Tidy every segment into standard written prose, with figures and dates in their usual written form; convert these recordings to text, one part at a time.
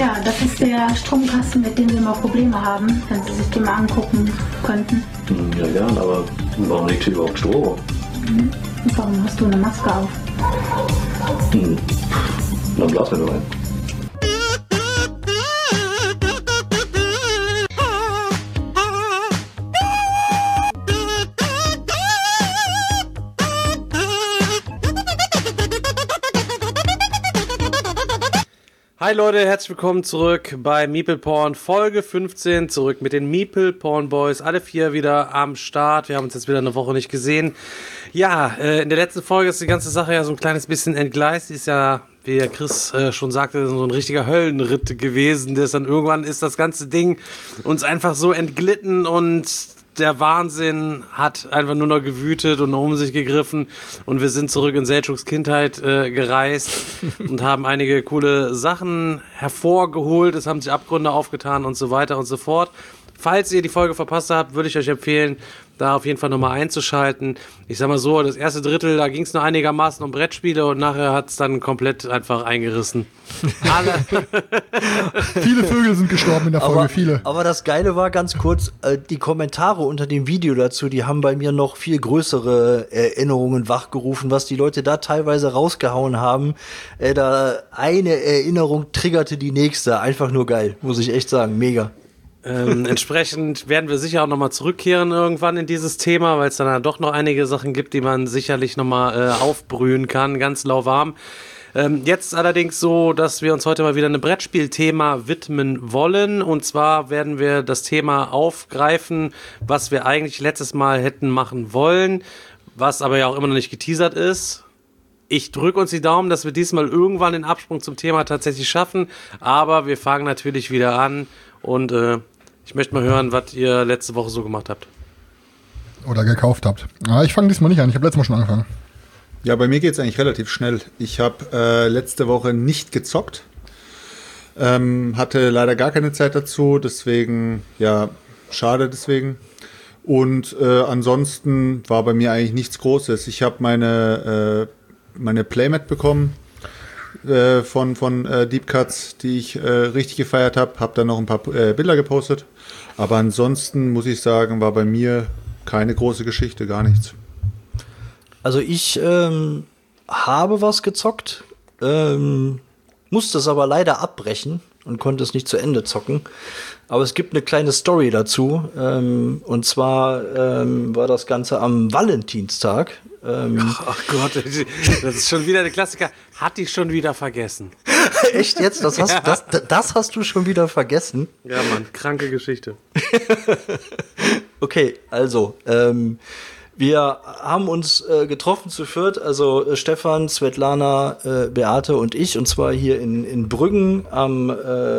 Ja, das ist der Stromkasten, mit dem wir immer Probleme haben, wenn Sie sich den mal angucken könnten. Ja, gern, aber warum liegt hier überhaupt Strom? Und warum hast du eine Maske auf? Dann blasen wir rein. Hi Leute, herzlich willkommen zurück bei Meeple Porn, Folge 15, zurück mit den Meeple Porn Boys, alle 4 wieder am Start. Wir haben uns jetzt wieder eine Woche nicht gesehen. Ja, in der letzten Folge ist die ganze Sache ja so ein kleines bisschen entgleist. Die ist ja, wie der Chris schon sagte, so ein richtiger Höllenritt gewesen. Irgendwann ist das ganze Ding uns einfach so entglitten und der Wahnsinn hat einfach nur noch gewütet und um sich gegriffen und wir sind zurück in Selçuks Kindheit gereist und haben einige coole Sachen hervorgeholt. Es haben sich Abgründe aufgetan und so weiter und so fort. Falls ihr die Folge verpasst habt, würde ich euch empfehlen, da auf jeden Fall nochmal einzuschalten. Ich sag mal so, das erste Drittel, da ging es nur einigermaßen um Brettspiele und nachher hat es dann komplett einfach eingerissen. Viele Vögel sind gestorben in der Folge, viele. Aber das Geile war, ganz kurz, die Kommentare unter dem Video dazu, die haben bei mir noch viel größere Erinnerungen wachgerufen, was die Leute da teilweise rausgehauen haben. Da eine Erinnerung triggerte die nächste. Einfach nur geil, muss ich echt sagen. Mega. Entsprechend werden wir sicher auch nochmal zurückkehren irgendwann in dieses Thema, weil es dann doch noch einige Sachen gibt, die man sicherlich nochmal aufbrühen kann, ganz lauwarm. Jetzt allerdings so, dass wir uns heute mal wieder einem Brettspielthema widmen wollen. Und zwar werden wir das Thema aufgreifen, was wir eigentlich letztes Mal hätten machen wollen, was aber ja auch immer noch nicht geteasert ist. Ich drücke uns die Daumen, dass wir diesmal irgendwann den Absprung zum Thema tatsächlich schaffen. Aber wir fangen natürlich wieder an und ich möchte mal hören, was ihr letzte Woche so gemacht habt. Oder gekauft habt. Aber ich fange diesmal nicht an, ich habe letztes Mal schon angefangen. Ja, bei mir geht es eigentlich relativ schnell. Ich habe letzte Woche nicht gezockt. Hatte leider gar keine Zeit dazu, deswegen, ja, schade deswegen. Und ansonsten war bei mir eigentlich nichts Großes. Ich habe meine Playmat bekommen von Deep Cuts, die ich richtig gefeiert habe. Habe dann noch ein paar Bilder gepostet. Aber ansonsten muss ich sagen, war bei mir keine große Geschichte, gar nichts. Also ich habe was gezockt, musste es aber leider abbrechen und konnte es nicht zu Ende zocken. Aber es gibt eine kleine Story dazu. Und zwar war das Ganze am Valentinstag. Ach Gott, das ist schon wieder der Klassiker. Hatte ich schon wieder vergessen. Echt jetzt? Das hast du schon wieder vergessen? Ja, Mann, kranke Geschichte. Okay, also, wir haben uns getroffen zu viert, also Stefan, Svetlana, Beate und ich, und zwar hier in Brüggen am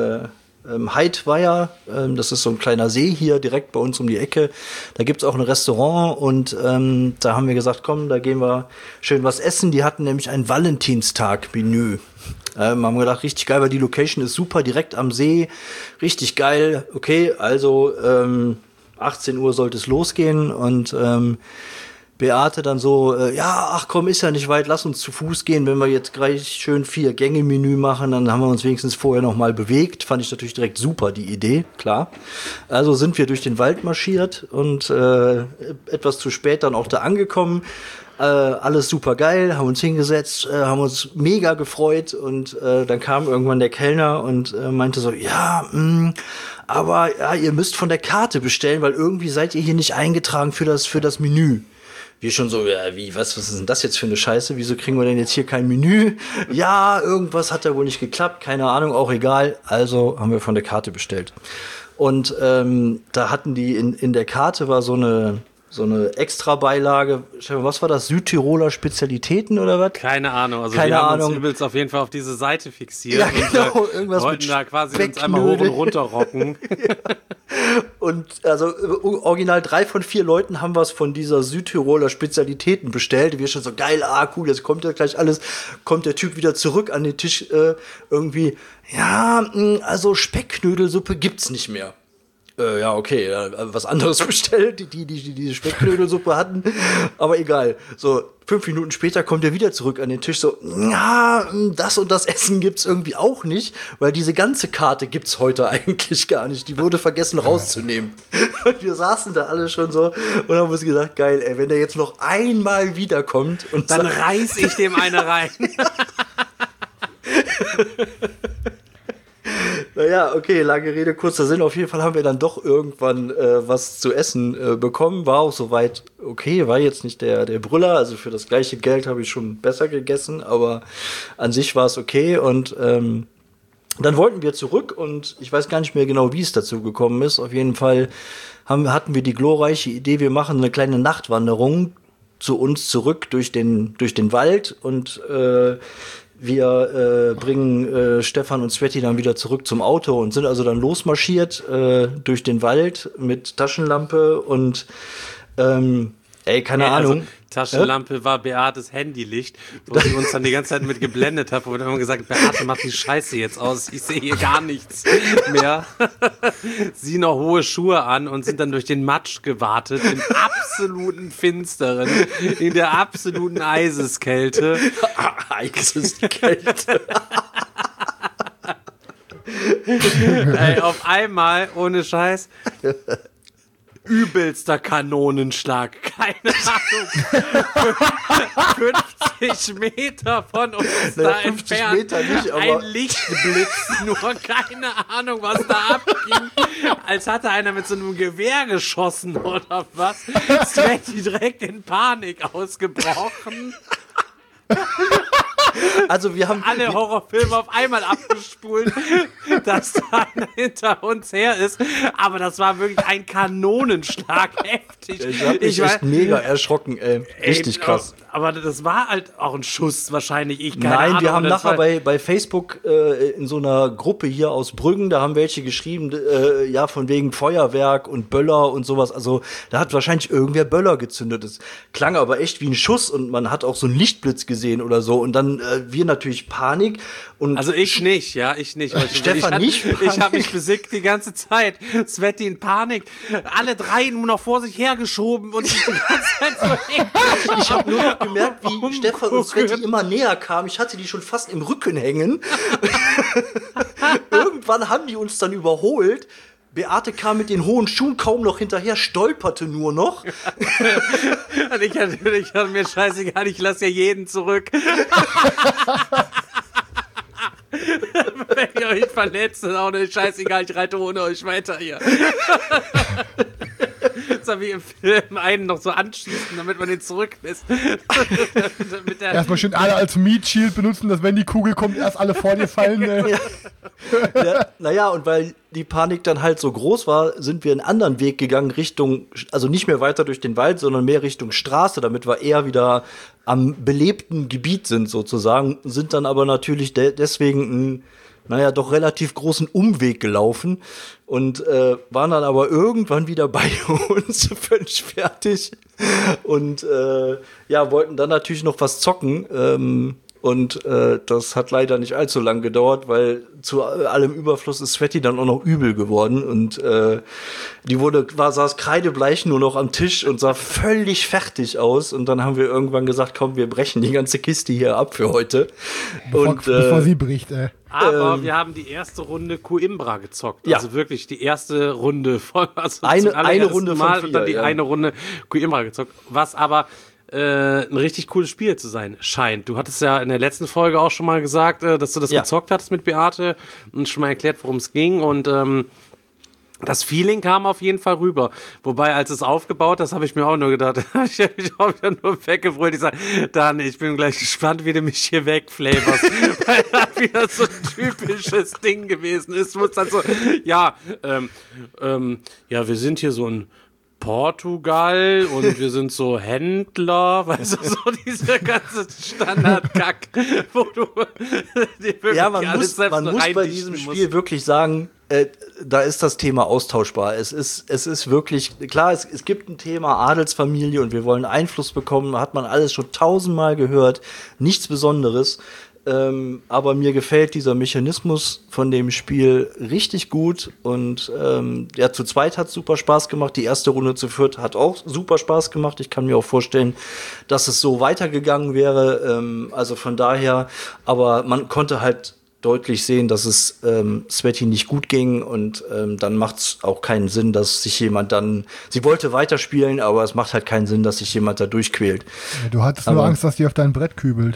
Heidweiher. Das ist so ein kleiner See hier direkt bei uns um die Ecke. Da gibt's auch ein Restaurant und da haben wir gesagt, komm, da gehen wir schön was essen. Die hatten nämlich ein Valentinstag-Menü. Haben gedacht, richtig geil, weil die Location ist super, direkt am See, richtig geil. Okay, also 18 Uhr sollte es losgehen und Beate dann so, ja, ach komm, ist ja nicht weit, lass uns zu Fuß gehen, wenn wir jetzt gleich schön 4-Gänge-Menü machen, dann haben wir uns wenigstens vorher noch mal bewegt. Fand ich natürlich direkt super, die Idee, klar. Also sind wir durch den Wald marschiert und etwas zu spät dann auch da angekommen. Alles super geil, haben uns hingesetzt, haben uns mega gefreut und dann kam irgendwann der Kellner und meinte so, ja, aber ja, ihr müsst von der Karte bestellen, weil irgendwie seid ihr hier nicht eingetragen für das Menü. Wir schon so, ja, wie, was ist denn das jetzt für eine Scheiße? Wieso kriegen wir denn jetzt hier kein Menü? Ja, irgendwas hat da wohl nicht geklappt, keine Ahnung, auch egal. Also haben wir von der Karte bestellt. Und da hatten die in der Karte war so eine Extra-Beilage. Was war das? Südtiroler Spezialitäten oder was? Keine Ahnung. Also keine wir haben Ahnung. uns übelst auf jeden Fall auf diese Seite fixiert. Ja, genau. Irgendwas wollten mit da quasi uns einmal hoch und runter rocken. Ja. Und also original 3 von 4 Leuten haben was von dieser Südtiroler Spezialitäten bestellt. Wir schon so, geil, cool, jetzt kommt ja gleich alles. Kommt der Typ wieder zurück an den Tisch irgendwie. Ja, also Speckknödelsuppe gibt's nicht mehr. Ja, okay, was anderes bestellt, die diese Speckknödelsuppe hatten, aber egal. So, 5 Minuten später kommt er wieder zurück an den Tisch, so, ja, das und das Essen gibt's irgendwie auch nicht, weil diese ganze Karte gibt's heute eigentlich gar nicht, die wurde vergessen rauszunehmen. Und wir saßen da alle schon so und haben uns gesagt, geil, ey, wenn der jetzt noch einmal wiederkommt und dann reiß ich dem eine rein. Naja, okay, lange Rede, kurzer Sinn. Auf jeden Fall haben wir dann doch irgendwann was zu essen bekommen. War auch soweit okay, war jetzt nicht der Brüller. Also für das gleiche Geld habe ich schon besser gegessen, aber an sich war es okay. Und dann wollten wir zurück und ich weiß gar nicht mehr genau, wie es dazu gekommen ist. Auf jeden Fall hatten wir die glorreiche Idee, wir machen eine kleine Nachtwanderung zu uns zurück durch den Wald und wir bringen Stefan und Sveti dann wieder zurück zum Auto und sind also dann losmarschiert durch den Wald mit Taschenlampe und keine Ahnung. Taschenlampe war Beates Handylicht, wo sie uns dann die ganze Zeit mit geblendet hat, wo wir dann immer gesagt, Beate, mach die Scheiße jetzt aus, ich sehe hier gar nichts mehr. Sie noch hohe Schuhe an und sind dann durch den Matsch gewartet, im absoluten Finsteren, in der absoluten Eiseskälte. Eiseskälte. Ey, auf einmal, ohne Scheiß, übelster Kanonenschlag. Keine Ahnung. 50 Meter von uns da 50 entfernt. Meter nicht, aber ein Lichtblitz, nur keine Ahnung, was da abging. Als hatte einer mit so einem Gewehr geschossen oder was. Sveti direkt in Panik ausgebrochen. Also wir haben alle Horrorfilme auf einmal abgespult, dass da einer hinter uns her ist. Aber das war wirklich ein Kanonenschlag, heftig. Ich hab mich echt mega erschrocken, ey. Richtig krass. Aber das war halt auch ein Schuss wahrscheinlich. Nein, wir haben nachher bei Facebook in so einer Gruppe hier aus Brüggen, da haben welche geschrieben, ja, von wegen Feuerwerk und Böller und sowas. Also da hat wahrscheinlich irgendwer Böller gezündet. Das klang aber echt wie ein Schuss und man hat auch so einen Lichtblitz gesehen oder so. Und dann wir natürlich Panik. Und also ich nicht. Stefan nicht? Ich habe mich besickt die ganze Zeit. Sveti in Panik. Alle drei nur noch vor sich hergeschoben und die ganze Zeit so ich habe nur noch gemerkt, wie Stefan und Sveti immer näher kamen. Ich hatte die schon fast im Rücken hängen. Irgendwann haben die uns dann überholt. Beate kam mit den hohen Schuhen kaum noch hinterher, stolperte nur noch. Und ich hatte mir scheißegal, ich lasse ja jeden zurück. Wenn ihr euch verletzt, ist auch nicht scheißegal, ich reite ohne euch weiter hier. Das wie im Film einen noch so anschießen, damit man den zurücklässt. Erstmal schön alle als Meat Shield benutzen, dass wenn die Kugel kommt, erst alle vor dir fallen. Ja, naja, und weil die Panik dann halt so groß war, sind wir einen anderen Weg gegangen, Richtung, also nicht mehr weiter durch den Wald, sondern mehr Richtung Straße, damit wir eher wieder am belebten Gebiet sind sozusagen, sind dann aber natürlich deswegen einen, doch relativ großen Umweg gelaufen und waren dann aber irgendwann wieder bei uns, völlig fertig und wollten dann natürlich noch was zocken und das hat leider nicht allzu lang gedauert, weil zu allem Überfluss ist Sveti dann auch noch übel geworden und die saß kreidebleich nur noch am Tisch und sah völlig fertig aus und dann haben wir irgendwann gesagt, komm, wir brechen die ganze Kiste hier ab für heute. Bevor sie bricht, ey. Aber wir haben die erste Runde Coimbra gezockt. Ja. Also wirklich die erste Runde von eine Runde Mal von 4, und dann die eine Runde Coimbra gezockt. Was aber ein richtig cooles Spiel zu sein scheint. Du hattest ja in der letzten Folge auch schon mal gesagt, dass du das gezockt hattest mit Beate und schon mal erklärt, worum es ging und das Feeling kam auf jeden Fall rüber. Wobei, als es aufgebaut, das habe ich mir auch nur gedacht, ich habe mich auch wieder nur weggefreut. Ich sage, Dan, ich bin gleich gespannt, wie du mich hier wegflavorst. Weil das wieder so ein typisches Ding gewesen ist. Wo es dann so, wir sind hier so ein Portugal und wir sind so Händler, weißt du, so dieser ganze Standardkack, wo du dir wirklich man muss bei diesem Spiel wirklich sagen, da ist das Thema austauschbar. Es ist wirklich, klar, es gibt ein Thema Adelsfamilie und wir wollen Einfluss bekommen, hat man alles schon 1000-mal gehört, nichts Besonderes. Aber mir gefällt dieser Mechanismus von dem Spiel richtig gut und zu zweit hat super Spaß gemacht. Die erste Runde zu viert hat auch super Spaß gemacht. Ich kann mir auch vorstellen, dass es so weitergegangen wäre. Also von daher, aber man konnte halt deutlich sehen, dass es Sveti nicht gut ging und dann macht es auch keinen Sinn, dass sich jemand dann, sie wollte weiterspielen, aber es macht halt keinen Sinn, dass sich jemand da durchquält. Ja, du hattest nur Angst, dass die auf dein Brett kübelt.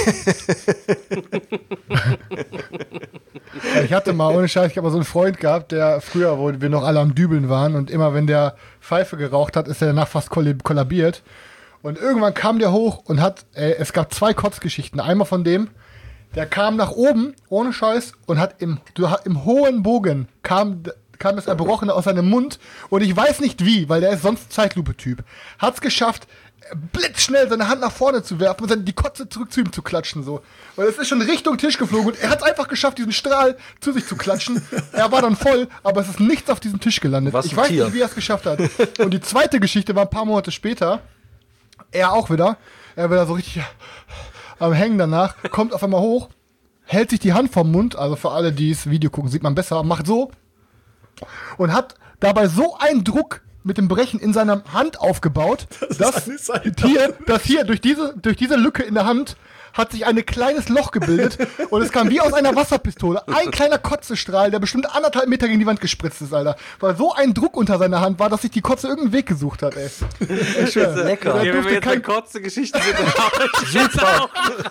Ich hatte mal, ohne Scheiß, ich habe mal so einen Freund gehabt, der früher, wo wir noch alle am Dübeln waren und immer, wenn der Pfeife geraucht hat, ist er danach fast kollabiert. Und irgendwann kam der hoch und es gab 2 Kotzgeschichten. Einmal von dem, der kam nach oben, ohne Scheiß, und hat im hohen Bogen kam das Erbrochene aus seinem Mund. Und ich weiß nicht wie, weil der ist sonst Zeitlupe-Typ. Hat's geschafft, blitzschnell seine Hand nach vorne zu werfen und dann die Kotze zurück zu ihm zu klatschen, so. Weil es ist schon Richtung Tisch geflogen und er hat's einfach geschafft, diesen Strahl zu sich zu klatschen. Er war dann voll, aber es ist nichts auf diesem Tisch gelandet. Ich weiß nicht, wie er es geschafft hat. Und die zweite Geschichte war ein paar Monate später. Er auch wieder. Er war da so richtig am Hängen danach, kommt auf einmal hoch, hält sich die Hand vom Mund, also für alle, die das Video gucken, sieht man besser, macht so und hat dabei so einen Druck mit dem Brechen in seiner Hand aufgebaut, dass hier durch diese Lücke in der Hand hat sich ein kleines Loch gebildet und es kam wie aus einer Wasserpistole. Ein kleiner Kotzestrahl, der bestimmt 1,5 Meter gegen die Wand gespritzt ist, Alter. Weil so ein Druck unter seiner Hand war, dass sich die Kotze irgendeinen Weg gesucht hat, ey. Lecker. Ja, wenn wir jetzt eine Kotze-Geschichte sind, super.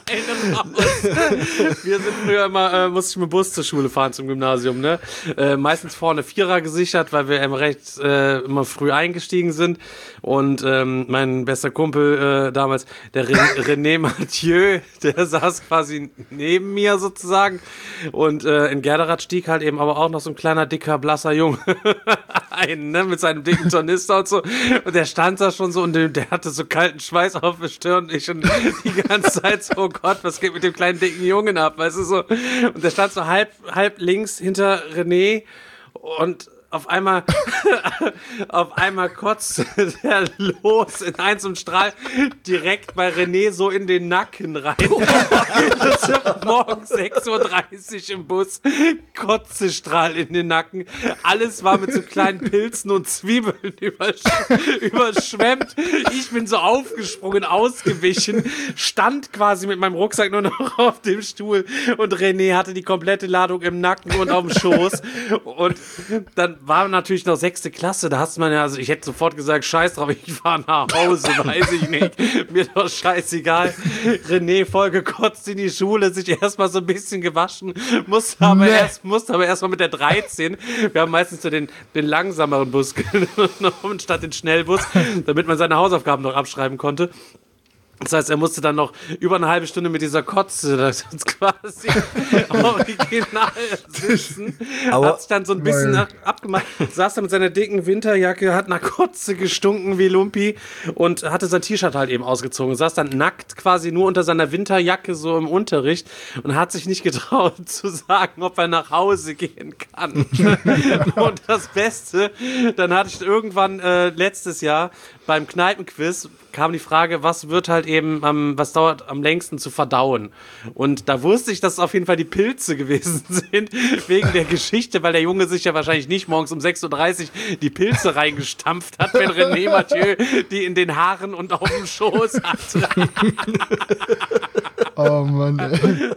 Wir sind früher immer, musste ich mit dem Bus zur Schule fahren, zum Gymnasium, ne? Meistens vorne Vierer gesichert, weil wir recht immer früh eingestiegen sind. Und mein bester Kumpel damals, der René Mathieu, der saß quasi neben mir sozusagen und in Gerderath stieg halt eben aber auch noch so ein kleiner, dicker, blasser Junge ein, ne, mit seinem dicken Tornister und so, und der stand da schon so und der hatte so kalten Schweiß auf der Stirn und ich schon die ganze Zeit so, oh Gott, was geht mit dem kleinen, dicken Jungen ab, weißt du, so, und der stand so halb links hinter René und auf einmal kotzt der los in einen so einen Strahl direkt bei René so in den Nacken rein. Das ist morgens 6:30 Uhr im Bus. Kotzestrahl in den Nacken. Alles war mit so kleinen Pilzen und Zwiebeln überschwemmt. Ich bin so aufgesprungen, ausgewichen, stand quasi mit meinem Rucksack nur noch auf dem Stuhl und René hatte die komplette Ladung im Nacken und auf dem Schoß. Und dann war natürlich noch 6. Klasse, da hast man ja, also ich hätte sofort gesagt, scheiß drauf, ich fahre nach Hause, weiß ich nicht, mir doch scheißegal. René voll gekotzt in die Schule, sich erstmal so ein bisschen gewaschen, musste aber erstmal mit der 13, wir haben meistens so den langsameren Bus genommen, statt den Schnellbus, damit man seine Hausaufgaben noch abschreiben konnte. Das heißt, er musste dann noch über eine halbe Stunde mit dieser Kotze das quasi original sitzen. Aber hat sich dann so ein bisschen abgemacht, saß da mit seiner dicken Winterjacke, hat nach Kotze gestunken wie Lumpi und hatte sein T-Shirt halt eben ausgezogen. Saß dann nackt quasi nur unter seiner Winterjacke so im Unterricht und hat sich nicht getraut zu sagen, ob er nach Hause gehen kann. Und das Beste, dann hatte ich irgendwann letztes Jahr beim Kneipenquiz kam die Frage, was wird halt eben, was dauert am längsten zu verdauen? Und da wusste ich, dass es auf jeden Fall die Pilze gewesen sind, wegen der Geschichte, weil der Junge sich ja wahrscheinlich nicht morgens um 6:30 Uhr die Pilze reingestampft hat, wenn René Mathieu die in den Haaren und auf dem Schoß hatte. Oh Mann, ey.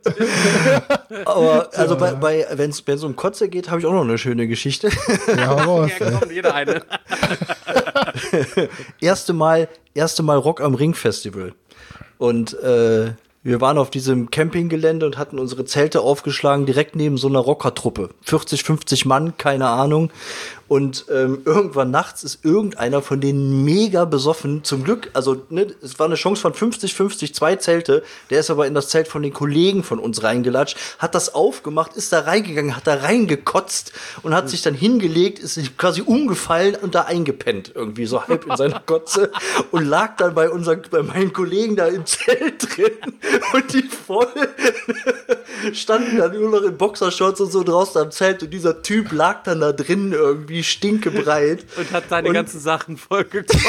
Aber also wenn es um Kotze geht, habe ich auch noch eine schöne Geschichte. Ja, raus, ja, komm, jeder eine. Erste Mal Rock am Ring Festival. Und wir waren auf diesem Campinggelände und hatten unsere Zelte aufgeschlagen, direkt neben so einer Rockertruppe. 40, 50 Mann, keine Ahnung. Und irgendwann nachts ist irgendeiner von denen mega besoffen. Zum Glück, also ne, es war eine Chance von 50-50, 2 Zelte. Der ist aber in das Zelt von den Kollegen von uns reingelatscht, hat das aufgemacht, ist da reingegangen, hat da reingekotzt und hat sich dann hingelegt, ist quasi umgefallen und da eingepennt. Irgendwie so halb in seiner Kotze. Und lag dann bei meinen Kollegen da im Zelt drin und die voll standen dann nur noch in Boxershorts und so draußen am Zelt und dieser Typ lag dann da drin irgendwie stinkebreit. Und hat seine ganzen Sachen vollgekotzt.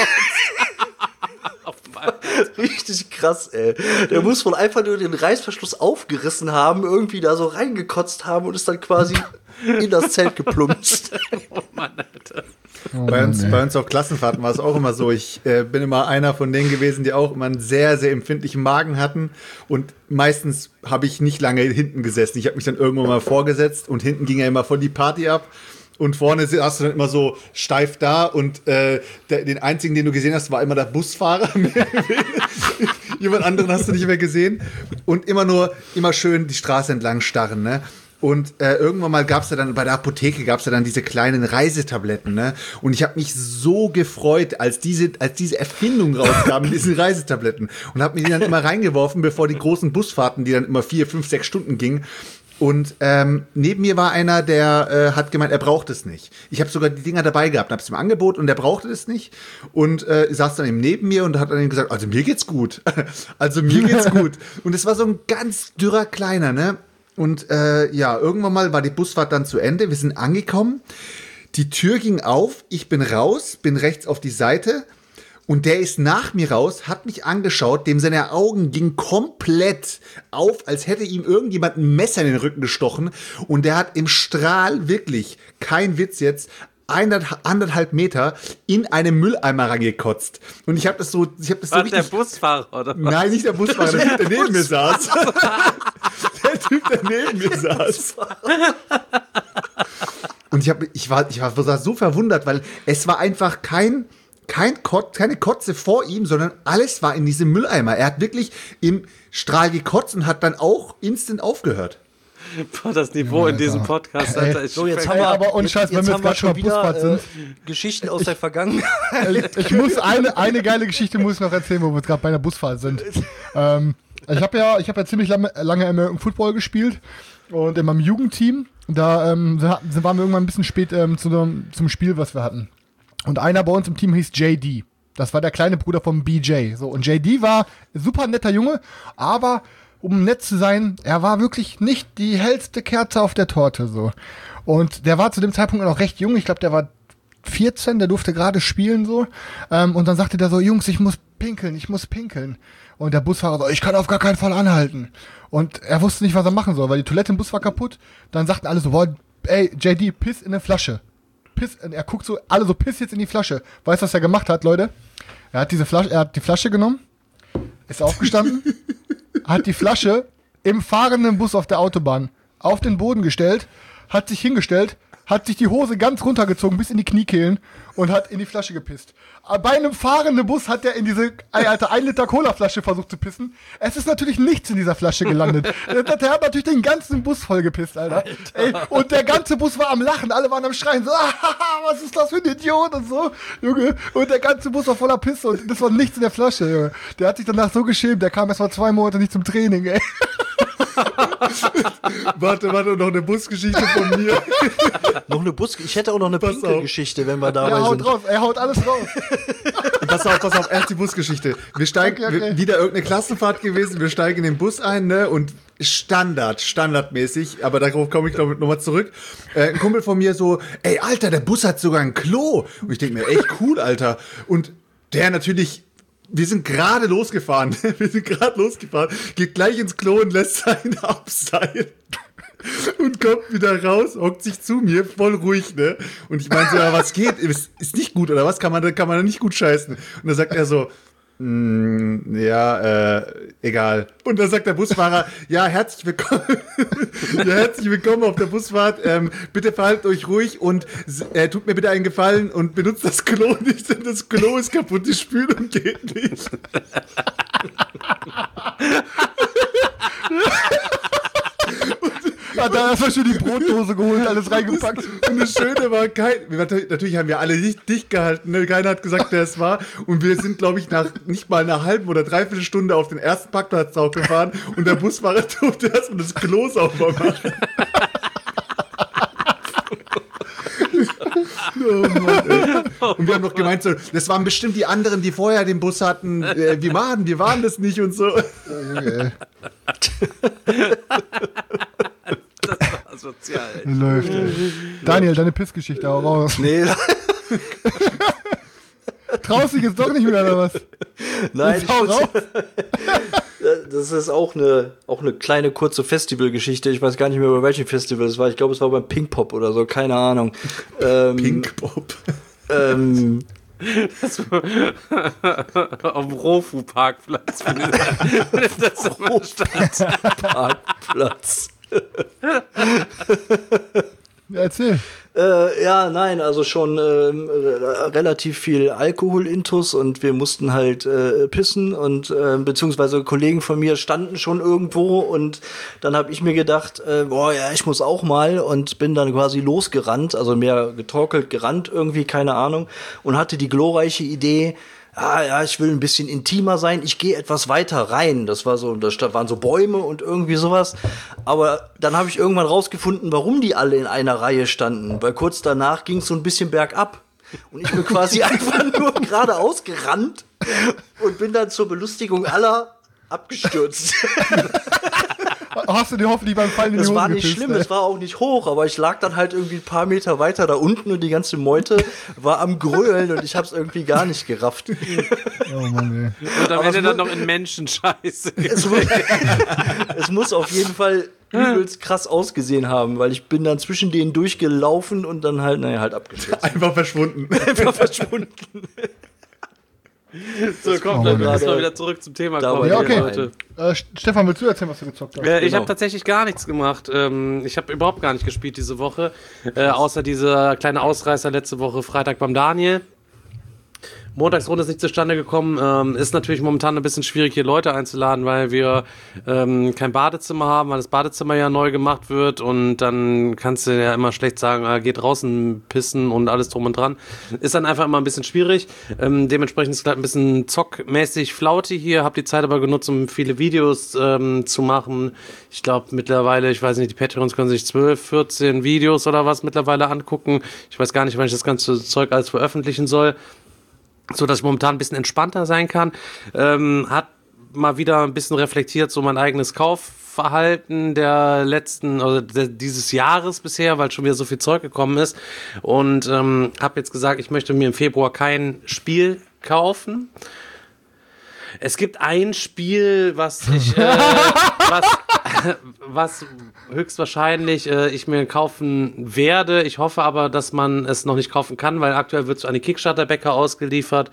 Richtig krass, ey. Der muss wohl einfach nur den Reißverschluss aufgerissen haben, irgendwie da so reingekotzt haben und ist dann quasi in das Zelt geplumpst. Oh Mann, Alter. Bei uns auf Klassenfahrten war es auch immer so. Ich bin immer einer von denen gewesen, die auch immer einen sehr, sehr empfindlichen Magen hatten. Und meistens habe ich nicht lange hinten gesessen. Ich habe mich dann irgendwann mal vorgesetzt und hinten ging ja immer voll die Party ab. Und vorne hast du dann immer so steif da und den einzigen, den du gesehen hast, war immer der Busfahrer. Jemand anderen hast du nicht mehr gesehen. Und immer schön die Straße entlang starren, ne? Und irgendwann mal gab's ja dann, bei der Apotheke gab's ja dann diese kleinen Reisetabletten, ne? Und ich habe mich so gefreut, als diese Erfindung rauskam, diese Reisetabletten. Und habe mir die dann immer reingeworfen, bevor die großen Busfahrten, die dann immer 4, 5, 6 Stunden gingen. Und neben mir war einer, der hat gemeint, er braucht es nicht. Ich habe sogar die Dinger dabei gehabt, habe es ihm angeboten und er brauchte es nicht. Und saß dann eben neben mir und hat dann gesagt, also mir geht's gut. Also mir geht's gut. Und es war so ein ganz dürrer Kleiner, ne? Und irgendwann mal war die Busfahrt dann zu Ende. Wir sind angekommen. Die Tür ging auf. Ich bin raus, bin rechts auf die Seite. Und der ist nach mir raus, hat mich angeschaut, dem seine Augen gingen komplett auf, als hätte ihm irgendjemand ein Messer in den Rücken gestochen. Und der hat im Strahl wirklich, kein Witz jetzt, 1,5 Meter in einen Mülleimer reingekotzt. Und ich habe das so War der Busfahrer, oder was? Nein, nicht der Busfahrer, der Typ, der neben mir saß. Der Typ, der neben mir saß. Und ich war so verwundert, weil es war einfach keine Kotze vor ihm, sondern alles war in diesem Mülleimer. Er hat wirklich im Strahl gekotzt und hat dann auch instant aufgehört. Boah, das Niveau in diesem Podcast, Alter, ist So, jetzt schon haben wir, aber ohne Scheiß, wenn wir jetzt gerade schon mal Busfahrt sind. Geschichten aus der Vergangenheit. Ich muss eine geile Geschichte muss ich noch erzählen, wo wir jetzt gerade bei einer Busfahrt sind. Ich habe ja ziemlich lange American Football gespielt und in meinem Jugendteam, da waren wir irgendwann ein bisschen spät zum Spiel, was wir hatten. Und einer bei uns im Team hieß JD. Das war der kleine Bruder von BJ. So, und JD war ein super netter Junge, aber um nett zu sein, er war wirklich nicht die hellste Kerze auf der Torte. So. Und der war zu dem Zeitpunkt noch recht jung. Ich glaube, der war 14, der durfte gerade spielen. So. Und dann sagte der so, Jungs, ich muss pinkeln. Und der Busfahrer so, ich kann auf gar keinen Fall anhalten. Und er wusste nicht, was er machen soll, weil die Toilette im Bus war kaputt. Dann sagten alle so, boah, ey, JD, piss in eine Flasche. Piss, er guckt so, alle so, piss jetzt in die Flasche. Weißt du, was er gemacht hat, Leute? Er hat die Flasche genommen, ist aufgestanden, hat die Flasche im fahrenden Bus auf der Autobahn auf den Boden gestellt, hat sich hingestellt, hat sich die Hose ganz runtergezogen bis in die Kniekehlen und hat in die Flasche gepisst. Bei einem fahrenden Bus hat er in diese 1 Liter Cola-Flasche versucht zu pissen. Es ist natürlich nichts in dieser Flasche gelandet. Der hat natürlich den ganzen Bus voll gepisst, Alter. Ey, und der ganze Bus war am Lachen, alle waren am Schreien, so, was ist das für ein Idiot und so, Junge. Und der ganze Bus war voller Pisse und das war nichts in der Flasche, Junge. Der hat sich danach so geschämt, der kam erst mal 2 Monate nicht zum Training, ey. Warte, noch eine Busgeschichte von mir. Ich hätte auch noch eine Pinkelgeschichte, wenn wir dabei sind. Er haut alles raus. Pass auf, erst die Busgeschichte. Wir steigen, Okay. wieder irgendeine Klassenfahrt gewesen, wir steigen in den Bus ein, ne, und standardmäßig, aber darauf komme ich, glaube ich, nochmal zurück. Ein Kumpel von mir so, ey, Alter, der Bus hat sogar ein Klo. Und ich denke mir, echt cool, Alter. Und der natürlich, wir sind gerade losgefahren, geht gleich ins Klo und lässt seinen abseilen. Und kommt wieder raus, hockt sich zu mir, voll ruhig, ne? Und ich meine so, ja, was geht? Ist nicht gut, oder was? Kann man da nicht gut scheißen? Und dann sagt er so, egal. Und dann sagt der Busfahrer, ja, herzlich willkommen auf der Busfahrt. Bitte verhaltet euch ruhig und tut mir bitte einen Gefallen und benutzt das Klo nicht, denn das Klo ist kaputt, die Spülung geht nicht. Ja, da hast du schon die Brotdose geholt, alles reingepackt. Und das Schöne war, natürlich haben wir alle dicht gehalten, ne? Keiner hat gesagt, wer es war. Und wir sind, glaube ich, nach nicht mal einer halben oder dreiviertel Stunde auf den ersten Parkplatz drauf gefahren und der Busfahrer durfte erstmal das Klo sauber machen. Oh Mann, ey. Und wir haben noch gemeint, so, das waren bestimmt die anderen, die vorher den Bus hatten. Wir waren das nicht und so. Okay. Das war sozial. Läuft. Daniel, deine Pissgeschichte auch raus. Nee, Traust dich jetzt doch nicht mehr, oder was? nein, Jetzt hau raus. das ist auch eine kleine kurze Festivalgeschichte. Ich weiß gar nicht mehr, bei welchem Festival es war. Ich glaube, es war beim Pinkpop oder so, keine Ahnung. Pinkpop. Auf dem Rofu-Parkplatz. Das Parkplatz. Ja, erzähl. Ja, nein, also schon relativ viel Alkohol-Intus und wir mussten halt pissen und beziehungsweise Kollegen von mir standen schon irgendwo und dann habe ich mir gedacht, boah, ja, ich muss auch mal und bin dann quasi losgerannt, also mehr getorkelt, gerannt irgendwie, keine Ahnung, und hatte die glorreiche Idee, ja, ich will ein bisschen intimer sein, ich gehe etwas weiter rein. Das war so, da waren so Bäume und irgendwie sowas. Aber dann habe ich irgendwann rausgefunden, warum die alle in einer Reihe standen. Weil kurz danach ging es so ein bisschen bergab. Und ich bin quasi einfach nur geradeaus gerannt und bin dann zur Belustigung aller abgestürzt. Hast du dir hoffentlich beim Fallen in die Das Hose war nicht gepisst, schlimm, ey? es war auch nicht hoch, aber ich lag dann halt irgendwie ein paar Meter weiter da unten und die ganze Meute war am Grölen und ich hab's irgendwie gar nicht gerafft. Oh Mann, ey. Und am Aber Ende es dann noch in Menschenscheiße. Es muss auf jeden Fall übelst krass ausgesehen haben, weil ich bin dann zwischen denen durchgelaufen und dann halt, halt abgestürzt. Einfach verschwunden. Einfach verschwunden. So, komm, dann lass mal wieder zurück zum Thema kommen. Ja, okay. Leute. Stefan, willst du erzählen, was du gezockt hast? Ich Genau. habe tatsächlich gar nichts gemacht. Ich habe überhaupt gar nicht gespielt diese Woche. Außer dieser kleine Ausreißer letzte Woche Freitag beim Daniel. Montagsrunde ist nicht zustande gekommen. Ist natürlich momentan ein bisschen schwierig, hier Leute einzuladen, weil wir kein Badezimmer haben, weil das Badezimmer ja neu gemacht wird und dann kannst du ja immer schlecht sagen, geht draußen pissen und alles drum und dran. Ist dann einfach immer ein bisschen schwierig. Dementsprechend ist es gerade ein bisschen zockmäßig Flaute hier. Hab die Zeit aber genutzt, um viele Videos zu machen. Ich glaube mittlerweile, ich weiß nicht, die Patreons können sich 12, 14 Videos oder was mittlerweile angucken. Ich weiß gar nicht, wann ich das ganze Zeug alles veröffentlichen soll. So dass ich momentan ein bisschen entspannter sein kann. Hat mal wieder ein bisschen reflektiert, so mein eigenes Kaufverhalten der letzten, also dieses Jahres bisher, weil schon wieder so viel Zeug gekommen ist. Und habe jetzt gesagt, ich möchte mir im Februar kein Spiel kaufen. Es gibt ein Spiel, was ich, was höchstwahrscheinlich ich mir kaufen werde. Ich hoffe aber, dass man es noch nicht kaufen kann, weil aktuell wird es an die Kickstarter-Bäcker ausgeliefert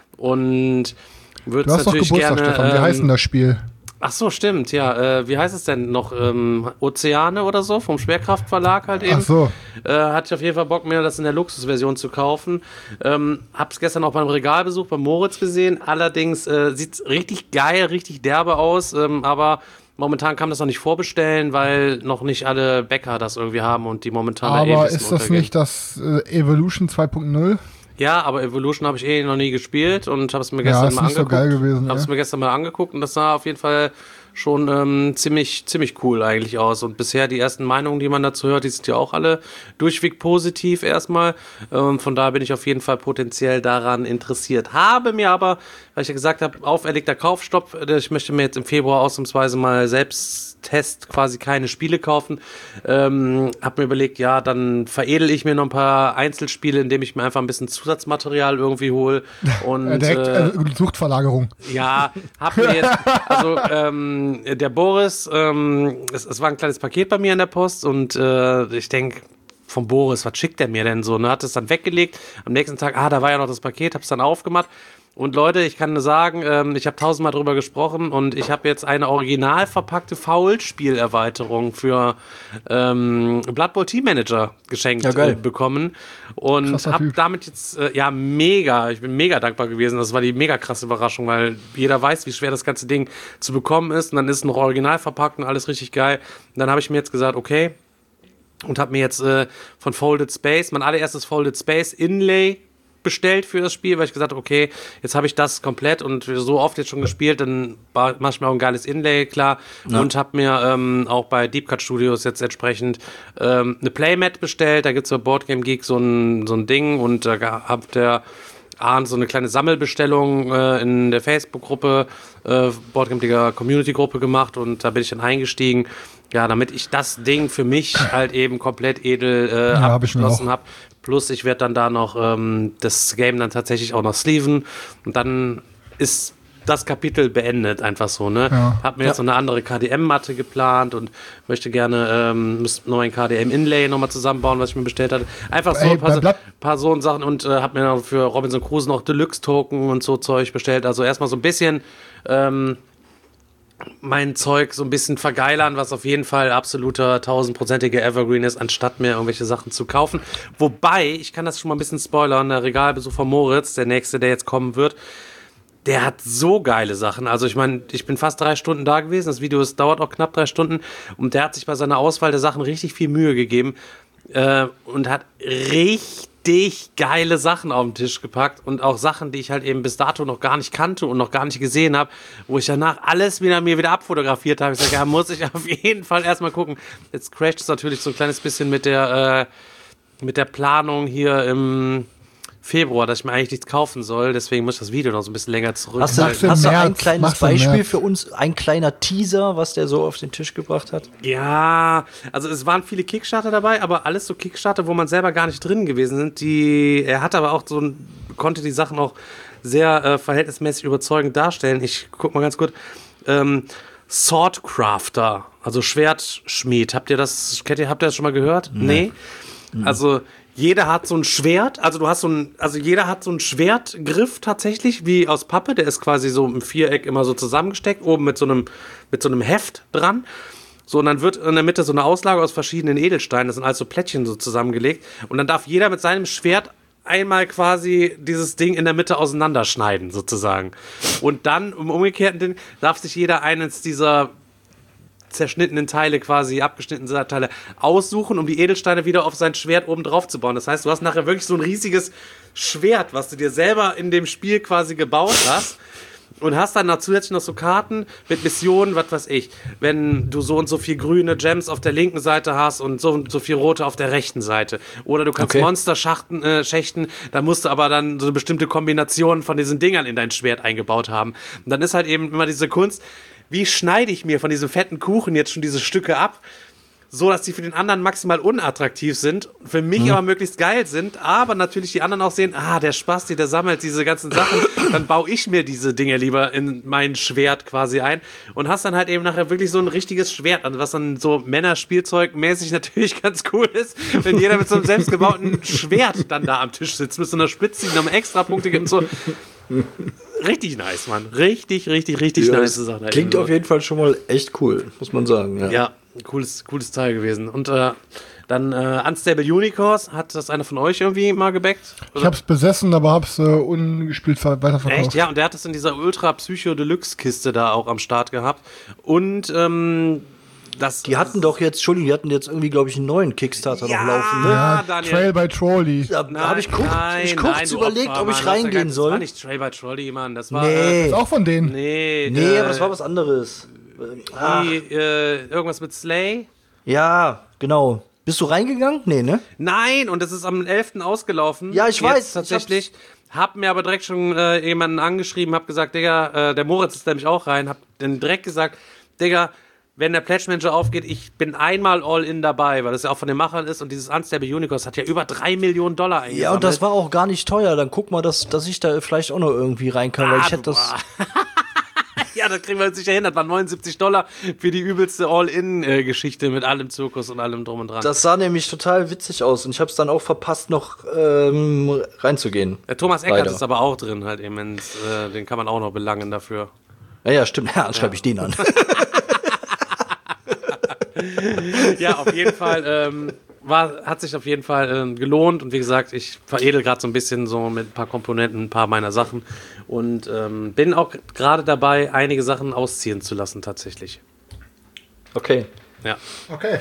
und würde Du es hast doch natürlich Geburtstag, gerne. Stefan. Wie heißt denn das Spiel? Ach so, stimmt, ja. Wie heißt es denn noch? Ozeane oder so? Vom Schwerkraftverlag halt eben. Ach so. Hatte ich auf jeden Fall Bock, mir das in der Luxusversion zu kaufen. Hab's gestern auch beim Regalbesuch bei Moritz gesehen. Allerdings sieht's richtig geil, richtig derbe aus. Aber momentan kann man das noch nicht vorbestellen, weil noch nicht alle Bäcker das irgendwie haben und die momentan da Aber ein bisschen ist das untergehen. nicht das Evolution 2.0? Ja, aber Evolution habe ich noch nie gespielt und habe es mir Ja, gestern ist mal nicht so angeguckt. geil gewesen. Habe es Ja. mir gestern mal angeguckt und das sah auf jeden Fall schon ziemlich cool eigentlich aus. Und bisher die ersten Meinungen, die man dazu hört, die sind ja auch alle durchweg positiv erstmal. Von daher bin ich auf jeden Fall potenziell daran interessiert. Habe mir aber, weil ich ja gesagt habe, auferlegter Kaufstopp. Ich möchte mir jetzt im Februar ausnahmsweise mal Selbsttest quasi keine Spiele kaufen. Habe mir überlegt, ja, dann veredel ich mir noch ein paar Einzelspiele, indem ich mir einfach ein bisschen Zusatzmaterial irgendwie hole. Und Direkt Suchtverlagerung. ja, hab mir jetzt, also der Boris, es war ein kleines Paket bei mir in der Post und ich denke, vom Boris, was schickt der mir denn so? Ne, hat es dann weggelegt. Am nächsten Tag, da war ja noch das Paket, hab's dann aufgemacht. Und Leute, ich kann nur sagen, ich habe 1000-mal drüber gesprochen und ich habe jetzt eine original verpackte Foulspiel-Erweiterung für Blood Bowl Team Manager geschenkt bekommen. Und Krasser habe Typ. damit jetzt, ich bin mega dankbar gewesen. Das war die mega krasse Überraschung, weil jeder weiß, wie schwer das ganze Ding zu bekommen ist. Und dann ist es noch original verpackt und alles richtig geil. Und dann habe ich mir jetzt gesagt, okay, und habe mir jetzt von Folded Space, mein allererstes Folded Space Inlay bestellt für das Spiel, weil ich gesagt habe, okay, jetzt habe ich das komplett und so oft jetzt schon gespielt, dann mache ich mir auch ein geiles Inlay, klar. Ja. Und habe mir auch bei Deep Cut Studios jetzt entsprechend eine Playmat bestellt. Da gibt es bei Board Game Geek so ein Ding und da hat der so eine kleine Sammelbestellung in der Facebook-Gruppe, Boardgame-Liga Community-Gruppe gemacht und da bin ich dann eingestiegen, ja, damit ich das Ding für mich halt eben komplett edel abgeschlossen habe. Plus ich werde dann da noch das Game dann tatsächlich auch noch sleeven und dann ist das Kapitel beendet, einfach so, ne? Ja. Hab mir jetzt noch eine andere KDM-Matte geplant und möchte gerne noch ein KDM-Inlay nochmal zusammenbauen, was ich mir bestellt hatte. Einfach so ein paar so Sachen und hab mir noch für Robinson Crusoe noch Deluxe-Token und so Zeug bestellt. Also erstmal so ein bisschen mein Zeug so ein bisschen vergeilern, was auf jeden Fall absoluter 1000%iger Evergreen ist, anstatt mir irgendwelche Sachen zu kaufen. Wobei, ich kann das schon mal ein bisschen spoilern, der Regalbesuch von Moritz, der nächste, der jetzt kommen wird, der hat so geile Sachen. Also ich meine, ich bin fast 3 Stunden da gewesen. Das Video dauert auch knapp 3 Stunden. Und der hat sich bei seiner Auswahl der Sachen richtig viel Mühe gegeben. Und hat richtig geile Sachen auf den Tisch gepackt. Und auch Sachen, die ich halt eben bis dato noch gar nicht kannte und noch gar nicht gesehen habe. Wo ich danach alles mir wieder abfotografiert habe. Ich sage, ja, muss ich auf jeden Fall erstmal gucken. Jetzt crasht es natürlich so ein kleines bisschen mit der Planung hier im Februar, dass ich mir eigentlich nichts kaufen soll, deswegen muss ich das Video noch so ein bisschen länger zurück. Hast du ein kleines Beispiel für uns, ein kleiner Teaser, was der so auf den Tisch gebracht hat? Ja, also es waren viele Kickstarter dabei, aber alles so Kickstarter, wo man selber gar nicht drin gewesen sind. Er hat aber auch konnte die Sachen auch sehr verhältnismäßig überzeugend darstellen. Ich guck mal ganz kurz. Swordcrafter, also Schwertschmied. Habt ihr das schon mal gehört? Nee. Also jeder hat so ein Schwert, jeder hat so einen Schwertgriff tatsächlich, wie aus Pappe, der ist quasi so im Viereck immer so zusammengesteckt, oben mit so einem Heft dran. So, und dann wird in der Mitte so eine Auslage aus verschiedenen Edelsteinen, das sind also Plättchen so zusammengelegt. Und dann darf jeder mit seinem Schwert einmal quasi dieses Ding in der Mitte auseinanderschneiden, sozusagen. Und dann im umgekehrten Ding darf sich jeder eines dieser zerschnittenen Teile, quasi abgeschnittenen Teile aussuchen, um die Edelsteine wieder auf sein Schwert oben drauf zu bauen. Das heißt, du hast nachher wirklich so ein riesiges Schwert, was du dir selber in dem Spiel quasi gebaut hast und hast dann zusätzlich noch so Karten mit Missionen, was weiß ich, wenn du so und so viel grüne Gems auf der linken Seite hast und so viel rote auf der rechten Seite. Oder du kannst Monster schächten, da musst du aber dann so eine bestimmte Kombination von diesen Dingern in dein Schwert eingebaut haben. Und dann ist halt eben immer diese Kunst, wie schneide ich mir von diesem fetten Kuchen jetzt schon diese Stücke ab, so dass die für den anderen maximal unattraktiv sind, für mich aber möglichst geil sind, aber natürlich die anderen auch sehen, der Spasti, der sammelt diese ganzen Sachen, dann baue ich mir diese Dinge lieber in mein Schwert quasi ein und hast dann halt eben nachher wirklich so ein richtiges Schwert, also was dann so Männerspielzeugmäßig natürlich ganz cool ist, wenn jeder mit so einem selbstgebauten Schwert dann da am Tisch sitzt, mit so einer Spitze, die noch extra Punkte gibt und so. Richtig nice, Mann. Richtig nice Sache. Klingt auf jeden Fall schon mal echt cool, muss man sagen. Ja, cooles Teil gewesen. Und dann Unstable Unicorns, hat das einer von euch irgendwie mal gebackt? Ich hab's besessen, aber hab's ungespielt weiterverkauft. Echt? Ja, und der hat es in dieser Ultra Psycho Deluxe Kiste da auch am Start gehabt. Und die hatten jetzt irgendwie, glaube ich, einen neuen Kickstarter noch laufen, ne? Ja, Daniel. Trail by Trolley. Da habe ich kurz überlegt, ob ich reingehen soll. Das war nicht Trail by Trolley, Mann. Das war ist auch von denen. Nee, aber das war was anderes. Irgendwas mit Slay? Ja, genau. Bist du reingegangen? Nee, ne? Nein, und das ist am 11. ausgelaufen. Ja, ich weiß. Tatsächlich. Hab mir aber direkt schon jemanden angeschrieben, hab gesagt, Digga, der Moritz ist nämlich auch rein, hab dann direkt gesagt, Digga, wenn der Pledge Manager aufgeht, ich bin einmal All-In dabei, weil das ja auch von den Machern ist und dieses Unstable Unicorns hat ja über $3 Millionen eingesammelt. Ja, und das war auch gar nicht teuer. Dann guck mal, dass ich da vielleicht auch noch irgendwie rein kann, weil ich hätte das... Ja, das kriegen wir jetzt sicher hin. Das waren $79 für die übelste All-In-Geschichte mit allem Zirkus und allem drum und dran. Das sah nämlich total witzig aus und ich habe es dann auch verpasst, noch reinzugehen. Der Thomas Eckert ist aber auch drin, halt eben. Den kann man auch noch belangen dafür. Ja, stimmt. Ja, dann schreibe ich den an. Ja, auf jeden Fall hat sich auf jeden Fall gelohnt und wie gesagt, ich veredel gerade so ein bisschen so mit ein paar Komponenten, ein paar meiner Sachen und bin auch gerade dabei, einige Sachen ausziehen zu lassen tatsächlich. Okay. Ja. Okay.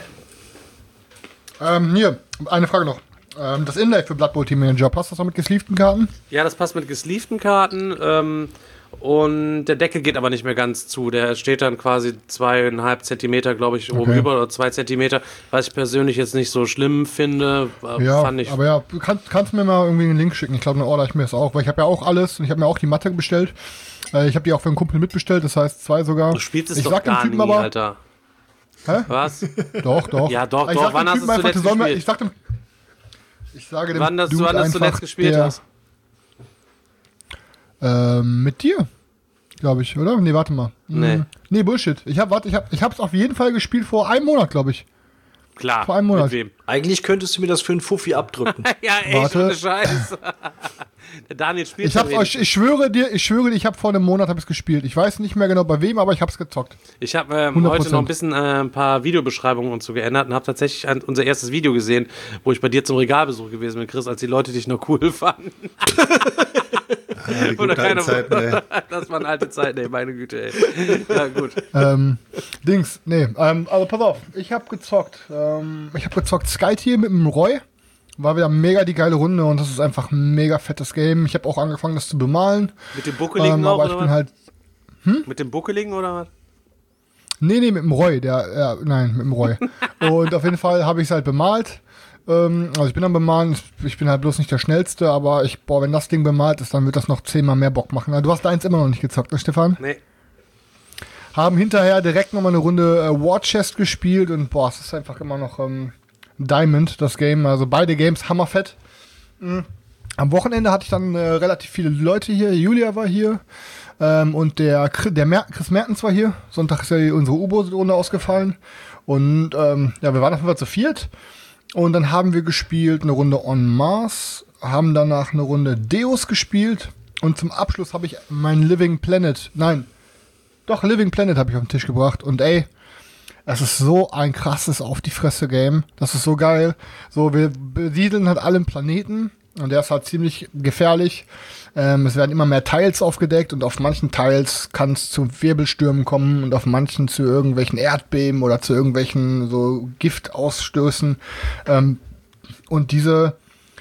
Hier, eine Frage noch. Das Inlay für Blood Bowl Team Manager, passt das auch mit gesleevten Karten? Ja, das passt mit gesleevten Karten. Und der Deckel geht aber nicht mehr ganz zu. Der steht dann quasi 2,5 Zentimeter, glaube ich, oben über oder 2 Zentimeter. Was ich persönlich jetzt nicht so schlimm finde. Ja, fand ich. aber ja, du kannst mir mal irgendwie einen Link schicken. Ich glaube, dann order ich mir das auch, weil ich habe ja auch alles und ich habe mir auch die Matte bestellt. Ich habe die auch für einen Kumpel mitbestellt, das heißt 2 sogar. Du spielst es ich doch sag gar dem Typen nie, aber, Alter. Hä? Was? Doch. Ja, doch. Ich sag Wann dem hast Typen du einfach, zuletzt der soll mir, gespielt? ich sage dem Wann du Dude zuletzt einfach, gespielt hast? Mit dir, glaube ich, oder? Nee, warte mal. Nee, Bullshit. Ich hab's auf jeden Fall gespielt vor einem Monat, glaube ich. Klar. Vor einem Monat. Mit wem? Eigentlich könntest du mir das für einen Fuffi abdrücken. Ja, echt, Warte. ohne Scheiß. Der Daniel spielt Ich schwöre dir, ich habe vor einem Monat ich's gespielt. Ich weiß nicht mehr genau bei wem, aber ich hab's gezockt. Ich habe heute noch ein bisschen ein paar Videobeschreibungen und so geändert und habe tatsächlich unser erstes Video gesehen, wo ich bei dir zum Regalbesuch gewesen bin, Chris, als die Leute dich noch cool fanden. Die guten alten Zeiten, ey. Das waren alte Zeiten, ey, meine Güte, ey. Ja, gut. Also pass auf, ich habe gezockt. Ich habe gezockt Skytier mit dem Roy. War wieder mega die geile Runde und das ist einfach ein mega fettes Game. Ich habe auch angefangen, das zu bemalen. Mit dem Buckeligen auch, aber ich bin halt. Mit dem Buckeligen oder was? Nee, mit dem Roy. Nein, mit dem Roy. Und auf jeden Fall habe ich es halt bemalt. Also ich bin am Bemalen, ich bin halt bloß nicht der Schnellste, aber wenn das Ding bemalt ist, dann wird das noch 10-mal mehr Bock machen. Du hast deins immer noch nicht gezockt, ne, Stefan? Nee. Haben hinterher direkt nochmal eine Runde War Chest gespielt und es ist einfach immer noch Diamond, das Game. Also beide Games hammerfett. Am Wochenende hatte ich dann relativ viele Leute hier. Julia war hier und der Chris Mertens war hier. Sonntag ist ja unsere U-Boot-Runde ausgefallen. Und wir waren auf jeden Fall zu viert. Und dann haben wir gespielt eine Runde On Mars, haben danach eine Runde Deus gespielt und zum Abschluss habe ich mein Living Planet habe ich auf den Tisch gebracht und ey, es ist so ein krasses Auf-die-Fresse-Game, das ist so geil. So, wir besiedeln halt alle Planeten und der ist halt ziemlich gefährlich. Es werden immer mehr Tiles aufgedeckt und auf manchen Tiles kann es zu Wirbelstürmen kommen und auf manchen zu irgendwelchen Erdbeben oder zu irgendwelchen so Giftausstößen. Und diese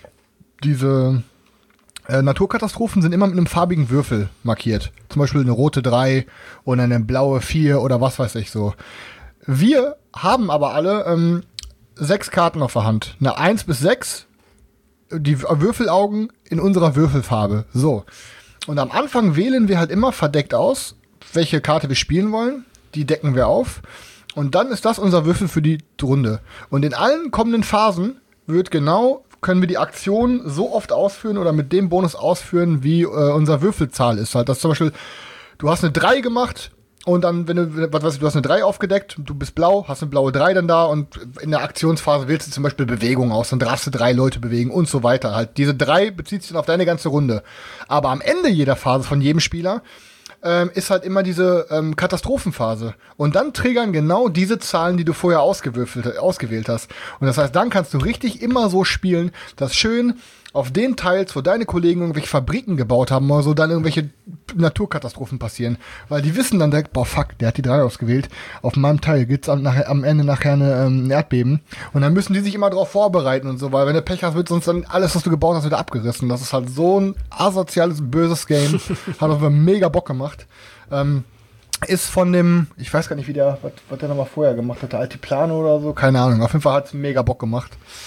Naturkatastrophen sind immer mit einem farbigen Würfel markiert. Zum Beispiel eine rote 3 oder eine blaue 4 oder was weiß ich so. Wir haben aber alle 6 Karten auf der Hand. Eine 1 bis 6. Die Würfelaugen in unserer Würfelfarbe. So. Und am Anfang wählen wir halt immer verdeckt aus, welche Karte wir spielen wollen. Die decken wir auf. Und dann ist das unser Würfel für die Runde. Und in allen kommenden Phasen können wir die Aktion so oft ausführen oder mit dem Bonus ausführen, wie unsere Würfelzahl ist. Halt, das zum Beispiel, du hast eine 3 gemacht. Und dann, du hast eine 3 aufgedeckt, du bist blau, hast eine blaue 3 dann da und in der Aktionsphase wählst du zum Beispiel Bewegung aus, dann darfst du 3 Leute bewegen und so weiter. Halt, diese 3 bezieht sich dann auf deine ganze Runde. Aber am Ende jeder Phase von jedem Spieler ist halt immer diese Katastrophenphase. Und dann triggern genau diese Zahlen, die du vorher ausgewählt hast. Und das heißt, dann kannst du richtig immer so spielen, dass schön auf den Teils, wo deine Kollegen irgendwelche Fabriken gebaut haben oder so, dann irgendwelche Naturkatastrophen passieren. Weil die wissen dann direkt, fuck, der hat die 3 ausgewählt. Auf meinem Teil gibt's am Ende nachher ein Erdbeben. Und dann müssen die sich immer darauf vorbereiten und so, weil wenn du Pech hast, wird sonst dann alles, was du gebaut hast, wieder abgerissen. Das ist halt so ein asoziales, böses Game. Hat auf jeden Fall mega Bock gemacht. Ist von dem, ich weiß gar nicht, was der nochmal vorher gemacht hat, der Altiplano oder so, keine Ahnung. Auf jeden Fall hat's mega Bock gemacht.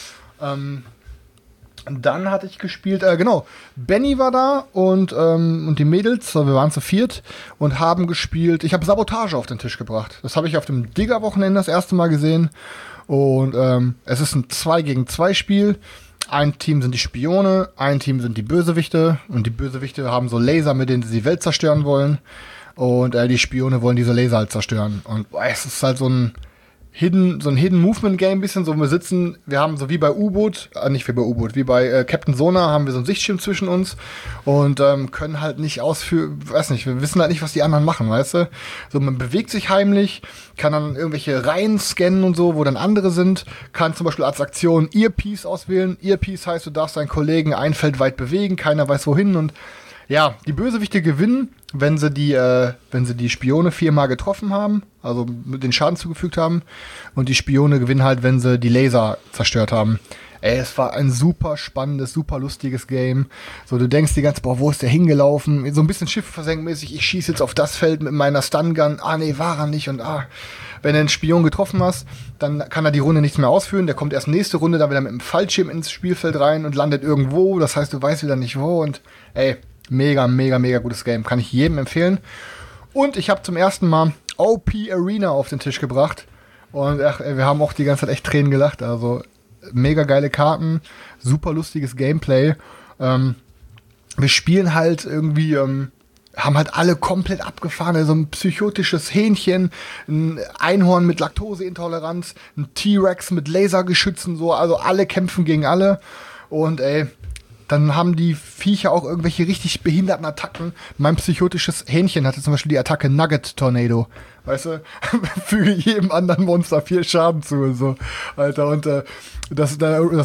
Dann hatte ich gespielt, Benny war da und die Mädels, wir waren zu viert und haben gespielt. Ich habe Sabotage auf den Tisch gebracht. Das habe ich auf dem Digger-Wochenende das erste Mal gesehen. Und es ist ein 2-gegen-2 Spiel. Ein Team sind die Spione, ein Team sind die Bösewichte. Und die Bösewichte haben so Laser, mit denen sie die Welt zerstören wollen. Und die Spione wollen diese Laser halt zerstören. Und es ist halt so ein Hidden Movement Game bisschen, so wir haben so wie bei U-Boot, wie bei Captain Sonar haben wir so einen Sichtschirm zwischen uns und können halt nicht wir wissen halt nicht, was die anderen machen, weißt du? So, man bewegt sich heimlich, kann dann irgendwelche Reihen scannen und so, wo dann andere sind, kann zum Beispiel als Aktion Earpiece auswählen. Earpiece heißt, du darfst deinen Kollegen ein Feld weit bewegen, keiner weiß wohin und ja, die Bösewichte gewinnen, wenn sie die Spione 4-mal getroffen haben, also den Schaden zugefügt haben. Und die Spione gewinnen halt, wenn sie die Laser zerstört haben. Ey, es war ein super spannendes, super lustiges Game. So, du denkst die ganze Zeit, boah, wo ist der hingelaufen? So ein bisschen Schiff-versenken-mäßig, ich schieße jetzt auf das Feld mit meiner Stun-Gun. Ah, nee, war er nicht. Und wenn du einen Spion getroffen hast, dann kann er die Runde nichts mehr ausführen. Der kommt erst nächste Runde dann wieder mit dem Fallschirm ins Spielfeld rein und landet irgendwo. Das heißt, du weißt wieder nicht wo. Und ey, mega, mega, mega gutes Game. Kann ich jedem empfehlen. Und ich habe zum ersten Mal OP Arena auf den Tisch gebracht. Und wir haben auch die ganze Zeit echt Tränen gelacht. Also mega geile Karten, super lustiges Gameplay. Wir spielen halt irgendwie, haben halt alle komplett abgefahren. So ein psychotisches Hähnchen, ein Einhorn mit Laktoseintoleranz, ein T-Rex mit Lasergeschützen, so. Also alle kämpfen gegen alle. Und ey, dann haben die Viecher auch irgendwelche richtig behinderten Attacken. Mein psychotisches Hähnchen hatte zum Beispiel die Attacke Nugget Tornado. Weißt du, füge jedem anderen Monster 4 Schaden zu und so. Alter, und das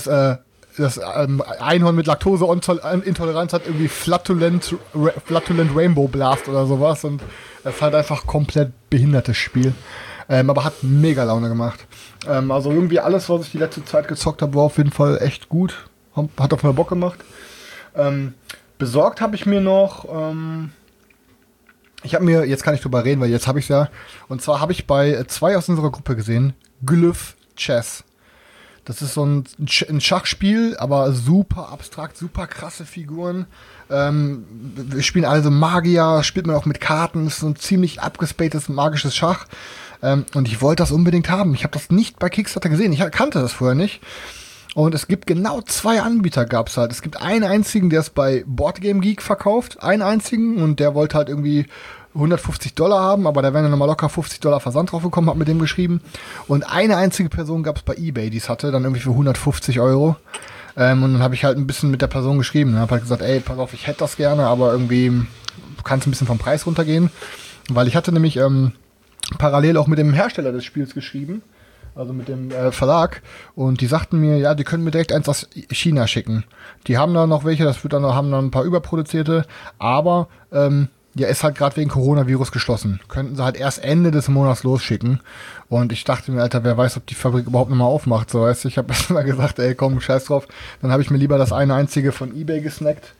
Einhorn mit Laktoseintoleranz hat irgendwie Flatulent Rainbow Blast oder sowas. Und es ist halt einfach komplett behindertes Spiel. Aber hat mega Laune gemacht. Also irgendwie alles, was ich die letzte Zeit gezockt habe, war auf jeden Fall echt gut. Hat auf mir Bock gemacht. Besorgt habe ich mir noch, jetzt kann ich drüber reden, weil jetzt habe ich es ja. Und zwar habe ich bei 2 aus unserer Gruppe gesehen, Glyph Chess. Das ist so ein Schachspiel, aber super abstrakt, super krasse Figuren. Wir spielen alle so Magier, spielt man auch mit Karten, ist so ein ziemlich abgespacedes magisches Schach. Und ich wollte das unbedingt haben. Ich habe das nicht bei Kickstarter gesehen, ich kannte das vorher nicht. Und es gibt genau 2 Anbieter gab's halt. Es gibt einen einzigen, der es bei Boardgame Geek verkauft. Einen einzigen. Und der wollte halt irgendwie $150 haben. Aber da wären ja nochmal locker $50 Versand drauf gekommen, hat mit dem geschrieben. Und eine einzige Person gab's bei eBay, die es hatte. Dann irgendwie für 150 €. Und dann habe ich halt ein bisschen mit der Person geschrieben. Habe halt gesagt, ey, pass auf, ich hätte das gerne. Aber irgendwie kannst ein bisschen vom Preis runtergehen. Weil ich hatte nämlich parallel auch mit dem Hersteller des Spiels geschrieben. Also mit dem Verlag, und die sagten mir, ja, die können mir direkt eins aus China schicken. Die haben da noch welche, haben dann ein paar überproduzierte, aber ja, ist halt gerade wegen Coronavirus geschlossen. Könnten sie halt erst Ende des Monats losschicken. Und ich dachte mir, Alter, wer weiß, ob die Fabrik überhaupt nochmal aufmacht. So, weißt du, ich habe erst mal gesagt, ey, komm, scheiß drauf. Dann habe ich mir lieber das eine einzige von eBay gesnackt.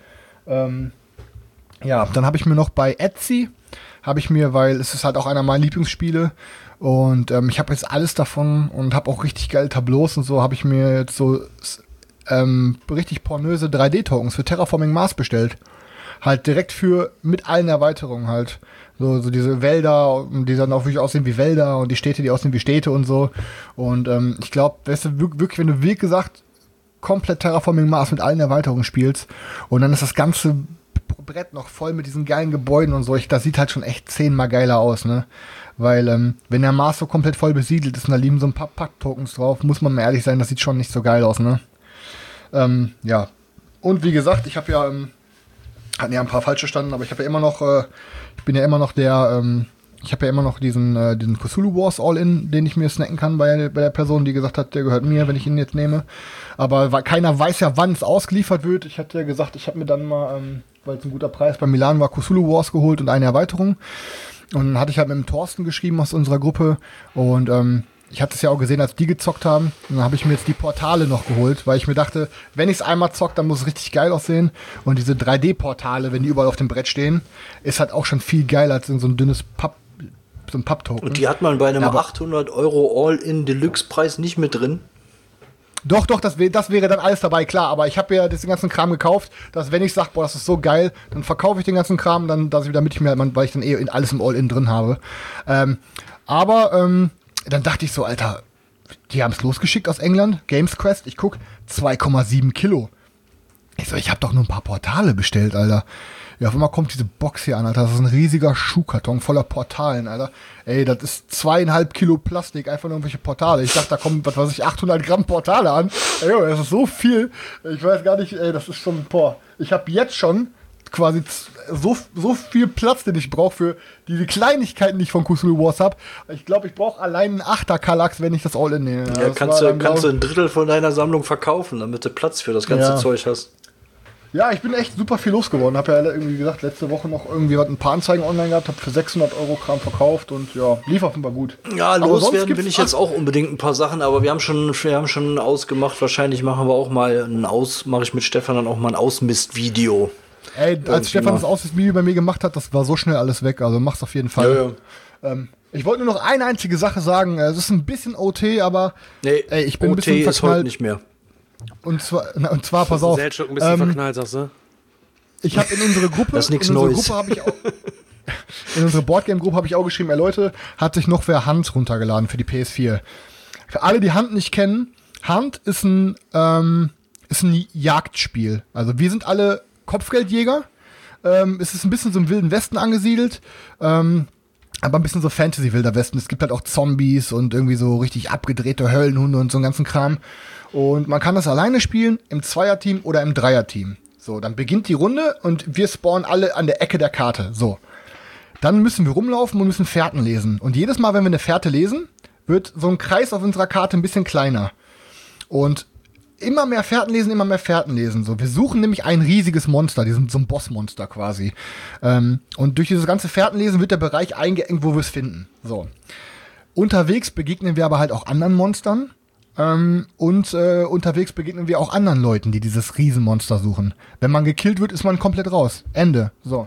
Ja, dann habe ich mir noch bei Etsy, weil es ist halt auch einer meiner Lieblingsspiele. Und ich habe jetzt alles davon und habe auch richtig geile Tableaus und so, habe ich mir jetzt so richtig pornöse 3D-Tokens für Terraforming Mars bestellt. Halt direkt mit allen Erweiterungen halt. So diese Wälder, die dann auch wirklich aussehen wie Wälder, und die Städte, die aussehen wie Städte und so. Und ich glaube, weißt du, wirklich, wenn du wie gesagt komplett Terraforming Mars mit allen Erweiterungen spielst und dann ist das ganze Brett noch voll mit diesen geilen Gebäuden und so, das sieht halt schon echt 10-mal geiler aus, ne? Weil, wenn der Mars so komplett voll besiedelt ist und da liegen so ein paar Pack-Tokens drauf, muss man mal ehrlich sein, das sieht schon nicht so geil aus, ne? Ja. Und wie gesagt, ich habe ja, hatten ja ein paar falsch verstanden, aber ich habe ja immer noch, ich bin ja immer noch der, ich habe ja immer noch diesen Cthulhu Wars All-In, den ich mir snacken kann bei der Person, die gesagt hat, der gehört mir, wenn ich ihn jetzt nehme. Aber keiner weiß ja, wann es ausgeliefert wird. Ich hatte ja gesagt, ich habe mir dann mal, weil es ein guter Preis bei Milan war, Cthulhu Wars geholt und eine Erweiterung. Und dann hatte ich halt mit dem Thorsten geschrieben aus unserer Gruppe. Und ich hatte es ja auch gesehen, als die gezockt haben. Und dann habe ich mir jetzt die Portale noch geholt, weil ich mir dachte, wenn ich es einmal zocke, dann muss es richtig geil aussehen. Und diese 3D-Portale, wenn die überall auf dem Brett stehen, ist halt auch schon viel geiler als in so ein dünnes Papptoken. Und die hat man bei einem 800 € All-in-Deluxe-Preis nicht mit drin? Doch, das wäre dann alles dabei, klar. Aber ich habe ja den ganzen Kram gekauft, dass wenn ich sage, boah, das ist so geil, dann verkaufe ich den ganzen Kram, damit ich mir, weil ich dann alles im All-In drin habe. Dann dachte ich so, Alter, die haben es losgeschickt aus England, Games Quest. Ich guck, 2,7 Kilo. Ich so, ich habe doch nur ein paar Portale bestellt, Alter. Ja, auf einmal kommt diese Box hier an, Alter. Das ist ein riesiger Schuhkarton voller Portalen, Alter. Ey, das ist 2,5 Kilo Plastik, einfach nur irgendwelche Portale. Ich dachte, da kommen, 800 Gramm Portale an. Ey, das ist so viel. Ich weiß gar nicht, ey, das ist schon, ich habe jetzt schon quasi so viel Platz, den ich brauche für diese Kleinigkeiten, die ich von Cthulhu Wars habe. Ich glaube, ich brauche allein einen 8er Kallax, wenn ich das All-In nehme. Ja, kannst du ein Drittel von deiner Sammlung verkaufen, damit du Platz für das ganze Zeug hast. Ja, ich bin echt super viel losgeworden. Hab ja irgendwie gesagt, letzte Woche noch irgendwie ein paar Anzeigen online gehabt, hab für 600 € Kram verkauft und ja, lief auf jeden Fall gut. Ja, loswerden will ich jetzt auch unbedingt ein paar Sachen, aber wir haben schon ausgemacht, wahrscheinlich machen wir auch mal mache ich mit Stefan dann auch mal ein Ausmist-Video. Ey, als Stefan das Ausmist-Video bei mir gemacht hat, das war so schnell alles weg, also mach's auf jeden Fall. Ja. Ich wollte nur noch eine einzige Sache sagen, es ist ein bisschen OT, aber nee, ey, ich bin OT ein bisschen ist heute nicht mehr. Und zwar pass auf. Seltschuk ein bisschen verknallt, sagst du? Ich habe in unsere Gruppe, das ist nichts Neues. In unsere Boardgame-Gruppe habe ich auch geschrieben, ey Leute, hat sich noch wer Hunt runtergeladen für die PS4. Für alle, die Hunt nicht kennen, Hunt ist ein Jagdspiel. Also wir sind alle Kopfgeldjäger. Es ist ein bisschen so im Wilden Westen angesiedelt. Aber ein bisschen so Fantasy-Wilder Westen. Es gibt halt auch Zombies und irgendwie so richtig abgedrehte Höllenhunde und so einen ganzen Kram. Und man kann das alleine spielen, im Zweierteam oder im Dreierteam. So, dann beginnt die Runde und wir spawnen alle an der Ecke der Karte. So. Dann müssen wir rumlaufen und müssen Fährten lesen. Und jedes Mal, wenn wir eine Fährte lesen, wird so ein Kreis auf unserer Karte ein bisschen kleiner. Und immer mehr Fährten lesen. So, wir suchen nämlich ein riesiges Monster, so ein Bossmonster quasi. Und durch dieses ganze Fährtenlesen wird der Bereich eingeengt, wo wir es finden. So. Unterwegs begegnen wir aber halt auch anderen Monstern. Unterwegs begegnen wir auch anderen Leuten, die dieses Riesenmonster suchen. Wenn man gekillt wird, ist man komplett raus. Ende. So.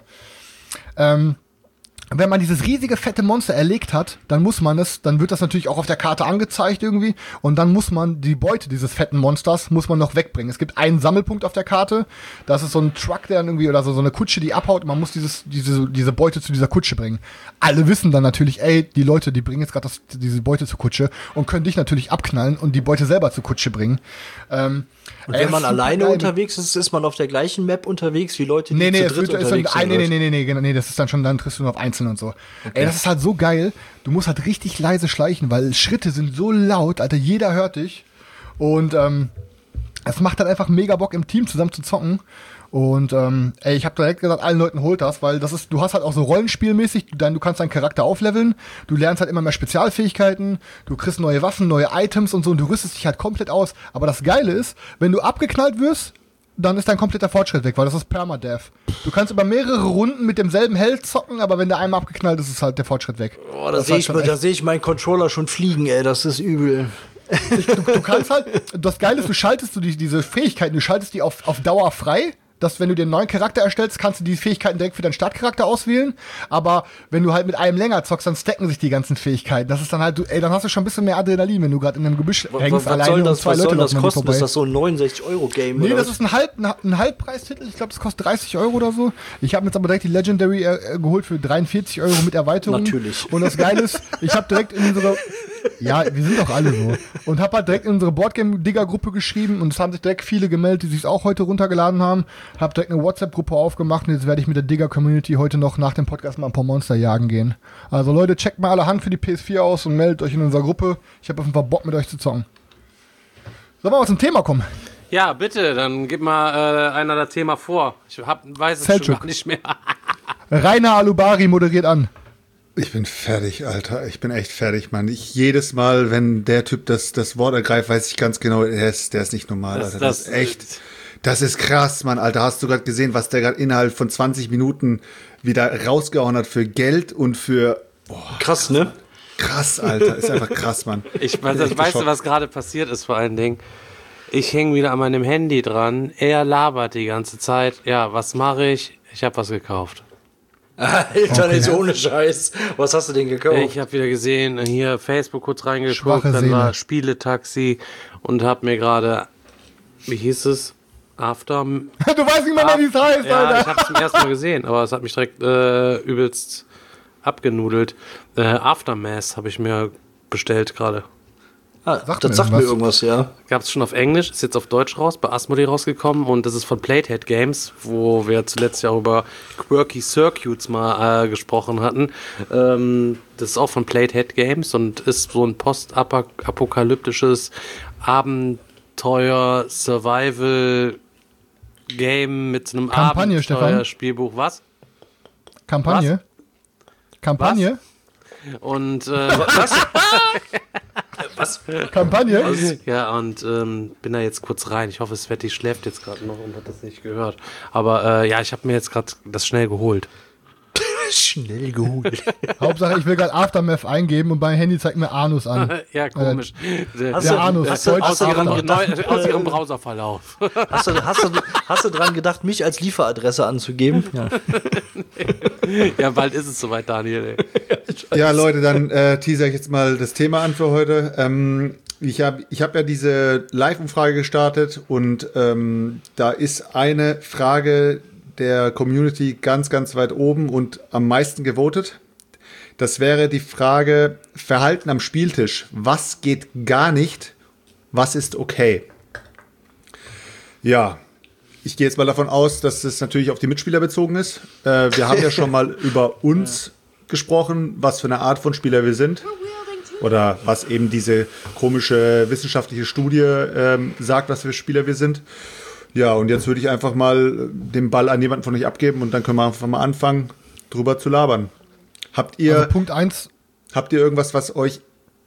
Wenn man dieses riesige, fette Monster erlegt hat, dann wird das natürlich auch auf der Karte angezeigt irgendwie und dann muss man die Beute dieses fetten Monsters noch wegbringen. Es gibt einen Sammelpunkt auf der Karte, das ist so ein Truck, der irgendwie, oder so eine Kutsche, die abhaut und man muss diese Beute zu dieser Kutsche bringen. Alle wissen dann natürlich, ey, die Leute, die bringen jetzt gerade diese Beute zur Kutsche und können dich natürlich abknallen und die Beute selber zur Kutsche bringen. Und wenn man alleine unterwegs ist, ist man auf der gleichen Map unterwegs wie Leute, die zu dritt unterwegs sind? Nee, das ist dann triffst du nur auf Einzelne und so. Okay. Ey, das ist halt so geil. Du musst halt richtig leise schleichen, weil Schritte sind so laut, Alter, jeder hört dich. Und es macht halt einfach mega Bock, im Team zusammen zu zocken. Und ich habe direkt gesagt, allen Leuten holt das, weil du hast halt auch so rollenspielmäßig, du kannst deinen Charakter aufleveln, du lernst halt immer mehr Spezialfähigkeiten, du kriegst neue Waffen, neue Items und so und du rüstest dich halt komplett aus. Aber das Geile ist, wenn du abgeknallt wirst, dann ist dein kompletter Fortschritt weg, weil das ist Permadeath. Du kannst über mehrere Runden mit demselben Held zocken, aber wenn der einmal abgeknallt ist, ist halt der Fortschritt weg. Oh, da sehe ich meinen Controller schon fliegen, ey, das ist übel. Du kannst halt, das Geile ist, du schaltest diese Fähigkeiten, du schaltest die auf Dauer frei, dass wenn du dir einen neuen Charakter erstellst, kannst du die Fähigkeiten direkt für deinen Startcharakter auswählen, aber wenn du halt mit einem länger zockst, dann stacken sich die ganzen Fähigkeiten. Das ist dann halt, dann hast du schon ein bisschen mehr Adrenalin, wenn du gerade in einem Gebüsch hängst, alleine und zwei Leute laufen kosten? Ist das so ein 69-Euro-Game? Nee, das ist ein Halbpreistitel, ich glaube, das kostet 30 € oder so. Ich habe mir jetzt aber direkt die Legendary geholt für 43 € mit Erweiterung. Natürlich. Und das Geile ist, ich habe direkt in unsere... Ja, wir sind doch alle so. Und hab halt direkt in unsere Boardgame-Digger-Gruppe geschrieben und es haben sich direkt viele gemeldet, die sich auch heute runtergeladen haben. Hab direkt eine WhatsApp-Gruppe aufgemacht und jetzt werde ich mit der Digger-Community heute noch nach dem Podcast mal ein paar Monster jagen gehen. Also Leute, checkt mal alle Hand für die PS4 aus und meldet euch in unserer Gruppe. Ich habe auf jeden Fall Bock mit euch zu zocken. Sollen wir mal zum Thema kommen? Ja, bitte, dann gib mal einer das Thema vor. Ich weiß es Seltschuk. schon gar nicht mehr. Rainer Alubari moderiert an. Ich bin fertig, Alter. Ich bin echt fertig, Mann. Jedes Mal, wenn der Typ das Wort ergreift, weiß ich ganz genau, der ist nicht normal, Alter. Das ist echt, das ist krass, Mann, Alter. Hast du gerade gesehen, was der gerade innerhalb von 20 Minuten wieder rausgehauen hat für Geld und für... Krass, ne? Krass, Alter. Ist einfach krass, Mann. Weißt du, was gerade passiert ist vor allen Dingen? Ich hänge wieder an meinem Handy dran. Er labert die ganze Zeit. Ja, was mache ich? Ich habe was gekauft. Alter, okay. Ist ohne Scheiß. Was hast du denn gekauft? Ich habe wieder gesehen, hier Facebook kurz reingeguckt, dann war Spieletaxi und habe mir gerade, wie hieß es? Du weißt nicht mehr, wie es heißt, ja, Alter. Ich habe es zum ersten Mal gesehen, aber es hat mich direkt übelst abgenudelt. Aftermath habe ich mir bestellt gerade. Das sagt mir irgendwas, ja. Gab es schon auf Englisch, ist jetzt auf Deutsch raus, bei Asmodee rausgekommen und das ist von Platehead Games, wo wir zuletzt ja auch über Quirky Circuits mal gesprochen hatten. Das ist auch von Platehead Games und ist so ein postapokalyptisches Abenteuer-Survival-Game mit so einem Abenteuer-Spielbuch. Was? Kampagne? Und was? Was? Kampagne? Ja, und bin da jetzt kurz rein. Ich hoffe, Sveti schläft jetzt gerade noch und hat das nicht gehört. Aber ja, ich habe mir jetzt gerade das schnell geholt. Schnell geholt. Hauptsache, ich will gerade Aftermath eingeben und mein Handy zeigt mir Anus an. Ja, komisch. Der Anus. Aus ihrem Browserverlauf. Hast du dran gedacht, mich als Lieferadresse anzugeben? Ja. Ja, bald ist es soweit, Daniel. Ey. Ja, Leute, dann teaser ich jetzt mal das Thema an für heute. Ich hab ja diese Live-Umfrage gestartet und da ist eine Frage der Community ganz, ganz weit oben und am meisten gewotet. Das wäre die Frage Verhalten am Spieltisch. Was geht gar nicht? Was ist okay? Ja, ich gehe jetzt mal davon aus, dass es natürlich auf die Mitspieler bezogen ist. Wir haben ja schon mal über uns gesprochen, was für eine Art von Spieler wir sind. Oder was eben diese komische wissenschaftliche Studie sagt, was für Spieler wir sind. Ja, und jetzt würde ich einfach mal den Ball an jemanden von euch abgeben und dann können wir einfach mal anfangen, drüber zu labern. Habt ihr Punkt 1. Habt ihr irgendwas, was euch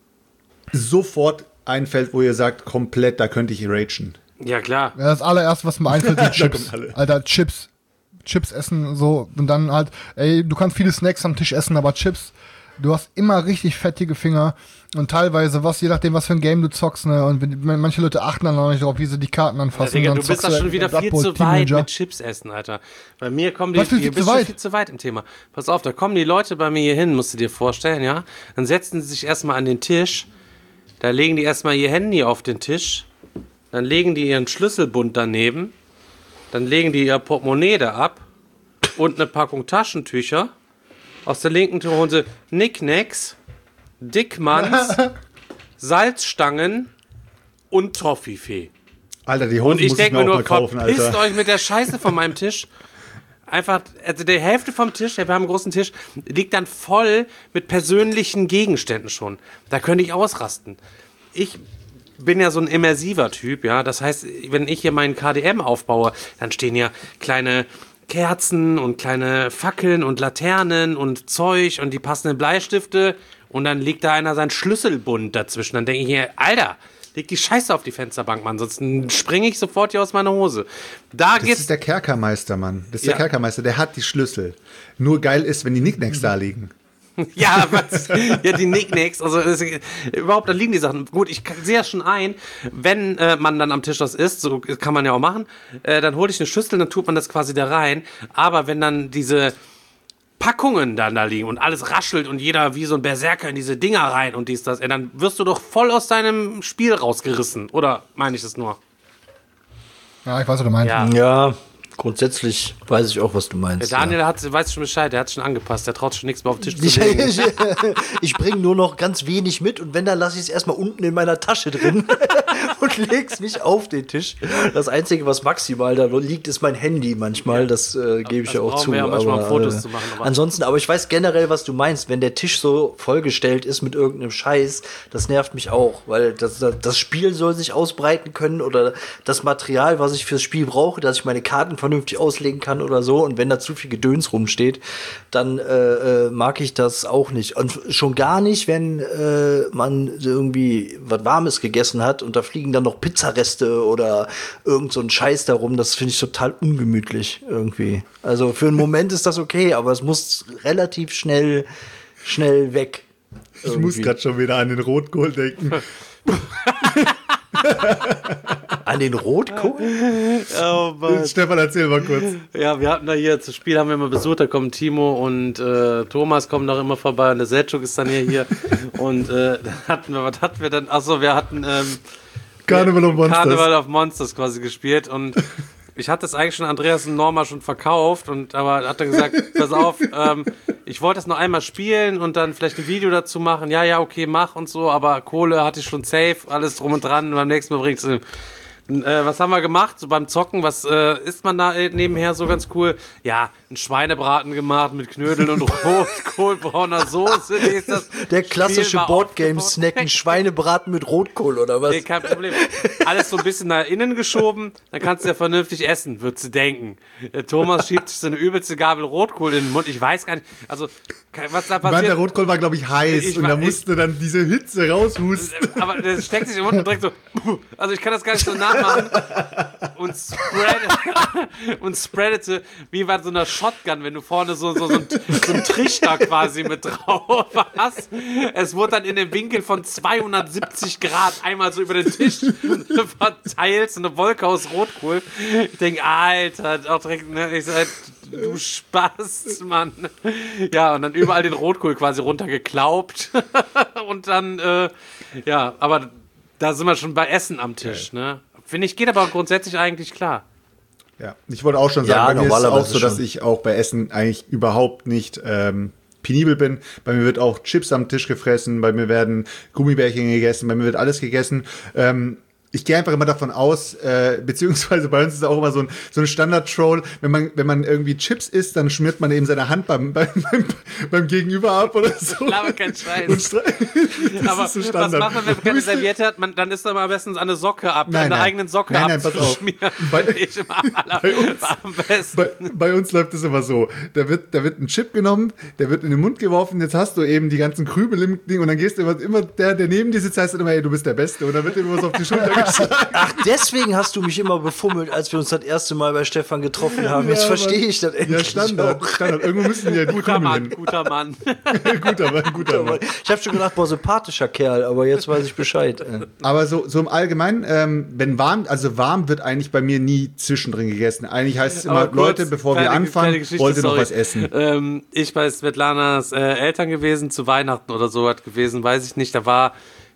sofort einfällt, wo ihr sagt, komplett, da könnte ich ragen? Ja, klar. Ja, das allererste, was mir einfällt, sind Chips. Alter, Chips. Chips essen, so. Und dann halt, ey, du kannst viele Snacks am Tisch essen, aber Chips, du hast immer richtig fettige Finger. Und teilweise, je nachdem, was für ein Game du zockst, ne, und manche Leute achten dann auch nicht drauf, wie sie die Karten anfassen. Ja, Digga, du bist da schon wieder viel zu weit mit Chips essen, Alter. Bei mir kommen die, du bist schon viel zu weit im Thema. Pass auf, da kommen die Leute bei mir hier hin, musst du dir vorstellen, ja. Dann setzen sie sich erstmal an den Tisch, da legen die erstmal ihr Handy auf den Tisch, dann legen die ihren Schlüsselbund daneben, dann legen die ihr Portemonnaie da ab und eine Packung Taschentücher. Aus der linken Tür holen sie Knickknacks, Dickmanns, Salzstangen und Toffifee. Alter, die Hose Und ich muss ich denke mir mir auch nur, mal kaufen, verpisst Alter. euch mit der Scheiße von meinem Tisch. Einfach, also die Hälfte vom Tisch, wir haben einen großen Tisch, liegt dann voll mit persönlichen Gegenständen schon. Da könnte ich ausrasten. Ich bin ja so ein immersiver Typ, ja. Das heißt, wenn ich hier meinen KDM aufbaue, dann stehen ja kleine Kerzen und kleine Fackeln und Laternen und Zeug und die passenden Bleistifte und dann legt da einer seinen Schlüsselbund dazwischen. Dann denke ich hier, Alter, leg die Scheiße auf die Fensterbank, Mann, sonst springe ich sofort hier aus meiner Hose. Das ist der Kerkermeister, Mann. Das ist der Kerkermeister, der hat die Schlüssel. Nur geil ist, wenn die Knickknacks da liegen. Ja, was? Ja, die Knickknacks, also überhaupt, da liegen die Sachen. Gut, ich sehe ja schon ein, wenn man dann am Tisch das isst, so kann man ja auch machen, dann hole ich eine Schüssel, dann tut man das quasi da rein. Aber wenn dann diese Packungen dann da liegen und alles raschelt und jeder wie so ein Berserker in diese Dinger rein und dies, das, dann wirst du doch voll aus deinem Spiel rausgerissen. Oder meine ich das nur? Ja, ich weiß, was du meinst. Ja, grundsätzlich weiß ich auch, was du meinst. Der Daniel weiß schon Bescheid, der hat schon angepasst, der traut schon nichts mehr auf den Tisch zu legen. Ich bringe nur noch ganz wenig mit und wenn, dann lasse ich es erstmal unten in meiner Tasche drin und leg's nicht auf den Tisch. Das Einzige, was maximal da liegt, ist mein Handy manchmal, das gebe ich ja auch zu. Wir ja manchmal Fotos zu machen. Ansonsten, aber ich weiß generell, was du meinst, wenn der Tisch so vollgestellt ist mit irgendeinem Scheiß, das nervt mich auch, weil das Spiel soll sich ausbreiten können oder das Material, was ich fürs Spiel brauche, dass ich meine Karten vernünftig auslegen kann oder so. Und wenn da zu viel Gedöns rumsteht, dann mag ich das auch nicht. Und schon gar nicht, wenn man irgendwie was Warmes gegessen hat und da fliegen dann noch Pizzareste oder irgend so ein Scheiß darum. Das finde ich total ungemütlich irgendwie. Also für einen Moment ist das okay, aber es muss relativ schnell weg. Ich muss gerade schon wieder an den Rotkohl denken. An den Rotkohl? Oh Mann. Stefan, erzähl mal kurz. Ja, wir hatten da hier, zu Spiel haben wir immer besucht, da kommen Timo und Thomas kommen noch immer vorbei und der Selçuk ist dann hier. Und dann was hatten wir dann? Achso, wir hatten Carnival of Monsters. Carnival of Monsters quasi gespielt und ich hatte es eigentlich schon Andreas und Norma schon verkauft aber hat er gesagt, pass auf, ich wollte es noch einmal spielen und dann vielleicht ein Video dazu machen. Ja, okay, mach und so, aber Kohle hatte ich schon safe, alles drum und dran und beim nächsten Mal bringst du Was haben wir gemacht? So beim Zocken, was isst man da nebenher so ganz cool? Ja, einen Schweinebraten gemacht mit Knödeln und rotkohlbrauner Soße. Ist das Der klassische Boardgame-Snack, ein Schweinebraten mit Rotkohl oder was? Nee, kein Problem. Alles so ein bisschen nach innen geschoben, dann kannst du ja vernünftig essen, würdest du denken. Der Thomas schiebt sich so eine übelste Gabel Rotkohl in den Mund. Ich weiß gar nicht, also was da passiert. Der Rotkohl war, glaube ich, heiß und da musste dann diese Hitze raushusten. Aber der steckt sich im Mund und direkt so, also ich kann das gar nicht so nachmachen. Und spreadete wie bei so einer Shotgun, wenn du vorne so einen Trichter quasi mit drauf hast. Es wurde dann in dem Winkel von 270 Grad einmal so über den Tisch verteilt, so eine Wolke aus Rotkohl. Ich denke, Alter, auch direkt, ne, ich sag, du Spaß, Mann. Ja, und dann überall den Rotkohl quasi runtergeklaubt. Und dann, ja, aber da sind wir schon bei Essen am Tisch, ne? Finde ich, geht aber grundsätzlich eigentlich klar. Ja, ich wollte auch schon sagen, Ja, bei mir ist es auch normalerweise so, dass schon. ich auch bei Essen eigentlich überhaupt nicht penibel bin. Bei mir wird auch Chips am Tisch gefressen, bei mir werden Gummibärchen gegessen, bei mir wird alles gegessen. Ich gehe einfach immer davon aus, beziehungsweise bei uns ist es auch immer so ein Standard-Troll, wenn man irgendwie Chips isst, dann schmiert man eben seine Hand beim Gegenüber ab oder so. Klar, kein Scheiß. Das Aber ist so was Standard. macht man, wenn man keine Serviette hat? Dann isst man am besten eine Socke ab, Nein, eine nein. eigenen Socke Nein, pass auf. abzuschmieren. Bei- Ich immer am besten. Bei uns läuft es immer so. Da wird ein Chip genommen, der wird in den Mund geworfen, jetzt hast du eben die ganzen Krümel im Ding und dann gehst du immer der neben dir sitzt, heißt dann immer, ey, du bist der Beste. Und dann wird dir was auf die Schulter geschlagen. Ach, deswegen hast du mich immer befummelt, als wir uns das erste Mal bei Stefan getroffen haben. Jetzt Ja, verstehe Mann. ich das Ja, endlich Standard. auch. Irgendwo müssen die ja die Guter Krümel Mann, hin. guter Mann. Guter Mann. Ich habe schon gedacht, boah, sympathischer Kerl, aber jetzt weiß ich Bescheid. Aber so im Allgemeinen, wenn warm wird eigentlich bei mir nie zwischendrin gegessen. Eigentlich heißt es immer, Aber kurz, Leute, bevor wir kleine anfangen, Geschichte, wollt ihr noch sorry. was essen. Ich bei Svetlanas Eltern gewesen, zu Weihnachten oder so was gewesen, weiß ich nicht. Da war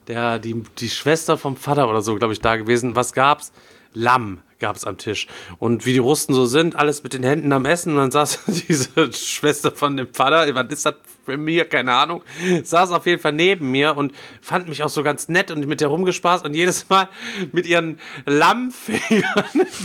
die Schwester vom Vater oder so, glaube ich, da gewesen. Was gab's? Lamm gab's am Tisch. Und wie die Russen so sind, alles mit den Händen am Essen. Und dann saß diese Schwester von dem Vater, was ist das für mir? Keine Ahnung. Saß auf jeden Fall neben mir und fand mich auch so ganz nett und mit der rumgespaßt. Und jedes Mal mit ihren Lammfingern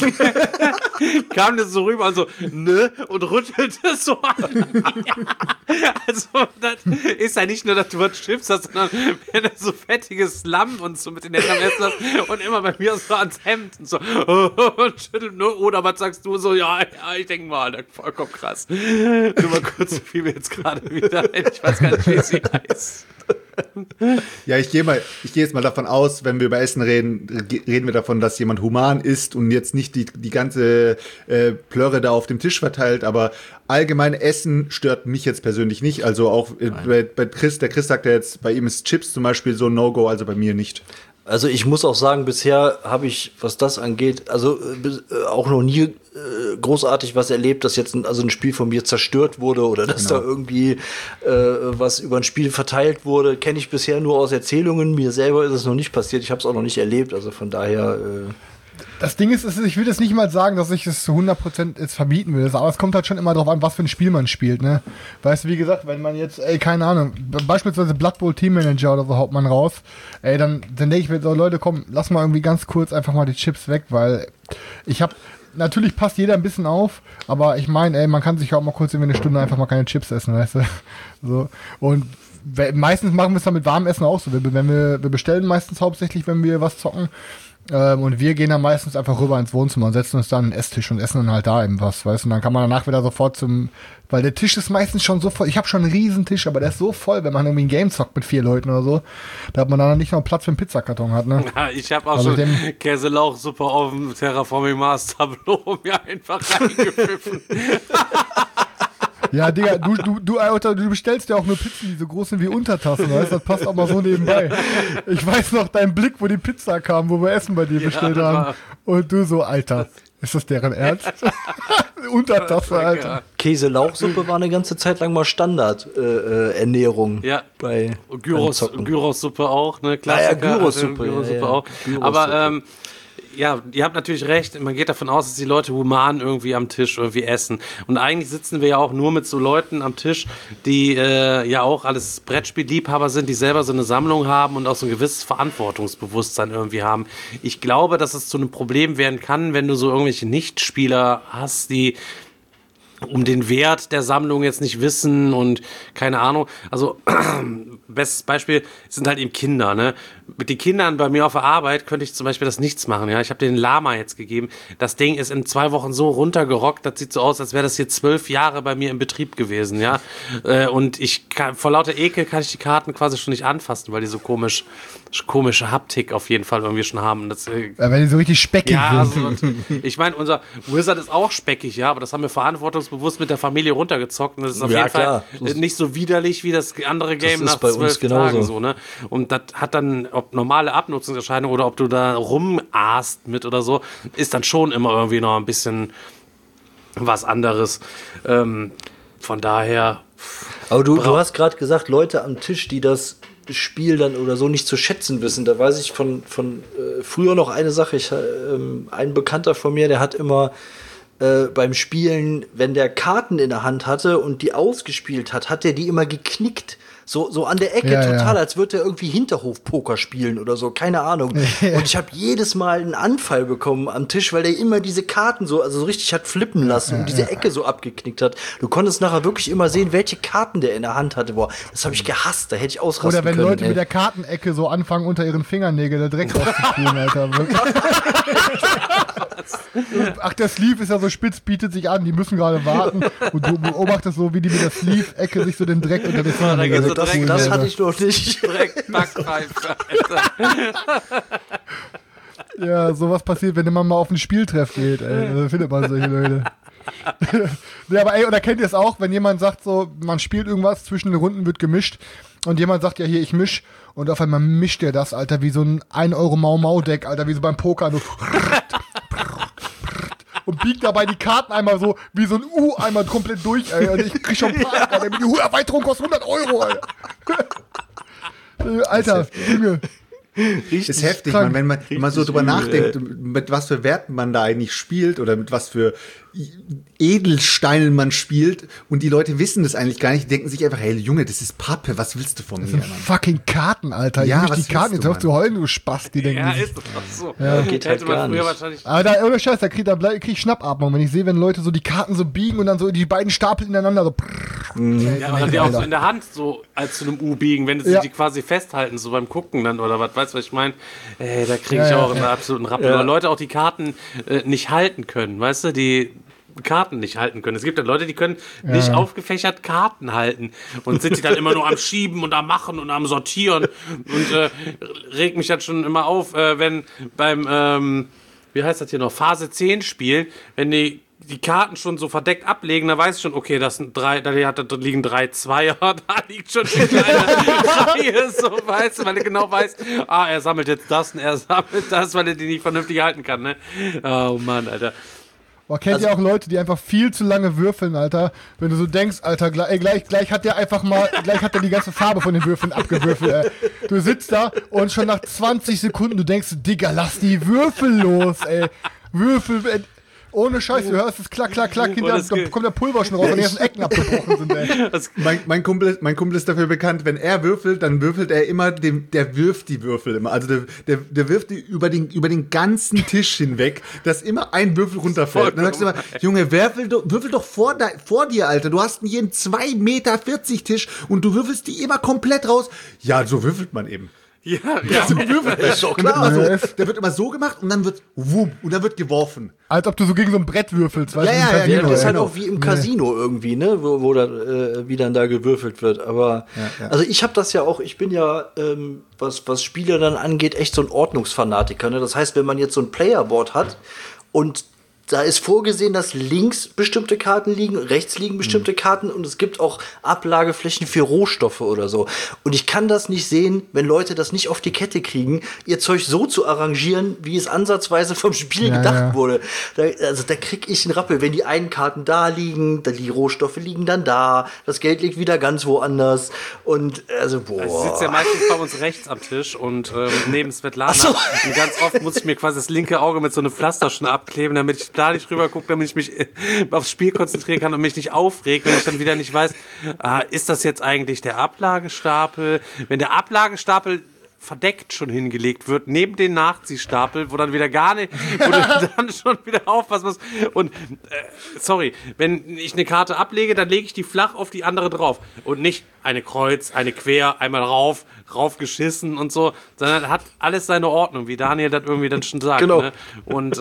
kam das so rüber und so, ne? Und rüttelte so an. Also, das ist ja nicht nur, dass du was Chips hast, sondern wenn du so fettiges Lamm und so mit den Händen am Essen hast und immer bei mir so ans Hemd und so, und schüttelt, ne? Oder was sagst du so, ja, ich denke mal, das ist vollkommen krass. Nur mal kurz, so viel mir jetzt gerade wieder ein. Ich weiß gar nicht, wie sie heißt. Ja, ich gehe jetzt mal davon aus, wenn wir über Essen reden, reden wir davon, dass jemand human isst und jetzt nicht die ganze Plörre da auf dem Tisch verteilt, aber allgemein Essen stört mich jetzt persönlich nicht. Also auch bei Chris, der Chris sagt ja jetzt, bei ihm ist Chips zum Beispiel so ein No-Go, also bei mir nicht. Also ich muss auch sagen, bisher habe ich, was das angeht, also auch noch nie großartig was erlebt, dass jetzt ein Spiel von mir zerstört wurde oder dass da irgendwie was über ein Spiel verteilt wurde. Kenne ich bisher nur aus Erzählungen. Mir selber ist es noch nicht passiert. Ich habe es auch noch nicht erlebt. Also von daher... Das Ding ist, ich will jetzt nicht mal sagen, dass ich es zu 100% jetzt verbieten will, aber es kommt halt schon immer darauf an, was für ein Spiel man spielt, ne? Weißt du, wie gesagt, wenn man jetzt, keine Ahnung, beispielsweise Blood Bowl Team Manager oder so haut man raus, dann denke ich mir so, Leute, komm, lass mal irgendwie ganz kurz einfach mal die Chips weg, weil natürlich passt jeder ein bisschen auf, aber ich meine, man kann sich auch mal kurz irgendwie eine Stunde einfach mal keine Chips essen, weißt du? So. Und meistens machen wir es dann mit warmem Essen auch so. Wir bestellen meistens hauptsächlich, wenn wir was zocken. Und wir gehen dann meistens einfach rüber ins Wohnzimmer und setzen uns dann an den Esstisch und essen dann halt da eben was, weißt du? Und dann kann man danach wieder sofort weil der Tisch ist meistens schon so voll. Ich habe schon einen riesen Tisch, aber der ist so voll, wenn man irgendwie ein Game zockt mit 4 Leuten oder so, da hat man dann nicht noch Platz für einen Pizzakarton hat, ne? Ja, ich habe auch Also schon Käselauchsuppe auf dem Terraforming Mars Tableau mir einfach reingepfiffen. Ja, Digga, du bestellst ja auch nur Pizzen, die so groß sind wie Untertassen, weißt du? Das passt auch mal so nebenbei. Ich weiß noch deinen Blick, wo die Pizza kam, wo wir Essen bei dir bestellt haben. Und du so, Alter, ist das deren Ernst? Untertasse, Alter. Käse-Lauchsuppe war eine ganze Zeit lang mal Standard-Ernährung. Ja. Bei Gyros-Suppe auch, ne? Klassiker. Gyros-Suppe. Gyros-Suppe Ja. auch. Gyros-Suppe. Aber Ja, ihr habt natürlich recht. Man geht davon aus, dass die Leute human irgendwie am Tisch irgendwie essen. Und eigentlich sitzen wir ja auch nur mit so Leuten am Tisch, die ja auch alles Brettspielliebhaber sind, die selber so eine Sammlung haben und auch so ein gewisses Verantwortungsbewusstsein irgendwie haben. Ich glaube, dass es zu einem Problem werden kann, wenn du so irgendwelche Nichtspieler hast, die um den Wert der Sammlung jetzt nicht wissen und keine Ahnung. Also, bestes Beispiel sind halt eben Kinder, ne? Mit den Kindern bei mir auf der Arbeit könnte ich zum Beispiel das nichts machen, ja. Ich habe den Lama jetzt gegeben. Das Ding ist in 2 Wochen so runtergerockt, das sieht so aus, als wäre das hier 12 Jahre bei mir im Betrieb gewesen, ja. Und vor lauter Ekel kann ich die Karten quasi schon nicht anfassen, weil die so komische Haptik auf jeden Fall irgendwie schon haben. Das, weil die so richtig speckig sind. Also, ich meine, unser Wizard ist auch speckig, ja, aber das haben wir verantwortungsbewusst mit der Familie runtergezockt und das ist auf jeden Fall nicht so widerlich wie das andere Game nach 12 Tagen so, ne? Und das hat dann, ob normale Abnutzungserscheinungen oder ob du da rumast mit oder so, ist dann schon immer irgendwie noch ein bisschen was anderes. Von daher. Aber du hast gerade gesagt, Leute am Tisch, die das Spiel dann oder so nicht zu schätzen wissen. Da weiß ich von früher noch eine Sache. Ein Bekannter von mir, der hat immer beim Spielen, wenn der Karten in der Hand hatte und die ausgespielt hat, hat er die immer geknickt. So an der Ecke, total, als würde er irgendwie Hinterhof-Poker spielen oder so, keine Ahnung. Und ich habe jedes Mal einen Anfall bekommen am Tisch, weil der immer diese Karten so richtig hat flippen lassen und diese Ecke so abgeknickt hat. Du konntest nachher wirklich immer sehen, welche Karten der in der Hand hatte. Boah, das habe ich gehasst, da hätte ich ausrasten können. Oder wenn Leute mit der Kartenecke so anfangen, unter ihren Fingernägeln der Dreck auszuspielen, Alter. Ach, der Sleeve ist ja so spitz, bietet sich an, die müssen gerade warten und du beobachtest so, wie die mit der Sleeve-Ecke sich so den Dreck unter den Fingernägeln. Das hatte ich noch nicht. Direkt Backpfeife. Ja, sowas passiert, wenn man mal auf ein Spieltreff geht, ey. Da findet man solche Leute. Ja, aber ey, oder kennt ihr es auch, wenn jemand sagt so, man spielt irgendwas, zwischen den Runden wird gemischt und jemand sagt, ja hier, ich misch und auf einmal mischt der das, Alter, wie so ein 1-Euro-Mau-Mau-Deck, Alter, wie so beim Poker. So und biegt dabei die Karten einmal so wie so ein U einmal komplett durch, ey. Und ich krieg schon Panik, Alter. Die Erweiterung kostet 100 Euro, Alter. Alter, Junge. Ist heftig, man, wenn man so drüber nachdenkt, mit was für Werten man da eigentlich spielt oder mit was für Edelsteinen man spielt und die Leute wissen das eigentlich gar nicht, die denken sich einfach, hey Junge, das ist Pappe, was willst du von mir, Mann? Fucking Karten, Alter. Ja, was die Karten, jetzt hörst du heulen, du Spaß, die denken. Ja, ist doch so. Ja, geht halt gar nicht. Aber da, ohne Scheiß, da krieg ich Schnappatmung, wenn ich sehe, wenn Leute so die Karten so biegen und dann so die beiden Stapel ineinander so. Ja, oder die auch so in der Hand so als zu einem U biegen, wenn sie die quasi festhalten, so beim Gucken dann oder was, weißt du, was ich meine? Da kriege ich auch einen absoluten Rappel. Oder Leute auch die Karten nicht halten können, weißt du, die Karten nicht halten können. Es gibt ja Leute, die können nicht aufgefächert Karten halten und sind die dann immer nur am Schieben und am Machen und am Sortieren und regt mich dann schon immer auf, wenn beim, wie heißt das hier noch, Phase 10 spielen, wenn die Karten schon so verdeckt ablegen, da weiß ich schon, okay, das sind da liegen 3 Zweier, da liegt schon die kleine Reihe, so, weißt du, weil er genau weiß, er sammelt jetzt das und er sammelt das, weil er die nicht vernünftig halten kann, ne? Oh Mann, Alter. Boah, kennt ihr auch Leute, die einfach viel zu lange würfeln, Alter? Wenn du so denkst, Alter, gleich hat der einfach mal, gleich hat er die ganze Farbe von den Würfeln abgewürfelt, ey. Du sitzt da und schon nach 20 Sekunden, du denkst, Digga, lass die Würfel los, ey. Würfel, ohne Scheiß, du hörst es klack, klack, klack, da kommt der Pulver schon raus, weil die ganzen Ecken abgebrochen sind, ey. Mein Kumpel ist dafür bekannt, wenn er würfelt, dann würfelt er immer, der wirft die Würfel immer. Also der wirft die über den ganzen Tisch hinweg, dass immer ein Würfel runterfällt. Und dann sagst du immer, Junge, würfel doch vor dir, Alter. Du hast hier einen 2,40 Meter Tisch und du würfelst die immer komplett raus. Ja, so würfelt man eben. Ja. So würfelt ist doch klar. Der wird immer so gemacht und dann wird wumm und dann wird geworfen. Als ob du so gegen so ein Brett würfelst, weißt du? Ja, das ist halt auch wie im Casino irgendwie, ne, wo wie dann da gewürfelt wird. Aber also ich habe das ja auch, ich bin ja, was Spiele dann angeht, echt so ein Ordnungsfanatiker. Ne? Das heißt, wenn man jetzt so ein Playerboard hat und da ist vorgesehen, dass links bestimmte Karten liegen, rechts liegen bestimmte Karten und es gibt auch Ablageflächen für Rohstoffe oder so. Und ich kann das nicht sehen, wenn Leute das nicht auf die Kette kriegen, ihr Zeug so zu arrangieren, wie es ansatzweise vom Spiel gedacht wurde. Da krieg ich einen Rappel, wenn die einen Karten da liegen, die Rohstoffe liegen dann da, das Geld liegt wieder ganz woanders und also boah. Also sitzt ja meistens bei uns rechts am Tisch und neben Svetlana. So. Und ganz oft muss ich mir quasi das linke Auge mit so einem Pflaster schon abkleben, damit ich da nicht rüber gucke, damit ich mich aufs Spiel konzentrieren kann und mich nicht aufregt, wenn ich dann wieder nicht weiß, ist das jetzt eigentlich der Ablagestapel? Wenn der Ablagestapel verdeckt schon hingelegt wird, neben den Nachziehstapel, wo dann wieder gar nicht, wo du dann schon wieder aufpassen musst. Und, sorry, wenn ich eine Karte ablege, dann lege ich die flach auf die andere drauf. Und nicht eine Kreuz, eine quer, einmal raufgeschissen und so, sondern hat alles seine Ordnung, wie Daniel das irgendwie dann schon sagt. Genau. Ne? Und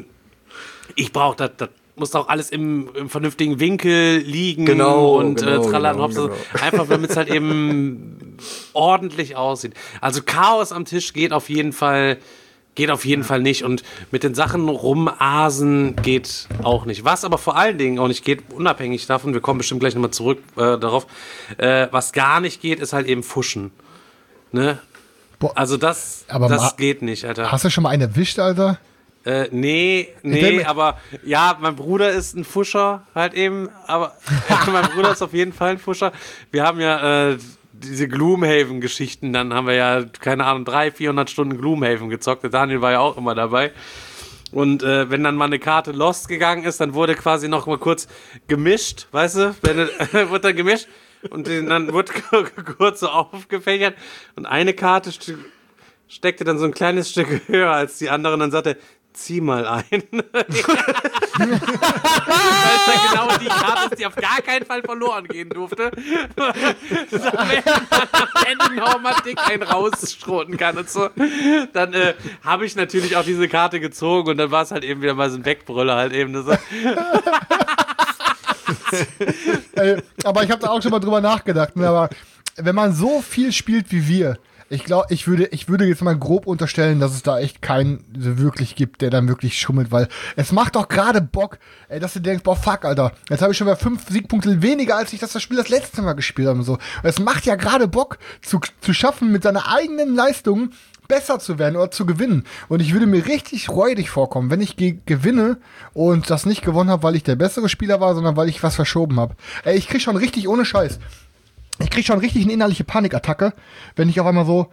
ich brauche das muss auch alles im vernünftigen Winkel liegen und tralala und hops. Genau. Einfach damit es halt eben ordentlich aussieht. Also Chaos am Tisch geht auf jeden Fall nicht und mit den Sachen rumasen geht auch nicht. Was aber vor allen Dingen auch nicht geht, unabhängig davon, wir kommen bestimmt gleich nochmal zurück darauf, was gar nicht geht, ist halt eben Fuschen. Ne? Boah. Also das geht nicht, Alter. Hast du schon mal einen erwischt, Alter? Nee, aber ja, mein Bruder ist ein Fuscher halt eben, aber mein Bruder ist auf jeden Fall ein Fuscher. Wir haben ja diese Gloomhaven-Geschichten, dann haben wir ja, keine Ahnung, 300-400 Stunden Gloomhaven gezockt. Der Daniel war ja auch immer dabei. Und wenn dann mal eine Karte lost gegangen ist, dann wurde quasi noch mal kurz gemischt, weißt du? Wurde dann gemischt und dann wurde kurz so aufgefächert und eine Karte steckte dann so ein kleines Stück höher als die andere und dann sagte, zieh mal ein. Weil es dann genau die Karte ist, die auf gar keinen Fall verloren gehen durfte. Damit man am Ende nochmal dick einen rausschroten kann und so. Dann habe ich natürlich auch diese Karte gezogen und dann war es halt eben wieder mal so ein Wegbrüller halt eben. So. Aber ich habe da auch schon mal drüber nachgedacht. Ne? Aber wenn man so viel spielt wie wir, ich glaube, ich würde jetzt mal grob unterstellen, dass es da echt keinen so wirklich gibt, der dann wirklich schummelt, weil es macht doch gerade Bock, dass du denkst, boah, fuck, Alter, jetzt habe ich schon wieder 5 Siegpunkte weniger, als ich das Spiel das letzte Mal gespielt habe und so. Und es macht ja gerade Bock, zu schaffen, mit seiner eigenen Leistung besser zu werden oder zu gewinnen. Und ich würde mir richtig räudig vorkommen, wenn ich gewinne und das nicht gewonnen habe, weil ich der bessere Spieler war, sondern weil ich was verschoben habe. Ich krieg schon richtig ohne Scheiß. Ich krieg schon richtig eine innerliche Panikattacke, wenn ich auf einmal so,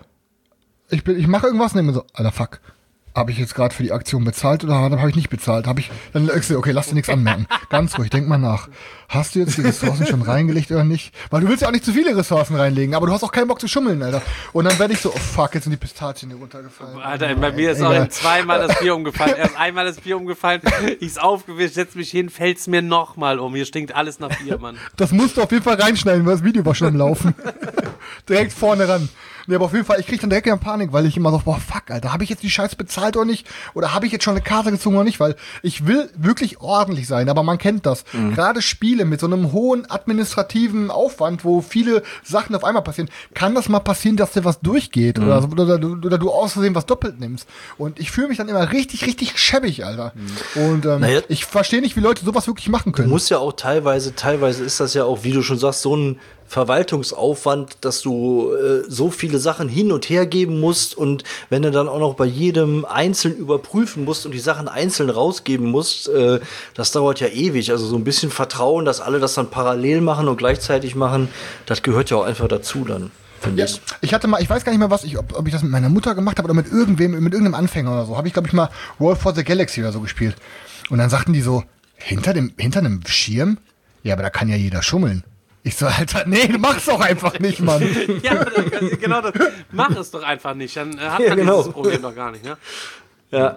ich mache irgendwas und denke mir so, Alter, fuck, habe ich jetzt gerade für die Aktion bezahlt oder habe ich nicht bezahlt? Dann okay, lass dir nichts anmerken. Ganz ruhig, denk mal nach. Hast du jetzt die Ressourcen schon reingelegt oder nicht? Weil du willst ja auch nicht zu viele Ressourcen reinlegen, aber du hast auch keinen Bock zu schummeln, Alter. Und dann werde ich so, oh fuck, jetzt sind die Pistazien hier runtergefallen. Alter, bei mir ist auch zweimal das Bier umgefallen. Erst einmal das Bier umgefallen, ich's aufgewischt, setz mich hin, fällt's mir nochmal um. Hier stinkt alles nach Bier, Mann. Das musst du auf jeden Fall reinschneiden, weil das Video war schon am Laufen. Direkt vorne ran. Nee, aber auf jeden Fall, ich krieg dann direkt Panik, weil ich immer so, boah, fuck, Alter, habe ich jetzt die Scheiße bezahlt oder nicht? Oder habe ich jetzt schon eine Karte gezogen oder nicht? Weil ich will wirklich ordentlich sein, aber man kennt das. Gerade Spiele mit so einem hohen administrativen Aufwand, wo viele Sachen auf einmal passieren, kann das mal passieren, dass dir was durchgeht oder du aus Versehen was doppelt nimmst. Und ich fühle mich dann immer richtig, richtig schäbig, Alter. Und ich verstehe nicht, wie Leute sowas wirklich machen können. Du musst ja auch teilweise ist das ja auch, wie du schon sagst, so ein Verwaltungsaufwand, dass du so viele Sachen hin und her geben musst und wenn du dann auch noch bei jedem einzeln überprüfen musst und die Sachen einzeln rausgeben musst, das dauert ja ewig. Also so ein bisschen Vertrauen, dass alle das dann parallel machen und gleichzeitig machen, das gehört ja auch einfach dazu dann. Ja, ich hatte mal, ich weiß gar nicht mehr was, ob ich das mit meiner Mutter gemacht habe oder mit irgendeinem Anfänger oder so, habe ich glaube ich mal World for the Galaxy oder so gespielt. Und dann sagten die so, hinter einem Schirm? Ja, aber da kann ja jeder schummeln. Ich so, Alter, nee, mach's doch einfach nicht, Mann. Ja, genau das. Mach es doch einfach nicht. Dann hat man dieses Problem doch gar nicht, ne? Ja,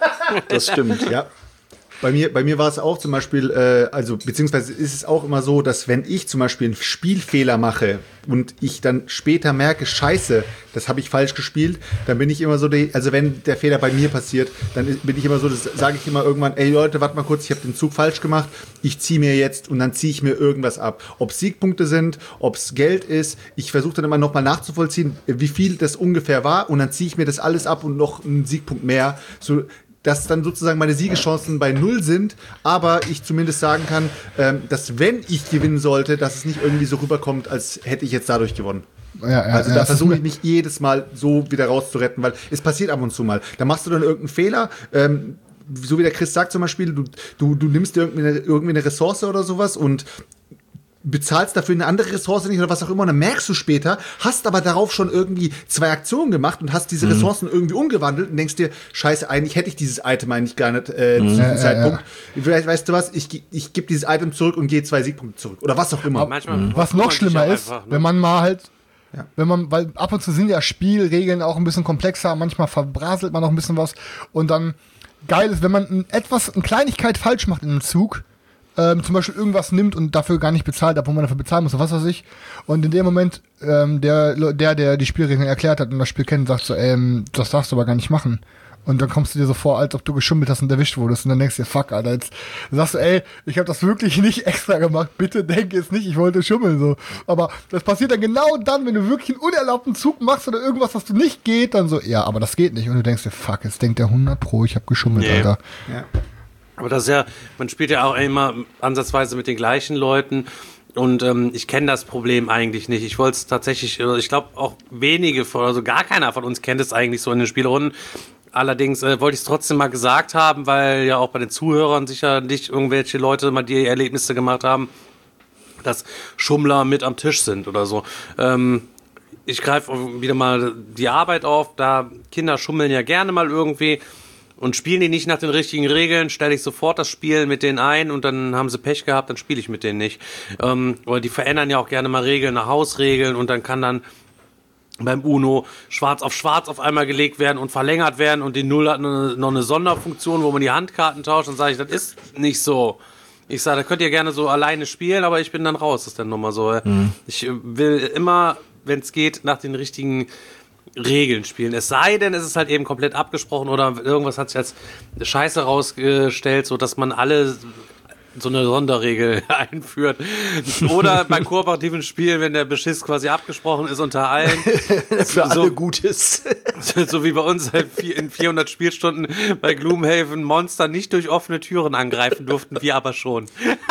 das stimmt. Ja. Bei mir war es auch zum Beispiel, beziehungsweise ist es auch immer so, dass wenn ich zum Beispiel einen Spielfehler mache und ich dann später merke, scheiße, das habe ich falsch gespielt, dann bin ich immer so, also wenn der Fehler bei mir passiert, dann bin ich immer so, das sage ich immer irgendwann, ey Leute, warte mal kurz, ich habe den Zug falsch gemacht, ich ziehe mir jetzt und dann ziehe ich mir irgendwas ab. Ob es Siegpunkte sind, ob es Geld ist, ich versuche dann immer nochmal nachzuvollziehen, wie viel das ungefähr war und dann ziehe ich mir das alles ab und noch einen Siegpunkt mehr, so dass dann sozusagen meine Siegeschancen bei 0 sind, aber ich zumindest sagen kann, dass wenn ich gewinnen sollte, dass es nicht irgendwie so rüberkommt, als hätte ich jetzt dadurch gewonnen. Also da versuche ich mich jedes Mal so wieder rauszuretten, weil es passiert ab und zu mal. Da machst du dann irgendeinen Fehler, so wie der Chris sagt zum Beispiel, du nimmst dir irgendwie eine Ressource oder sowas und bezahlst dafür eine andere Ressource nicht oder was auch immer und dann merkst du später, hast aber darauf schon irgendwie 2 Aktionen gemacht und hast diese Ressourcen irgendwie umgewandelt und denkst dir, scheiße, eigentlich hätte ich dieses Item eigentlich gar nicht zu diesem Zeitpunkt. Vielleicht, weißt du was, ich gebe dieses Item zurück und gehe 2 Siegpunkte zurück oder was auch immer. Was noch schlimmer ist, wenn man mal halt weil ab und zu sind ja Spielregeln auch ein bisschen komplexer, manchmal verbraselt man noch ein bisschen was und dann geil ist, wenn man eine Kleinigkeit falsch macht in einem Zug, zum Beispiel irgendwas nimmt und dafür gar nicht bezahlt, obwohl man dafür bezahlen muss, oder was weiß ich. Und in dem Moment, der die Spielregeln erklärt hat und das Spiel kennt, sagt so, das darfst du aber gar nicht machen. Und dann kommst du dir so vor, als ob du geschummelt hast und erwischt wurdest. Und dann denkst du dir, fuck, Alter, jetzt sagst du, ich habe das wirklich nicht extra gemacht. Bitte denk jetzt nicht, ich wollte schummeln. So. Aber das passiert dann genau dann, wenn du wirklich einen unerlaubten Zug machst oder irgendwas, was du nicht geht, dann so, ja, aber das geht nicht. Und du denkst dir, fuck, jetzt denkt der 100 Pro, ich habe geschummelt, Alter. Ja. Aber das ist ja, man spielt ja auch immer ansatzweise mit den gleichen Leuten und ich kenne das Problem eigentlich nicht. Ich wollte es tatsächlich, ich glaube auch wenige also gar keiner von uns kennt es eigentlich so in den Spielrunden. Allerdings wollte ich es trotzdem mal gesagt haben, weil ja auch bei den Zuhörern sicher nicht irgendwelche Leute mal die Erlebnisse gemacht haben, dass Schummler mit am Tisch sind oder so. Ich greife wieder mal die Arbeit auf, da Kinder schummeln ja gerne mal irgendwie. Und spielen die nicht nach den richtigen Regeln, stelle ich sofort das Spielen mit denen ein und dann haben sie Pech gehabt, dann spiele ich mit denen nicht. Oder die verändern ja auch gerne mal Regeln nach Hausregeln und dann kann dann beim Uno schwarz auf einmal gelegt werden und verlängert werden und die Null hat noch eine Sonderfunktion, wo man die Handkarten tauscht. Dann sage ich, das ist nicht so. Ich sage, da könnt ihr gerne so alleine spielen, aber ich bin dann raus. Das ist dann nochmal so. Ich will immer, wenn es geht, nach den richtigen Regeln spielen. Es sei denn, es ist halt eben komplett abgesprochen oder irgendwas hat sich als Scheiße rausgestellt, so dass man alle so eine Sonderregel einführt. Oder bei kooperativen Spielen, wenn der Beschiss quasi abgesprochen ist unter allen. Für alle gut ist. So wie bei uns halt in 400 Spielstunden bei Gloomhaven Monster nicht durch offene Türen angreifen durften, wir aber schon.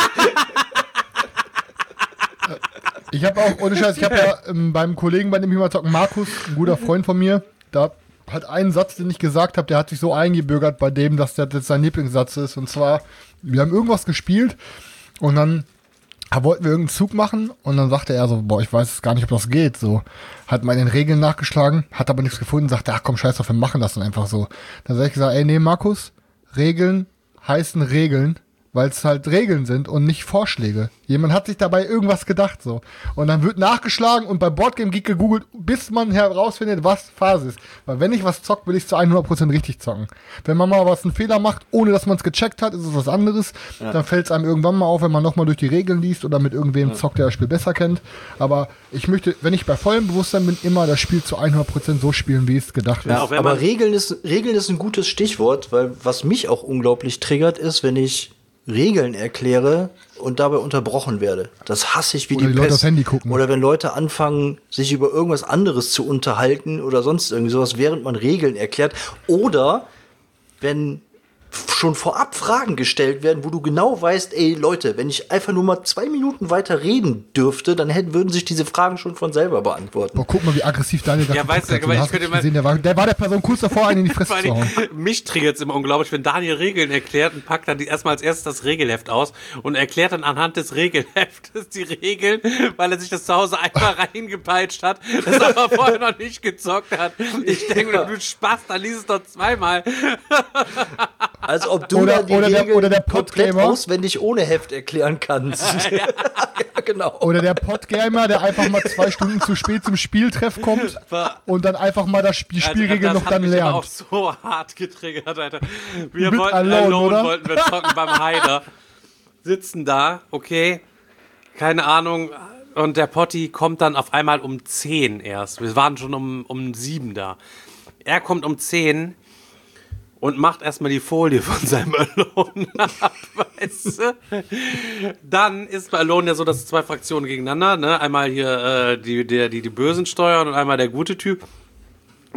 Ich habe auch, ohne Scheiß, beim Kollegen, bei dem ich mal zocken, Markus, ein guter Freund von mir, da hat einen Satz, den ich gesagt habe, der hat sich so eingebürgert bei dem, dass das sein Lieblingssatz ist. Und zwar, wir haben irgendwas gespielt und dann wollten wir irgendeinen Zug machen und dann sagte er so, ich weiß gar nicht, ob das geht. So, hat mal in den Regeln nachgeschlagen, hat aber nichts gefunden, sagte, ach komm, scheiß drauf, wir machen das dann einfach so. Dann sag ich gesagt, nee, Markus, Regeln heißen Regeln, weil es halt Regeln sind und nicht Vorschläge. Jemand hat sich dabei irgendwas gedacht, so. Und dann wird nachgeschlagen und bei Boardgame Geek gegoogelt, bis man herausfindet, was Phase ist. Weil wenn ich was zocke, will ich es zu 100% richtig zocken. Wenn man mal einen Fehler macht, ohne dass man es gecheckt hat, ist es was anderes. Ja. Dann fällt es einem irgendwann mal auf, wenn man nochmal durch die Regeln liest oder mit irgendwem zockt, der das Spiel besser kennt. Aber ich möchte, wenn ich bei vollem Bewusstsein bin, immer das Spiel zu 100% so spielen, wie es gedacht ist. Aber Regeln ist ein gutes Stichwort, weil was mich auch unglaublich triggert ist, wenn ich Regeln erkläre und dabei unterbrochen werde. Das hasse ich wie die Pest. Leute aufs Handy gucken. Oder wenn Leute anfangen, sich über irgendwas anderes zu unterhalten oder sonst irgendwie sowas, während man Regeln erklärt. Oder wenn schon vorab Fragen gestellt werden, wo du genau weißt, Leute, wenn ich einfach nur mal 2 Minuten weiter reden dürfte, dann würden sich diese Fragen schon von selber beantworten. Guck mal, wie aggressiv Daniel da weißt du, ich könnte mal der war der Person kurz davor, einen in die Fresse zu hauen. Mich triggert es immer unglaublich, wenn Daniel Regeln erklärt und packt dann erstmal als erstes das Regelheft aus und erklärt dann anhand des Regelheftes die Regeln, weil er sich das zu Hause einmal reingepeitscht hat, das aber vorher noch nicht gezockt hat. Ich denke, du Spaß, dann liest es doch zweimal. Als ob du die Regeln der komplett auswendig ohne Heft erklären kannst. Ja, genau. Oder der Podgamer, der einfach mal 2 Stunden zu spät zum Spieltreff kommt und dann einfach mal die Spielregeln noch dann lernt. Das hat mich auch so hart getriggert, Alter. Wir wollten Alone wollten wir zocken beim Heider. Sitzen da, okay, keine Ahnung. Und der Potti kommt dann auf einmal um 10 erst. Wir waren schon um 7 da. Er kommt um 10 und macht erstmal die Folie von seinem Alone ab, weißt du? Dann ist bei Alone ja so, dass 2 Fraktionen gegeneinander, ne? Einmal hier die Bösen steuern und einmal der gute Typ.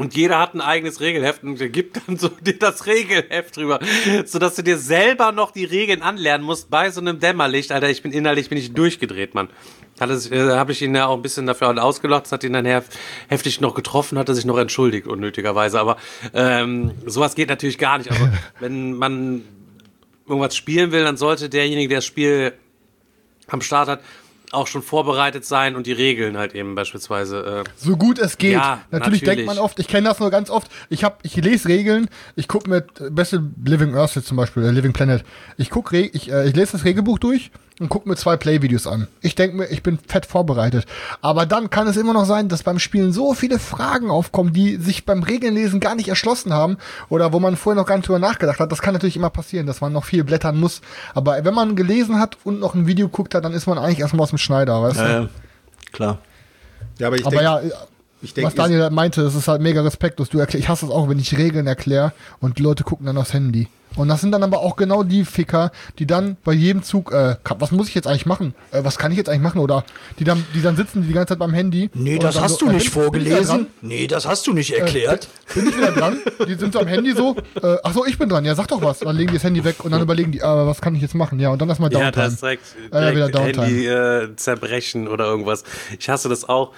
Und jeder hat ein eigenes Regelheft und gibt dann so dir das Regelheft drüber, sodass du dir selber noch die Regeln anlernen musst bei so einem Dämmerlicht. Alter, innerlich bin ich durchgedreht, Mann. Habe ich ihn ja auch ein bisschen dafür ausgelacht, das hat ihn dann heftig noch getroffen, hat er sich noch entschuldigt, unnötigerweise. Aber sowas geht natürlich gar nicht. Also wenn man irgendwas spielen will, dann sollte derjenige, der das Spiel am Start hat, auch schon vorbereitet sein und die Regeln halt eben beispielsweise. So gut es geht. Ja, natürlich denkt man oft, ich kenne das nur ganz oft, ich lese Regeln, ich gucke mit beste Living Earth jetzt zum Beispiel, Living Planet, ich lese das Regelbuch durch und gucke mir 2 Playvideos an. Ich denke mir, ich bin fett vorbereitet. Aber dann kann es immer noch sein, dass beim Spielen so viele Fragen aufkommen, die sich beim Regelnlesen gar nicht erschlossen haben oder wo man vorher noch gar nicht drüber nachgedacht hat. Das kann natürlich immer passieren, dass man noch viel blättern muss. Aber wenn man gelesen hat und noch ein Video guckt hat, dann ist man eigentlich erstmal aus dem Schneider, weißt du? Ja, klar. Ja, aber ich denke, was Daniel meinte, das ist halt mega respektlos. Ich hasse es auch, wenn ich Regeln erkläre und die Leute gucken dann aufs Handy. Und das sind dann aber auch genau die Ficker, die dann bei jedem Zug, was muss ich jetzt eigentlich machen? Was kann ich jetzt eigentlich machen? Oder die dann sitzen die ganze Zeit beim Handy. Nee, das hast du nicht vorgelesen. Nee, das hast du nicht erklärt. Bin ich wieder dran? Die sind so am Handy so, ach so, ich bin dran. Ja, sag doch was. Dann legen die das Handy weg und dann überlegen die, was kann ich jetzt machen? Ja, und dann erstmal Downtime. Ja, das ist direkt wieder Downtime. Handy zerbrechen oder irgendwas. Ich hasse das auch.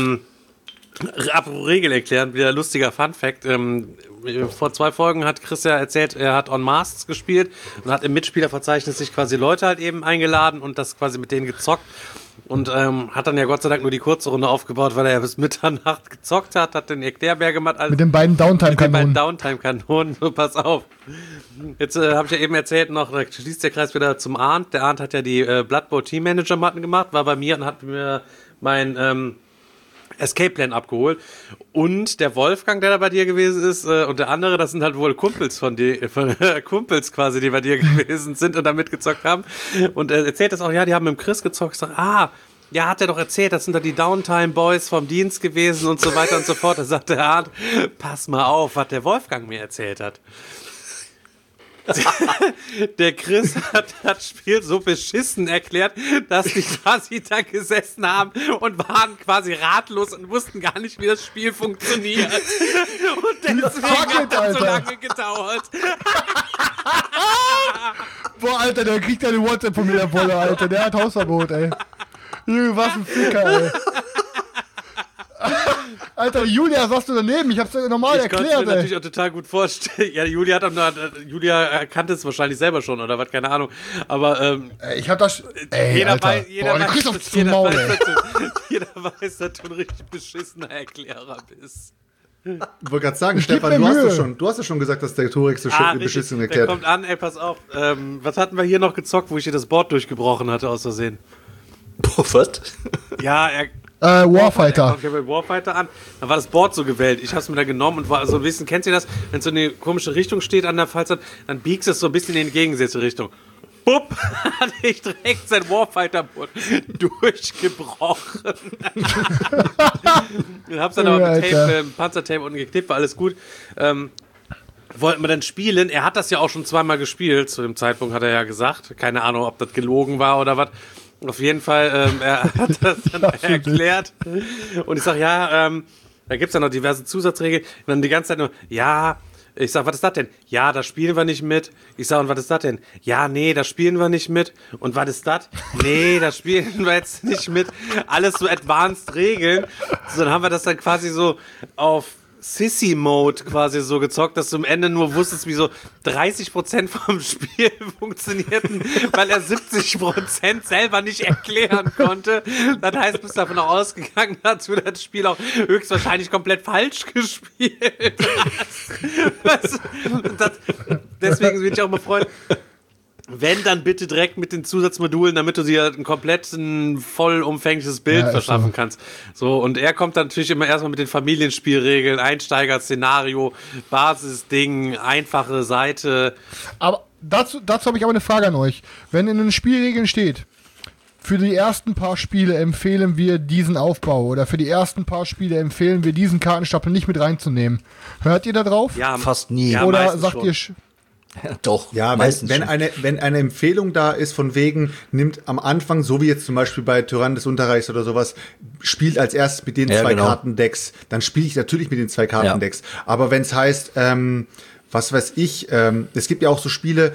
Apropos Regel erklären, wieder lustiger Funfact. Vor 2 Folgen hat Chris ja erzählt, er hat On Masks gespielt und hat im Mitspielerverzeichnis sich quasi Leute halt eben eingeladen und das quasi mit denen gezockt. Und hat dann ja Gott sei Dank nur die kurze Runde aufgebaut, weil er ja bis Mitternacht gezockt hat den Erklärbär gemacht. Mit den beiden Downtime-Kanonen. Mit den beiden Downtime-Kanonen, so pass auf. Jetzt habe ich ja eben erzählt noch, da schließt der Kreis wieder zum Arndt. Der Arndt hat ja die Blood Bowl Team Manager-Matten gemacht, war bei mir und hat mir mein Escape Plan abgeholt. Und der Wolfgang, der da bei dir gewesen ist, und der andere, das sind halt wohl Kumpels von Kumpels quasi, die bei dir gewesen sind und da mitgezockt haben. Und er erzählt das auch, ja, die haben mit dem Chris gezockt. Ich sag, ja, hat er doch erzählt, das sind doch die Downtime Boys vom Dienst gewesen und so weiter und so fort. Da sagt der Arndt, pass mal auf, was der Wolfgang mir erzählt hat. Der Chris hat das Spiel so beschissen erklärt, dass die quasi da gesessen haben und waren quasi ratlos und wussten gar nicht, wie das Spiel funktioniert. Und deswegen hat das so lange gedauert. Boah, Alter, der kriegt ja eine WhatsApp von mir, der Wolle, Alter. Der hat Hausverbot, ey. Junge, was ein Ficker, ey. Alter, Julia, sagst du daneben? Ich hab's dir normal erklärt, ey. Ich kann mir natürlich auch total gut vorstellen. Ja, Julia kannte es wahrscheinlich selber schon, oder was, keine Ahnung. Aber, ich hab das... jeder weiß, dass du ein richtig beschissener Erklärer bist. Ich wollte gerade sagen, Stefan, du hast ja schon gesagt, dass der Turex so schön beschissen erklärt. Der kommt an, ey, pass auf. Was hatten wir hier noch gezockt, wo ich hier das Board durchgebrochen hatte, aus Versehen? Boah, was? Ja, Warfighter. Ich habe Warfighter an, dann war das Board so gewählt. Ich habe es mir da genommen und war so ein bisschen, kennst du das? Wenn es so eine komische Richtung steht an der Falze, dann biegst du es so ein bisschen in die entgegengesetzte Richtung. Bupp, hatte ich direkt sein Warfighter-Board durchgebrochen. Ich hab's dann aber mit Panzertape unten geknippt, war alles gut. Wollten wir dann spielen? Er hat das ja auch schon 2-mal gespielt. Zu dem Zeitpunkt hat er ja gesagt. Keine Ahnung, ob das gelogen war oder was. Auf jeden Fall, er hat das dann erklärt. Und ich sag, ja, da gibt's ja noch diverse Zusatzregeln. Und dann die ganze Zeit nur, ja, ich sag, was ist das denn? Ja, da spielen wir nicht mit. Ich sag, und was ist das denn? Ja, nee, da spielen wir nicht mit. Und was ist das? Nee, da spielen wir jetzt nicht mit. Alles so advanced Regeln. So, dann haben wir das dann quasi so auf Sissy-Mode quasi so gezockt, dass du am Ende nur wusstest, wie so 30% vom Spiel funktionierten, weil er 70% selber nicht erklären konnte. Das heißt, bist davon auch ausgegangen, dass du das Spiel auch höchstwahrscheinlich komplett falsch gespielt hast. Deswegen bin ich auch immer Freund, wenn, dann bitte direkt mit den Zusatzmodulen, damit du dir ein komplett vollumfängliches Bild verschaffen kannst. So, und er kommt dann natürlich immer erstmal mit den Familienspielregeln, Einsteiger-Szenario, Basisding, einfache Seite. Aber dazu habe ich aber eine Frage an euch. Wenn in den Spielregeln steht, für die ersten paar Spiele empfehlen wir diesen Aufbau oder für die ersten paar Spiele empfehlen wir diesen Kartenstapel nicht mit reinzunehmen. Hört ihr da drauf? Ja, fast nie. Ja, oder sagt ihr... Ja, doch, Ja, meistens wenn schon. wenn eine Empfehlung da ist, von wegen, nimmt am Anfang, so wie jetzt zum Beispiel bei Tyrann des Unterreichs oder sowas, spielt als erstes mit den Ja, zwei genau. Kartendecks, dann spiele ich natürlich mit den zwei Kartendecks. Aber wenn es heißt, was weiß ich, es gibt ja auch so Spiele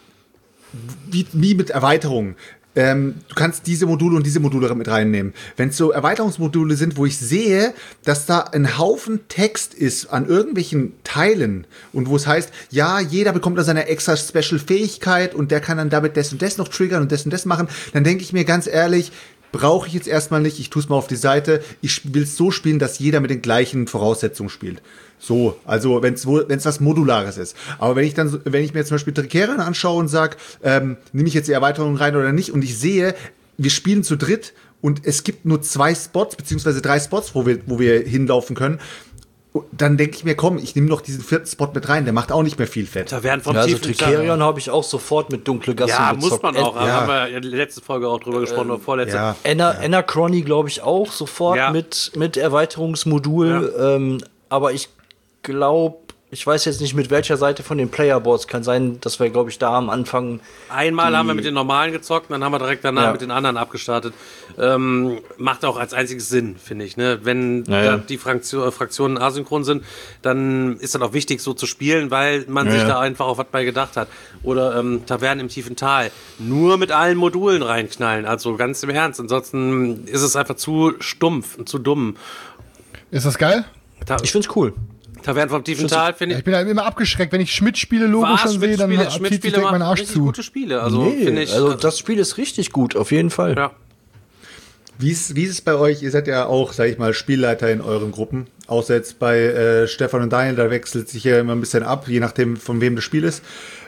wie mit Erweiterungen. Du kannst diese Module und diese Module mit reinnehmen. Wenn es so Erweiterungsmodule sind, wo ich sehe, dass da ein Haufen Text ist an irgendwelchen Teilen und wo es heißt, ja, jeder bekommt da seine extra Special-Fähigkeit und der kann dann damit das und das noch triggern und das machen, dann denke ich mir ganz ehrlich, brauche ich jetzt erstmal nicht, ich tue es mal auf die Seite, ich will es so spielen, dass jeder mit den gleichen Voraussetzungen spielt. So, also wenn es was Modulares ist. Aber wenn ich mir jetzt zum Beispiel Tricerion anschaue und sage, nehme ich jetzt die Erweiterung rein oder nicht und ich sehe, wir spielen zu dritt und es gibt nur 2 Spots, beziehungsweise 3 Spots, wo wir hinlaufen können, dann denke ich mir, komm, ich nehme noch diesen 4. Spot mit rein, der macht auch nicht mehr viel Fett. Da werden vom Ja, also tiefen Tricerion habe ich auch sofort mit Dunkle Gassen Ja, gezockt. muss man auch. Ja. Haben wir in der letzten Folge auch drüber gesprochen, oder vorletzte. Ja. Anachrony, glaube ich, auch sofort Ja. mit Erweiterungsmodul. Aber ich glaube, ich weiß jetzt nicht, mit welcher Seite von den Playerboards. Kann sein, dass wir, glaube ich, da am Anfang. Einmal haben wir mit den normalen gezockt, und dann haben wir direkt danach mit den anderen abgestartet. Macht auch als einziges Sinn, finde ich. Ne? Wenn da die Fraktionen asynchron sind, dann ist das auch wichtig, so zu spielen, weil man sich da einfach auf was bei gedacht hat. Oder Tavernen im tiefen Tal. Nur mit allen Modulen reinknallen, also ganz im Ernst. Ansonsten ist es einfach zu stumpf und zu dumm. Ist das geil? Ich find's cool. Tavernen vom tiefen Tal, finde Ja, ich. ich bin halt immer abgeschreckt. Wenn ich Schmidt-Spiele-Logo schon sehe, dann zieht sich direkt mein Arsch richtig zu. gute Spiele. Also, finde ich. Also das Spiel ist richtig gut, auf jeden Fall. Ja. Wie ist es bei euch? Ihr seid ja auch, sag ich mal, Spielleiter in euren Gruppen. Außer jetzt bei Stefan und Daniel, da wechselt sich ja immer ein bisschen ab, je nachdem, von wem das Spiel ist.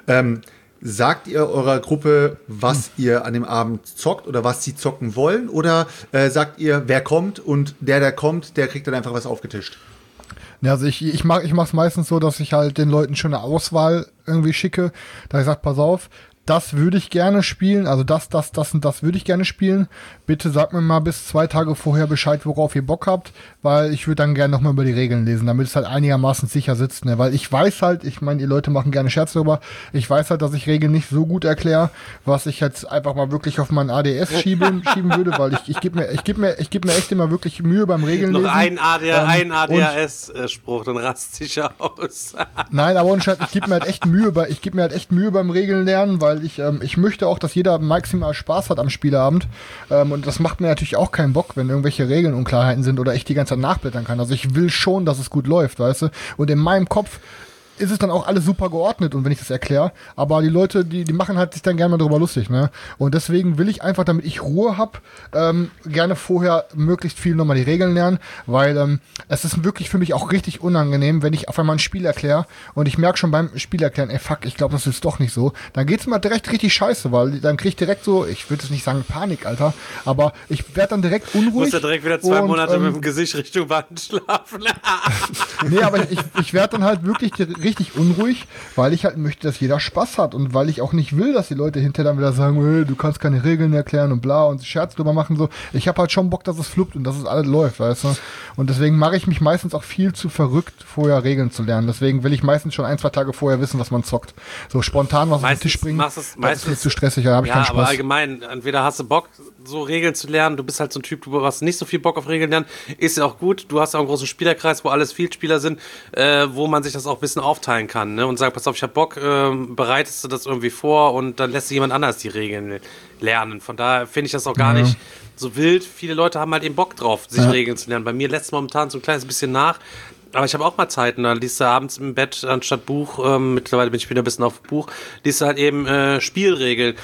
Sagt ihr eurer Gruppe, was ihr an dem Abend zockt oder was sie zocken wollen? Oder sagt ihr, wer kommt und der kommt, der kriegt dann einfach was aufgetischt? Ja, also ich mach's meistens so, dass ich halt den Leuten schon eine Auswahl irgendwie schicke, da ich sag, pass auf, das würde ich gerne spielen, also das und das würde ich gerne spielen. Bitte sagt mir mal bis 2 Tage vorher Bescheid, worauf ihr Bock habt, weil ich würde dann gerne nochmal über die Regeln lesen, damit es halt einigermaßen sicher sitzt, ne? Weil ich weiß halt, ich meine, die Leute machen gerne Scherze darüber, ich weiß halt, dass ich Regeln nicht so gut erkläre, was ich jetzt einfach mal wirklich auf meinen ADS schieben würde, weil ich gebe mir echt immer wirklich Mühe beim Regeln lesen. Noch ein ADHS-Spruch, dann rast sich aus. Nein, aber ohne Scheiß, ich gebe mir halt echt Mühe beim Regeln lernen, weil ich möchte auch, dass jeder maximal Spaß hat am Spieleabend. Und das macht mir natürlich auch keinen Bock, wenn irgendwelche Regeln Unklarheiten sind oder ich die ganze Zeit nachblättern kann. Also ich will schon, dass es gut läuft, weißt du? Und in meinem Kopf ist es dann auch alles super geordnet und wenn ich das erkläre, aber die Leute, die machen halt sich dann gerne mal drüber lustig, ne? Und deswegen will ich einfach, damit ich Ruhe habe, gerne vorher möglichst viel nochmal die Regeln lernen, weil es ist wirklich für mich auch richtig unangenehm, wenn ich auf einmal ein Spiel erkläre und ich merke schon beim Spiel erklären, ey fuck, ich glaube, das ist doch nicht so, dann geht's immer direkt richtig scheiße, weil dann krieg ich direkt so, ich würde es nicht sagen Panik, Alter, aber ich werde dann direkt unruhig. Du musst ja direkt wieder 2 Monate mit dem Gesicht Richtung Wand schlafen. Nee, aber ich werde dann halt wirklich richtig unruhig, weil ich halt möchte, dass jeder Spaß hat und weil ich auch nicht will, dass die Leute hinterher dann wieder sagen, hey, du kannst keine Regeln erklären und bla und Scherz drüber machen so. Ich habe halt schon Bock, dass es fluppt und dass es alles läuft, weißt du. Und deswegen mache ich mich meistens auch viel zu verrückt, vorher Regeln zu lernen. Deswegen will ich meistens schon 1-2 Tage vorher wissen, was man zockt. So spontan was auf den Tisch bringen, das ist mir zu stressig, da habe ich keinen Spaß. Aber allgemein, entweder hast du Bock, so Regeln zu lernen, du bist halt so ein Typ, du hast nicht so viel Bock auf Regeln lernen, ist ja auch gut, du hast ja auch einen großen Spielerkreis, wo alles Vielspieler sind, wo man sich das auch ein bisschen aufteilen kann, ne? Und sagt, pass auf, ich hab Bock, bereitest du das irgendwie vor und dann lässt sich jemand anders die Regeln lernen. Von daher finde ich das auch gar nicht so wild. Viele Leute haben halt eben Bock drauf, sich Regeln zu lernen. Bei mir lässt momentan so ein kleines bisschen nach, aber ich habe auch mal Zeiten, da liest du abends im Bett anstatt Buch, mittlerweile bin ich wieder ein bisschen auf Buch, liest du halt eben Spielregeln.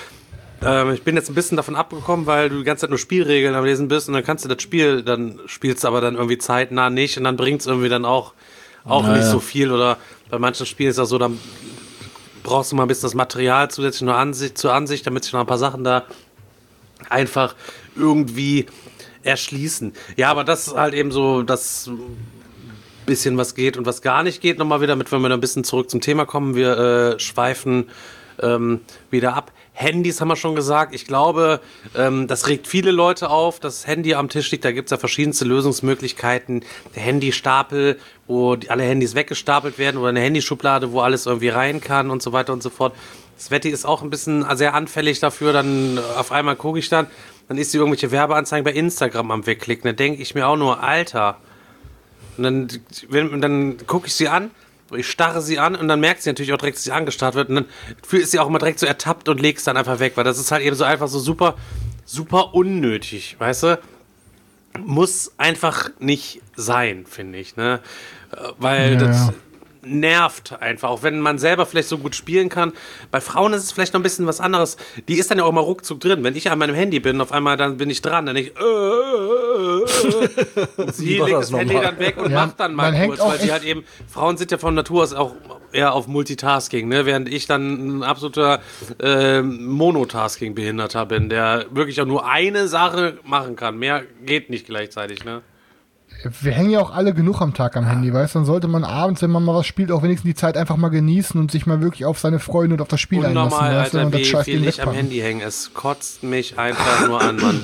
Ich bin jetzt ein bisschen davon abgekommen, weil du die ganze Zeit nur Spielregeln am Lesen bist und dann kannst du das Spiel, dann spielst du aber dann irgendwie zeitnah nicht und dann bringt es irgendwie dann auch nicht so viel oder bei manchen Spielen ist das so, dann brauchst du mal ein bisschen das Material zusätzlich nur zur Ansicht, damit sich noch ein paar Sachen da einfach irgendwie erschließen. Ja, aber das ist halt eben so das bisschen, was geht und was gar nicht geht, nochmal wieder mit, wenn wir da ein bisschen zurück zum Thema kommen. Wir schweifen wieder ab. Handys haben wir schon gesagt. Ich glaube, das regt viele Leute auf, dass das Handy am Tisch liegt. Da gibt es ja verschiedenste Lösungsmöglichkeiten. Der Handystapel, wo alle Handys weggestapelt werden oder eine Handyschublade, wo alles irgendwie rein kann und so weiter und so fort. Sveti ist auch ein bisschen sehr anfällig dafür. Dann auf einmal gucke ich dann ist sie irgendwelche Werbeanzeigen bei Instagram am Wegklicken. Da denke ich mir auch nur, Alter. Und dann gucke ich sie an. Ich starre sie an und dann merkt sie natürlich auch direkt, dass sie angestarrt wird und dann ist sie auch immer direkt so ertappt und legt es dann einfach weg, weil das ist halt eben so einfach so super, super unnötig, weißt du? Muss einfach nicht sein, finde ich, ne? Weil das nervt einfach, auch wenn man selber vielleicht so gut spielen kann. Bei Frauen ist es vielleicht noch ein bisschen was anderes. Die ist dann ja auch mal ruckzuck drin. Wenn ich an meinem Handy bin, auf einmal dann bin ich dran, dann ich und sie legt das Handy dann weg und macht dann mal kurz, weil sie halt eben, Frauen sind ja von Natur aus auch eher auf Multitasking, ne? Während ich dann ein absoluter Monotasking-Behinderter bin, der wirklich auch nur eine Sache machen kann. Mehr geht nicht gleichzeitig, ne? Wir hängen ja auch alle genug am Tag am Handy, weißt du? Dann sollte man abends, wenn man mal was spielt, auch wenigstens die Zeit einfach mal genießen und sich mal wirklich auf seine Freunde und auf das Spiel einlassen. Unnormal, weißt du? Alter, Und das wie viel ich am Handy hänge. Es kotzt mich einfach nur an, Mann.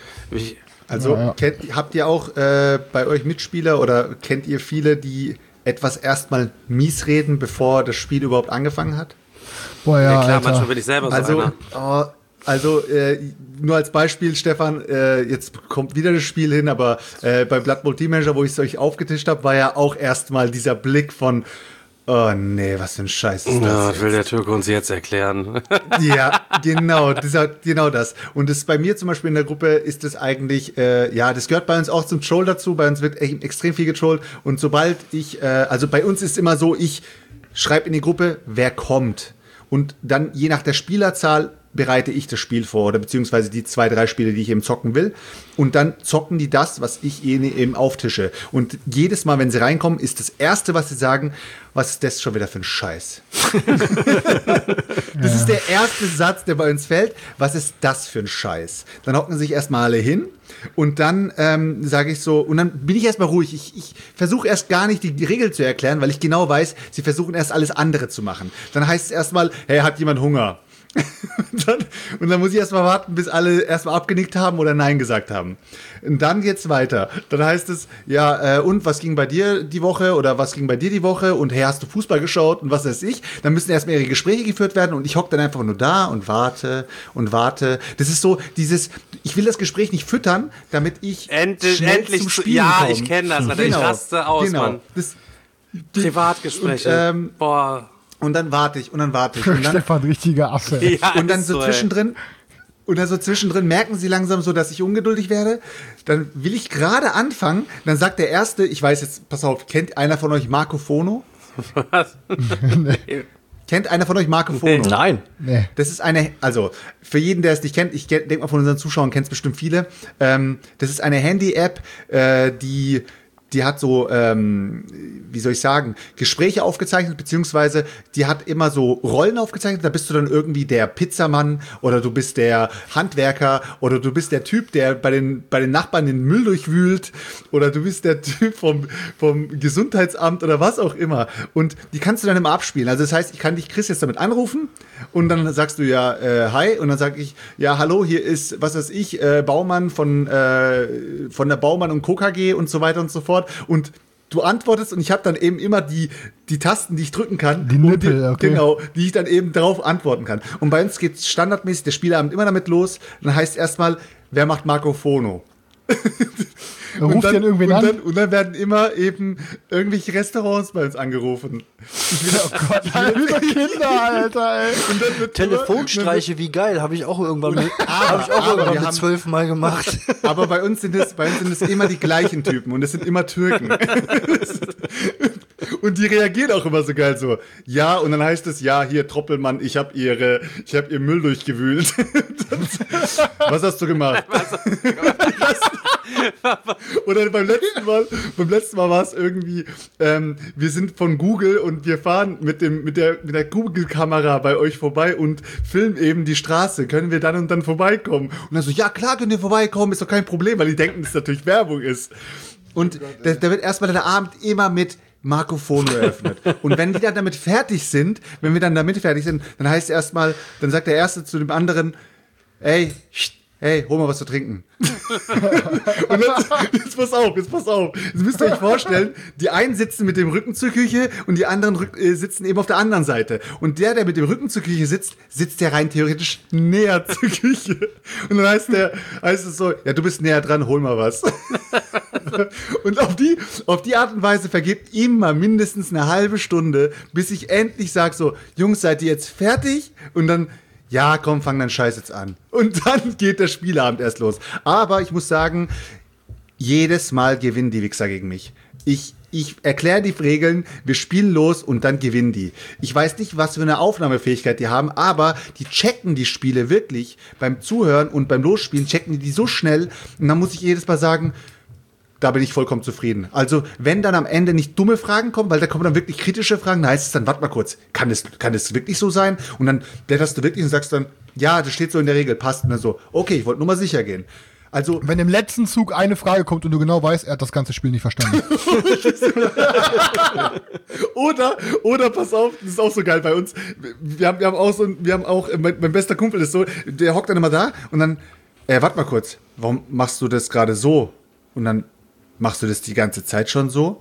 Habt ihr auch bei euch Mitspieler oder kennt ihr viele, die etwas erstmal mies reden, bevor das Spiel überhaupt angefangen hat? Boah, ja klar, Alter. manchmal bin ich selber so einer. Nur als Beispiel, Stefan, jetzt kommt wieder das Spiel hin, aber bei Blood Bowl Team Manager, wo ich es euch aufgetischt habe, war ja auch erstmal dieser Blick von, oh nee, was für ein Scheiß ist das? Ja, will der Türke uns jetzt erklären. Ja, genau, genau das. Und das bei mir zum Beispiel in der Gruppe ist das eigentlich, das gehört bei uns auch zum Troll dazu. Bei uns wird extrem viel getrollt. Und sobald also bei uns ist immer so, ich schreibe in die Gruppe, wer kommt. Und dann je nach der Spielerzahl bereite ich das Spiel vor oder beziehungsweise die 2, 3 Spiele, die ich eben zocken will. Und dann zocken die das, was ich eben auftische. Und jedes Mal, wenn sie reinkommen, ist das Erste, was sie sagen, was ist das schon wieder für ein Scheiß? Das ist der erste Satz, der bei uns fällt. Was ist das für ein Scheiß? Dann hocken sich erstmal alle hin und dann sage ich so, und dann bin ich erstmal ruhig. Ich versuche erst gar nicht die Regel zu erklären, weil ich genau weiß, sie versuchen erst alles andere zu machen. Dann heißt es erstmal, hey, hat jemand Hunger? und dann muss ich erstmal warten, bis alle erstmal abgenickt haben oder Nein gesagt haben. Und dann geht's weiter. Dann heißt es, und was ging bei dir die Woche oder was ging bei dir die Woche und hey, hast du Fußball geschaut und was weiß ich? Dann müssen erstmal ihre Gespräche geführt werden und ich hocke dann einfach nur da und warte und warte. Das ist so dieses, ich will das Gespräch nicht füttern, damit ich endlich zum Spielen komme. Ich kenne das, Alter. Ich raste aus, Mann. Privatgespräche. Boah. Und dann warte ich. Und dann Stefan, richtiger Affe. Ja, und dann so zwischendrin merken sie langsam so, dass ich ungeduldig werde. Dann will ich gerade anfangen. Dann sagt der Erste, ich weiß jetzt, pass auf, kennt einer von euch Marco Fono? Was? Nee. Kennt einer von euch Marco Fono? Nein. Nee. Das ist also für jeden, der es nicht kennt, ich denke mal von unseren Zuschauern kennt es bestimmt viele. Das ist eine Handy-App, die hat so, wie soll ich sagen, Gespräche aufgezeichnet, beziehungsweise die hat immer so Rollen aufgezeichnet. Da bist du dann irgendwie der Pizzamann oder du bist der Handwerker oder du bist der Typ, der bei den Nachbarn den Müll durchwühlt oder du bist der Typ vom Gesundheitsamt oder was auch immer. Und die kannst du dann immer abspielen. Also das heißt, ich kann dich, Chris, jetzt damit anrufen und dann sagst du hi und dann sag ich, ja, hallo, hier ist, was weiß ich, Baumann von der Baumann und Co. KG und so weiter und so fort. Und du antwortest und ich habe dann eben immer die Tasten, die ich drücken kann. Die Nippel, okay. Genau, die ich dann eben darauf antworten kann. Und bei uns geht standardmäßig der Spielabend immer damit los. Dann heißt erstmal, wer macht Marco Fono? Ruft dann irgendwen an? Und dann werden immer eben irgendwelche Restaurants bei uns angerufen. Oh Gott, Alter, Kinder, Alter, ey. Und dann wird Telefonstreiche, wie geil, habe ich auch irgendwann mit 12 Mal gemacht. Aber bei uns sind es immer die gleichen Typen und es sind immer Türken. Und die reagieren auch immer so geil so. Ja, und dann heißt es, ja, hier Troppelmann, ich hab ihr Müll durchgewühlt. Was hast du gemacht? Oder beim letzten Mal war es irgendwie, wir sind von Google und wir fahren mit der Google-Kamera bei euch vorbei und filmen eben die Straße. Können wir dann und dann vorbeikommen? Und dann so, ja klar können wir vorbeikommen, ist doch kein Problem, weil die denken, dass es natürlich Werbung ist. Und da wird erstmal der Abend immer mit Marco Fono eröffnet. Und wenn die dann damit fertig sind, dann heißt erstmal, dann sagt der Erste zu dem anderen, ey, hol mal was zu trinken. Und jetzt pass auf. Jetzt müsst ihr euch vorstellen, die einen sitzen mit dem Rücken zur Küche und die anderen sitzen eben auf der anderen Seite. Und der mit dem Rücken zur Küche sitzt der rein theoretisch näher zur Küche. Und dann heißt es so, ja, du bist näher dran, hol mal was. Und auf die Art und Weise vergeht immer mindestens eine halbe Stunde, bis ich endlich sage so, Jungs, seid ihr jetzt fertig? Und dann, ja, komm, fang deinen Scheiß jetzt an. Und dann geht der Spielabend erst los. Aber ich muss sagen, jedes Mal gewinnen die Wichser gegen mich. Ich erkläre die Regeln, wir spielen los und dann gewinnen die. Ich weiß nicht, was für eine Aufnahmefähigkeit die haben, aber die checken die Spiele wirklich. Beim Zuhören und beim Losspielen checken die so schnell. Und dann muss ich jedes Mal sagen, da bin ich vollkommen zufrieden. Also, wenn dann am Ende nicht dumme Fragen kommen, weil da kommen dann wirklich kritische Fragen, dann heißt es dann, warte mal kurz, kann es wirklich so sein? Und dann blätterst du wirklich und sagst dann, ja, das steht so in der Regel, passt. Und dann so, okay, ich wollte nur mal sicher gehen. Also, wenn im letzten Zug eine Frage kommt und du genau weißt, er hat das ganze Spiel nicht verstanden. oder pass auf, das ist auch so geil bei uns. Mein bester Kumpel ist so, der hockt dann immer da und dann, warte mal kurz, warum machst du das gerade so? Und dann, machst du das die ganze Zeit schon so?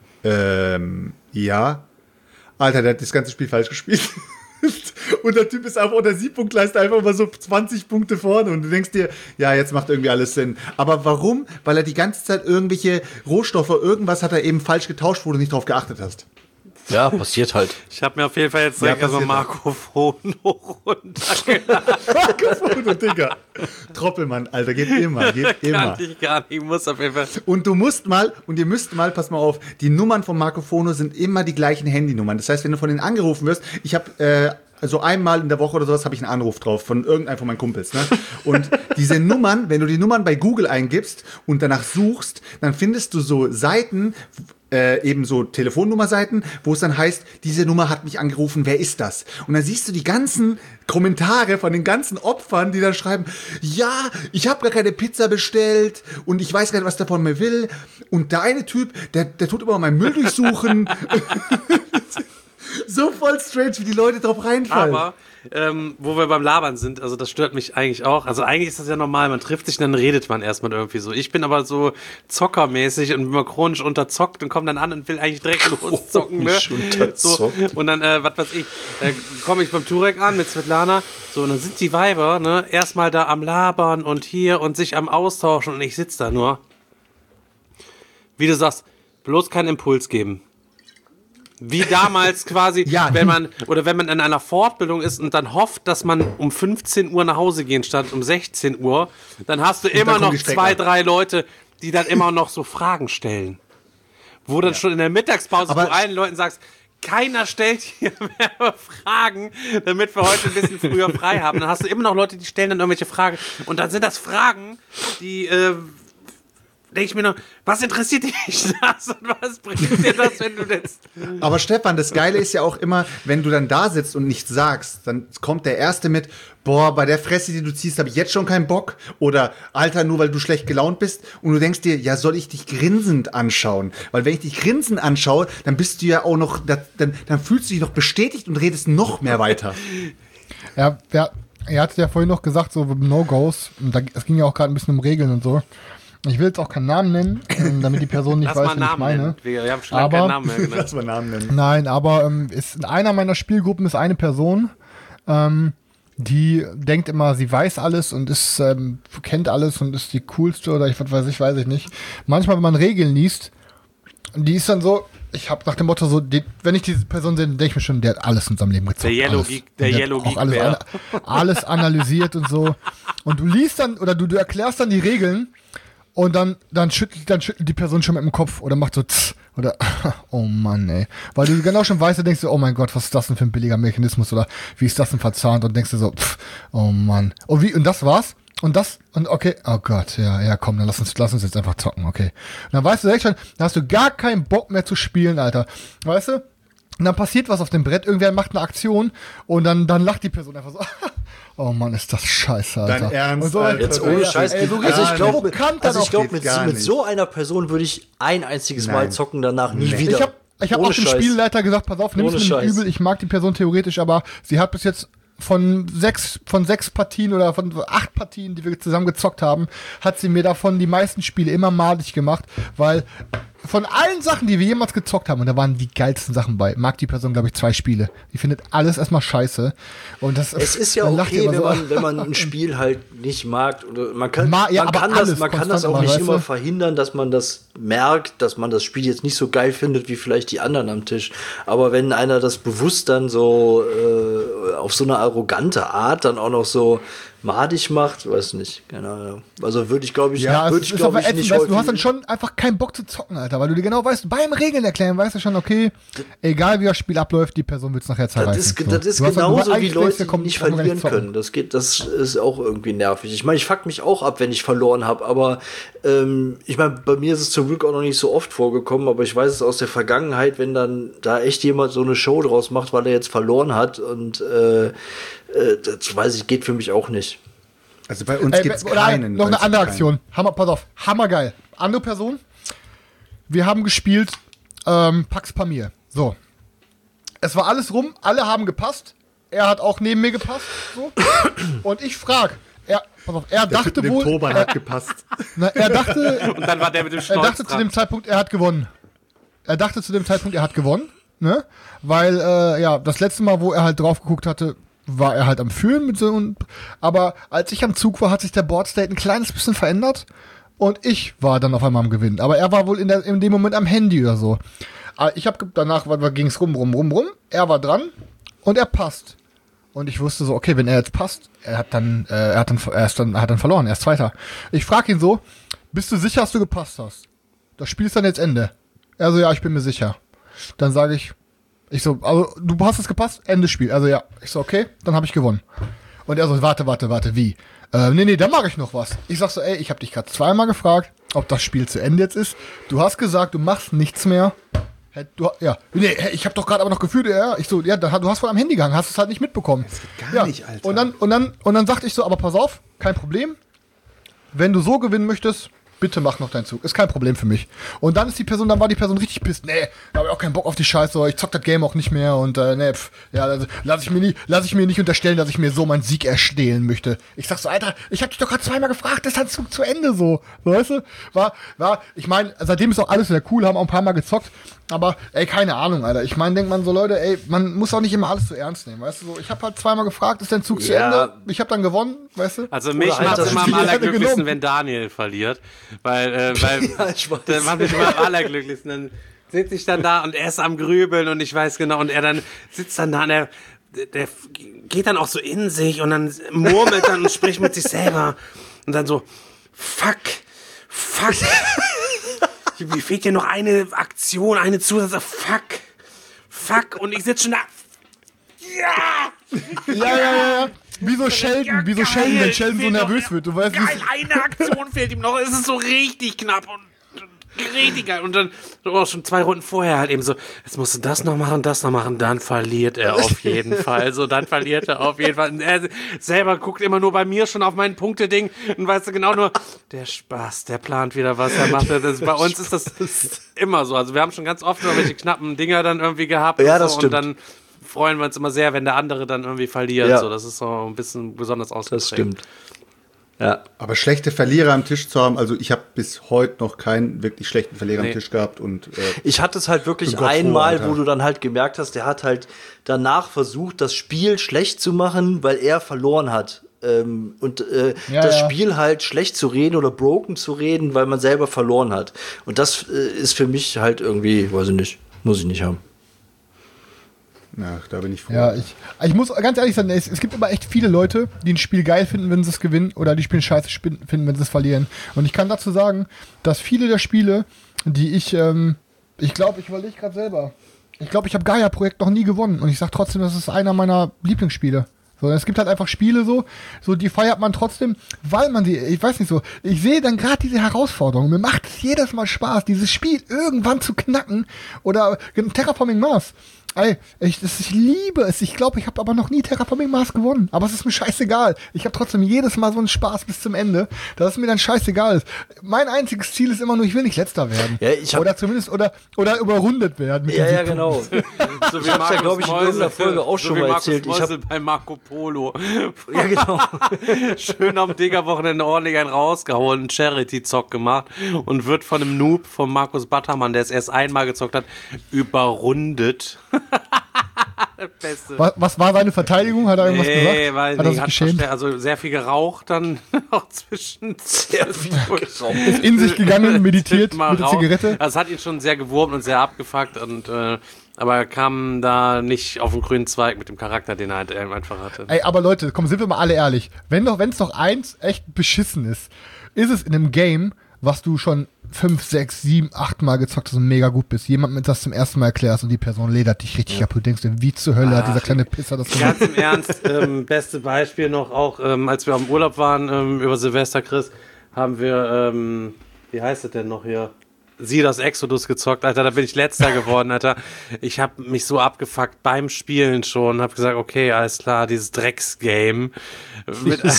Ja. Alter, der hat das ganze Spiel falsch gespielt. Und der Typ ist einfach unter Siegpunktleiste einfach mal so 20 Punkte vorne. Und du denkst dir, ja, jetzt macht irgendwie alles Sinn. Aber warum? Weil er die ganze Zeit irgendwelche Rohstoffe, irgendwas hat er eben falsch getauscht, wo du nicht drauf geachtet hast. Ja, passiert halt. Ich habe mir auf jeden Fall jetzt direkt erstmal Marco Fono runtergeladen. Marco Fono, Digga. Troppelmann, Alter, geht immer. Kann ich gar nicht, ich muss auf jeden Fall. Und ihr müsst mal, pass mal auf, die Nummern von Marco Fono sind immer die gleichen Handynummern. Das heißt, wenn du von denen angerufen wirst, ich habe also einmal in der Woche oder sowas habe ich einen Anruf drauf von irgendeinem von meinen Kumpels. Ne? Und diese Nummern, wenn du die Nummern bei Google eingibst und danach suchst, dann findest du so Seiten, eben so Telefonnummerseiten, wo es dann heißt, diese Nummer hat mich angerufen, wer ist das? Und dann siehst du die ganzen Kommentare von den ganzen Opfern, die dann schreiben, ja, ich habe gar keine Pizza bestellt und ich weiß gar nicht, was der von mir will. Und der eine Typ, der tut immer meinen Müll durchsuchen. So voll strange, wie die Leute drauf reinfallen. Aber, wo wir beim Labern sind, also das stört mich eigentlich auch. Also eigentlich ist das ja normal, man trifft sich und dann redet man erstmal irgendwie so. Ich bin aber so zockermäßig und bin mal chronisch unterzockt und komme dann an und will eigentlich direkt loszocken. Ne? So, und dann, was weiß ich, komme ich beim Turek an mit Svetlana, so, und dann sind die Weiber, ne, erstmal da am Labern und hier und sich am Austauschen und ich sitze da nur. Wie du sagst, bloß keinen Impuls geben. Wie damals quasi, ja, wenn man in einer Fortbildung ist und dann hofft, dass man um 15 Uhr nach Hause gehen statt um 16 Uhr, dann hast du immer noch 2, 3 Leute, die dann immer noch so Fragen stellen. Wo dann schon in der Mittagspause zu allen Leuten sagst, keiner stellt hier mehr Fragen, damit wir heute ein bisschen früher frei haben. Dann hast du immer noch Leute, die stellen dann irgendwelche Fragen. Und dann sind das Fragen, die denke ich mir noch, was interessiert dich das und was bringt dir das, wenn du jetzt... Aber Stefan, das Geile ist ja auch immer, wenn du dann da sitzt und nichts sagst, dann kommt der Erste mit, boah, bei der Fresse, die du ziehst, habe ich jetzt schon keinen Bock. Oder, Alter, nur weil du schlecht gelaunt bist. Und du denkst dir, ja, soll ich dich grinsend anschauen? Weil wenn ich dich grinsend anschaue, dann bist du ja auch noch, dann fühlst du dich noch bestätigt und redest noch mehr weiter. Ja, er hatte ja vorhin noch gesagt, so No-Gos, es ging ja auch gerade ein bisschen um Regeln und so. Ich will jetzt auch keinen Namen nennen, damit die Person nicht weiß, wen ich meine. Wir haben schon keinen Namen mehr genannt. Lass mal Namen nennen. Nein, aber in einer meiner Spielgruppen ist eine Person, die denkt immer, sie weiß alles und kennt alles und ist die coolste oder weiß ich nicht. Manchmal, wenn man Regeln liest, die ist dann so, ich habe nach dem Motto so, wenn ich diese Person sehe, denke ich mir schon, der hat alles in seinem Leben gezockt. Der Yellow Geek alles analysiert und so. Und du liest dann, oder du erklärst dann die Regeln und dann schüttelt die Person schon mit dem Kopf oder macht so tss, oder oh Mann, ey. Weil du genau schon weißt, du denkst dir, oh mein Gott, was ist das denn für ein billiger Mechanismus oder wie ist das denn verzahnt und denkst dir so, oh Mann. Und das war's? Und okay, oh Gott, ja, komm, dann lass uns jetzt einfach zocken, okay. Und dann weißt du direkt schon, dann hast du gar keinen Bock mehr zu spielen, Alter. Weißt du? Und dann passiert was auf dem Brett, irgendwer macht eine Aktion und dann lacht die Person einfach so, oh Mann, ist das scheiße, Alter. Dein Ernst, und so, Alter. Jetzt ohne Scheiß. Ich glaube, mit so einer Person würde ich ein einziges Mal zocken, danach nie wieder. Ich habe Ohne auch dem Scheiß. Spielleiter gesagt, pass auf, nimm es Ohne mir nicht Scheiß. übel, ich mag die Person theoretisch, aber sie hat bis jetzt von sechs Partien oder von 8 Partien, die wir zusammen gezockt haben, hat sie mir davon die meisten Spiele immer madig gemacht, weil von allen Sachen, die wir jemals gezockt haben, und da waren die geilsten Sachen bei, mag die Person, glaube ich, 2 Spiele. Die findet alles erstmal scheiße. Und das Es ist ja dann lacht die okay, immer wenn man ein Spiel halt nicht mag. Oder man kann, Ja, man aber kann alles das auch konstant, nicht weißt immer du? verhindern, dass man das merkt, dass man das Spiel jetzt nicht so geil findet wie vielleicht die anderen am Tisch. Aber wenn einer das bewusst dann so auf so eine arrogante Art dann auch noch so madig macht, weiß nicht, keine Ahnung. Also würde ich, glaube ich, Ja, würde es ich, ist glaube aber ich, ätzend, nicht weißt du, du hast häufig- dann schon einfach keinen Bock zu zocken, Alter, weil du dir genau weißt, beim Regeln erklären weißt du schon, okay, egal wie das Spiel abläuft, die Person wird es nachher zerreißen. Das ist Du hast dann- genauso wie eigentlich Leute, denkst du, die komm, nicht lass mal gar verlieren zocken. können. Das ist auch irgendwie nervig. Ich meine, ich fuck mich auch ab, wenn ich verloren habe, aber ich meine, bei mir ist es zum Glück auch noch nicht so oft vorgekommen, aber ich weiß es aus der Vergangenheit, wenn dann da echt jemand so eine Show draus macht, weil er jetzt verloren hat und das weiß ich, geht für mich auch nicht. Also bei uns gibt es oder keinen. noch bei eine uns andere keinen. Aktion. Pass auf, hammergeil. Andere Person. Wir haben gespielt Pax Pamir. So. Es war alles rum, alle haben gepasst. Er hat auch neben mir gepasst. So. Und ich frag, er dachte Dem wohl, Turban hat gepasst. er dachte, Und dann war der mit dem er Schnauz dachte zu dem dran. Zeitpunkt, er hat gewonnen. Er dachte zu dem Zeitpunkt, er hat gewonnen, ne? Weil, das letzte Mal, wo er halt drauf geguckt hatte, war er halt am Fühlen mit so aber als ich am Zug war, hat sich der Boardstate ein kleines bisschen verändert und ich war dann auf einmal am Gewinnen. Aber er war wohl in dem Moment am Handy oder so. Aber ich habe danach ging es rum. Er war dran und er passt. Und ich wusste so, okay, wenn er jetzt passt, er hat dann verloren, er ist Zweiter. Ich frage ihn so, bist du sicher, dass du gepasst hast? Das Spiel ist dann jetzt Ende. Er so, ja, ich bin mir sicher. Dann sage ich so, also du hast es gepasst, Ende Spiel. Also ja, ich so, okay, dann habe ich gewonnen. Und er so, warte, wie? Nee, da mache ich noch was. Ich sag so, ey, ich habe dich gerade zweimal gefragt, ob das Spiel zu Ende jetzt ist. Du hast gesagt, du machst nichts mehr. Ich habe doch gerade aber noch gefühlt, ich so, ja, du hast voll am Handy gehangen, hast es halt nicht mitbekommen. Gar nicht, Alter. Und dann sagte ich so, aber pass auf, kein Problem. Wenn du so gewinnen möchtest, bitte mach noch deinen Zug. Ist kein Problem für mich. Und dann war die Person richtig pisst. Nee, da hab ich auch keinen Bock auf die Scheiße. Ich zock das Game auch nicht mehr. Und also, lass ich mir nicht unterstellen, dass ich mir so meinen Sieg erstehlen möchte. Ich sag so, Alter, ich hab dich doch gerade zweimal gefragt, ist dein Zug zu Ende so. Weißt du? Ich meine, seitdem ist auch alles wieder cool, haben auch ein paar Mal gezockt. Aber, ey, keine Ahnung, Alter. Ich meine, denkt man so, Leute, ey, man muss auch nicht immer alles so ernst nehmen, weißt du? So, ich habe halt zweimal gefragt, ist dein Zug zu Ja. Ende? Ich habe dann gewonnen, weißt du? Also mich halt macht es das immer am Spiel hätte allerglücklichsten, genommen. wenn Daniel verliert. Weil Ja, ich weiß. der macht mich immer am allerglücklichsten. Dann sitze ich dann da und er ist am Grübeln und ich weiß genau, und er dann sitzt dann da und der geht dann auch so in sich und dann murmelt dann und spricht mit sich selber. Und dann so, fuck. Mir fehlt ja noch eine Aktion, eine Zusatz. Fuck. Und ich sitze schon da. Ja! Ja. Wie so Sheldon, wenn Sheldon so nervös wird. Du weißt, Geil, eine Aktion fehlt ihm noch. Es ist so richtig knapp und richtig geil. Und dann schon 2 Runden vorher halt eben so, jetzt musst du das noch machen, dann verliert er auf jeden Fall. So, dann verliert er auf jeden Fall. Und er selber guckt immer nur bei mir schon auf mein Punkteding und weißt du genau nur, der Spaß, der plant wieder, was er macht. Bei uns ist das immer so. Also wir haben schon ganz oft irgendwelche knappen Dinger dann irgendwie gehabt. Ja, und das so. stimmt. Und dann freuen wir uns immer sehr, wenn der andere dann irgendwie verliert. Ja. So, das ist so ein bisschen besonders ausgeprägt. Das stimmt. Ja. Aber schlechte Verlierer am Tisch zu haben, also ich habe bis heute noch keinen wirklich schlechten Verlierer Nee. am Tisch gehabt. Und Ich hatte es halt wirklich Bin Gott froh, einmal, Alter. wo du dann halt gemerkt hast, der hat halt danach versucht, das Spiel schlecht zu machen, weil er verloren hat. Das Spiel halt schlecht zu reden oder broken zu reden, weil man selber verloren hat. Und das ist für mich halt irgendwie, weiß ich nicht, muss ich nicht haben. na, da bin ich froh. Ja, ich muss ganz ehrlich sagen, es gibt immer echt viele Leute, die ein Spiel geil finden, wenn sie es gewinnen, oder die Spiele scheiße finden, wenn sie es verlieren. Und ich kann dazu sagen, dass viele der Spiele, die ich glaube, ich überlege gerade selber. Ich glaube, ich habe Gaia-Projekt noch nie gewonnen. Und ich sage trotzdem, das ist einer meiner Lieblingsspiele. So, es gibt halt einfach Spiele so die feiert man trotzdem, weil man ich weiß nicht so, ich sehe dann gerade diese Herausforderung. Mir macht es jedes Mal Spaß, dieses Spiel irgendwann zu knacken. Oder Terraforming Mars. Ey, ich liebe es. Ich glaube, ich habe aber noch nie Terraforming Mars gewonnen. Aber es ist mir scheißegal. Ich habe trotzdem jedes Mal so einen Spaß bis zum Ende, dass es mir dann scheißegal ist. Mein einziges Ziel ist immer nur, ich will nicht Letzter werden. Ja, oder zumindest, oder überrundet werden. Mit Ja, den genau. So Ich hab's ja, glaube ich, in irgendeiner Folge auch schon mal erzählt. Ich habe bei Marco Polo. Ja, genau. Schön am Digger-Wochenende ordentlich einen rausgehauen, einen Charity-Zock gemacht und wird von einem Noob, von Markus Battermann, der es erst einmal gezockt hat, überrundet. Beste. Was war seine Verteidigung? Hat er irgendwas gesagt? Weil hat er sich geschämt? Also sehr viel geraucht, dann auch zwischen Sehr viel geraucht. Ist in sich gegangen, meditiert mit der Zigarette. Das hat ihn schon sehr gewurmt und sehr abgefuckt und aber er kam da nicht auf den grünen Zweig mit dem Charakter, den er halt einfach hatte. Ey, aber Leute, komm, sind wir mal alle ehrlich. Wenn es noch eins echt beschissen ist es in einem Game, was du schon 5, 6, 7, 8 Mal gezockt hast und mega gut bist, jemand mit das zum ersten Mal erklärst und die Person ledert dich richtig ab. Du denkst dir, wie zur Hölle hat dieser kleine Pisser das gemacht? Ganz im Ernst, beste Beispiel noch auch, als wir am Urlaub waren, über Silvester, Chris, haben wir, wie heißt es denn noch hier? Das Exodus gezockt, Alter, da bin ich Letzter geworden, Alter. Ich habe mich so abgefuckt beim Spielen schon, habe gesagt, okay, alles klar, dieses Drecksgame. Obwohl ich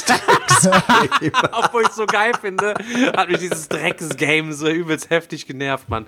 es so geil finde, hat mich dieses Drecksgame so übelst heftig genervt, Mann.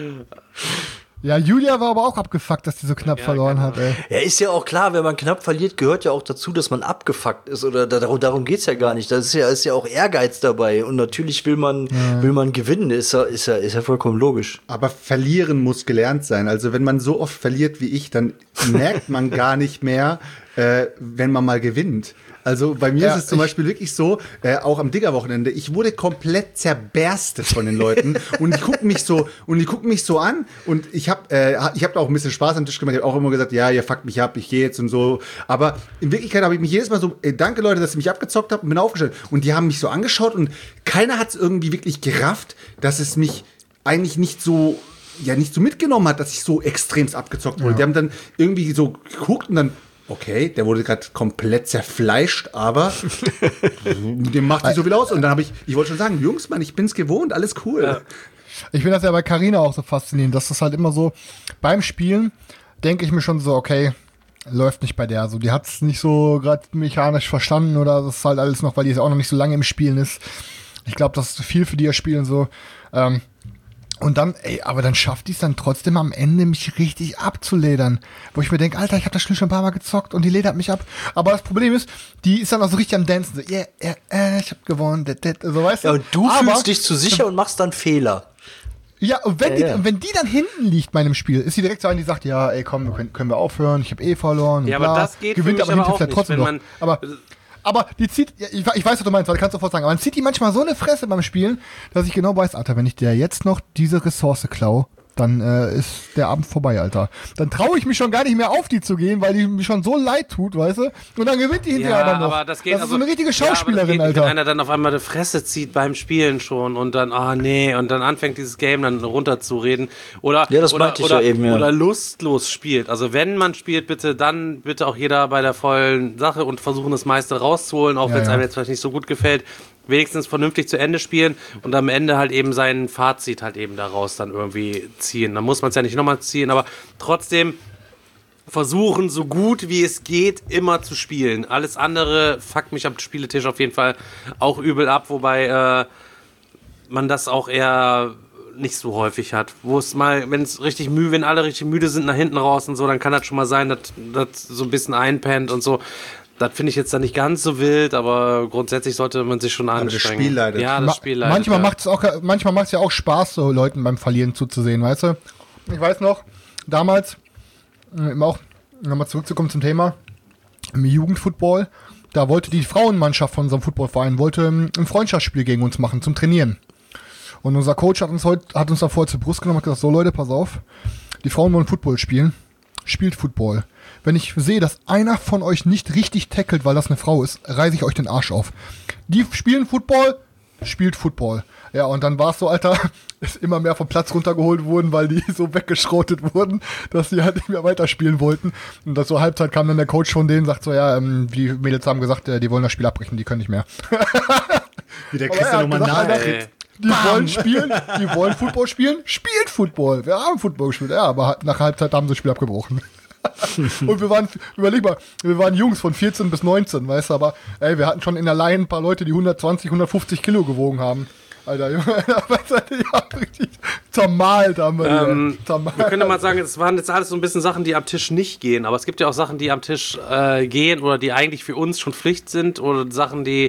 Ja, Julia war aber auch abgefuckt, dass die so knapp verloren hat, ey. Ja, ist ja auch klar, wenn man knapp verliert, gehört ja auch dazu, dass man abgefuckt ist. Oder darum geht's ja gar nicht. Das ist ja auch Ehrgeiz dabei. Und natürlich will man gewinnen. Ist ja vollkommen logisch. Aber verlieren muss gelernt sein. Also wenn man so oft verliert wie ich, dann merkt man gar nicht mehr, wenn man mal gewinnt. Also bei mir ist es zum Beispiel wirklich so, auch am Digger-Wochenende, ich wurde komplett zerberstet von den Leuten und die gucken mich so an und ich hab da auch ein bisschen Spaß am Tisch gemacht, ich habe auch immer gesagt, ja, ihr fuckt mich ab, ich gehe jetzt und so, aber in Wirklichkeit habe ich mich jedes Mal so, danke Leute, dass ihr mich abgezockt habt und bin aufgestellt und die haben mich so angeschaut und keiner hat es irgendwie wirklich gerafft, dass es mich eigentlich nicht so mitgenommen hat, dass ich so extremst abgezockt wurde. Die haben dann irgendwie so geguckt und dann okay, der wurde gerade komplett zerfleischt, aber dem macht nicht so viel aus. Und dann ich wollte schon sagen, Jungs, Mann, ich bin's gewohnt, alles cool. Ja. Ich finde das ja bei Carina auch so faszinierend, dass das halt immer so, beim Spielen denke ich mir schon so, okay, läuft nicht bei der. So, die hat's nicht so gerade mechanisch verstanden oder das ist halt alles noch, weil die jetzt auch noch nicht so lange im Spielen ist. Ich glaube, das ist zu viel für die Spielen so. Und dann, aber dann schafft die es dann trotzdem am Ende, mich richtig abzuledern. Wo ich mir denke, Alter, ich habe das Spiel schon ein paar Mal gezockt und die ledert mich ab. Aber das Problem ist, die ist dann auch so richtig am Dancen. So, ich hab gewonnen. So, weißt du? Ja, und du fühlst dich zu sicher und machst dann Fehler. Ja, und wenn die dann hinten liegt bei einem Spiel, ist sie direkt so eine, die sagt, ja, ey, komm, können wir aufhören, ich habe verloren. Ja, und bla. aber das geht gewinnt für mich aber aber auch trotzdem nicht, noch. wenn Aber die zieht, ich weiß, was du meinst, weil du kannst sofort sagen, aber dann zieht die manchmal so eine Fresse beim Spielen, dass ich genau weiß, Alter, wenn ich dir jetzt noch diese Ressource klaue, dann ist der Abend vorbei, Alter. Dann traue ich mich schon gar nicht mehr auf die zu gehen, weil die mir schon so leid tut, weißt du? Und dann gewinnt die hinterher aber noch. Aber das geht, ist so eine richtige Schauspielerin, aber Alter. Wenn einer dann auf einmal die Fresse zieht beim Spielen schon und dann, und dann anfängt dieses Game dann runterzureden oder oder lustlos spielt. Also wenn man spielt, bitte auch jeder bei der vollen Sache und versuchen das meiste rauszuholen, auch wenn es einem jetzt vielleicht nicht so gut gefällt. Wenigstens vernünftig zu Ende spielen und am Ende halt eben sein Fazit halt eben daraus dann irgendwie ziehen. Dann muss man es ja nicht nochmal ziehen, aber trotzdem versuchen, so gut wie es geht, immer zu spielen. Alles andere fuckt mich am Spieletisch auf jeden Fall auch übel ab, wobei man das auch eher nicht so häufig hat. Wo es mal, wenn alle richtig müde sind nach hinten raus und so, dann kann das schon mal sein, dass so ein bisschen einpennt und so. Das finde ich jetzt dann nicht ganz so wild, aber grundsätzlich sollte man sich schon anstrengen. Das Spiel leidet. Ja, das Spiel leidet. Manchmal macht es ja auch Spaß, so Leuten beim Verlieren zuzusehen, weißt du? Ich weiß noch, damals, auch nochmal zurückzukommen zum Thema, im Jugendfootball, da wollte die Frauenmannschaft von unserem Footballverein ein Freundschaftsspiel gegen uns machen, zum Trainieren. Und unser Coach hat uns davor zur Brust genommen und gesagt, so Leute, pass auf, die Frauen wollen Football spielen, spielt Football. Wenn ich sehe, dass einer von euch nicht richtig tackelt, weil das eine Frau ist, reiße ich euch den Arsch auf. Die spielen Football, spielt Football. Ja, und dann war es so, Alter, ist immer mehr vom Platz runtergeholt wurden, weil die so weggeschrotet wurden, dass sie halt nicht mehr weiterspielen wollten. Und das so Halbzeit kam dann der Coach von denen, sagt so, ja, die Mädels haben gesagt, die wollen das Spiel abbrechen, die können nicht mehr. Wie der Christian nochmal nachtritt. Die wollen spielen, die wollen Football spielen, spielt Football. Wir haben Football gespielt, ja, aber nach Halbzeit haben sie das Spiel abgebrochen. Und überleg mal, wir waren Jungs von 14 bis 19, weißt du, aber ey, wir hatten schon in der Line ein paar Leute, die 120, 150 Kilo gewogen haben. Alter, Junge, richtig zermalt haben wir. Wir können mal sagen, es waren jetzt alles so ein bisschen Sachen, die am Tisch nicht gehen, aber es gibt ja auch Sachen, die am Tisch gehen oder die eigentlich für uns schon Pflicht sind oder Sachen, die,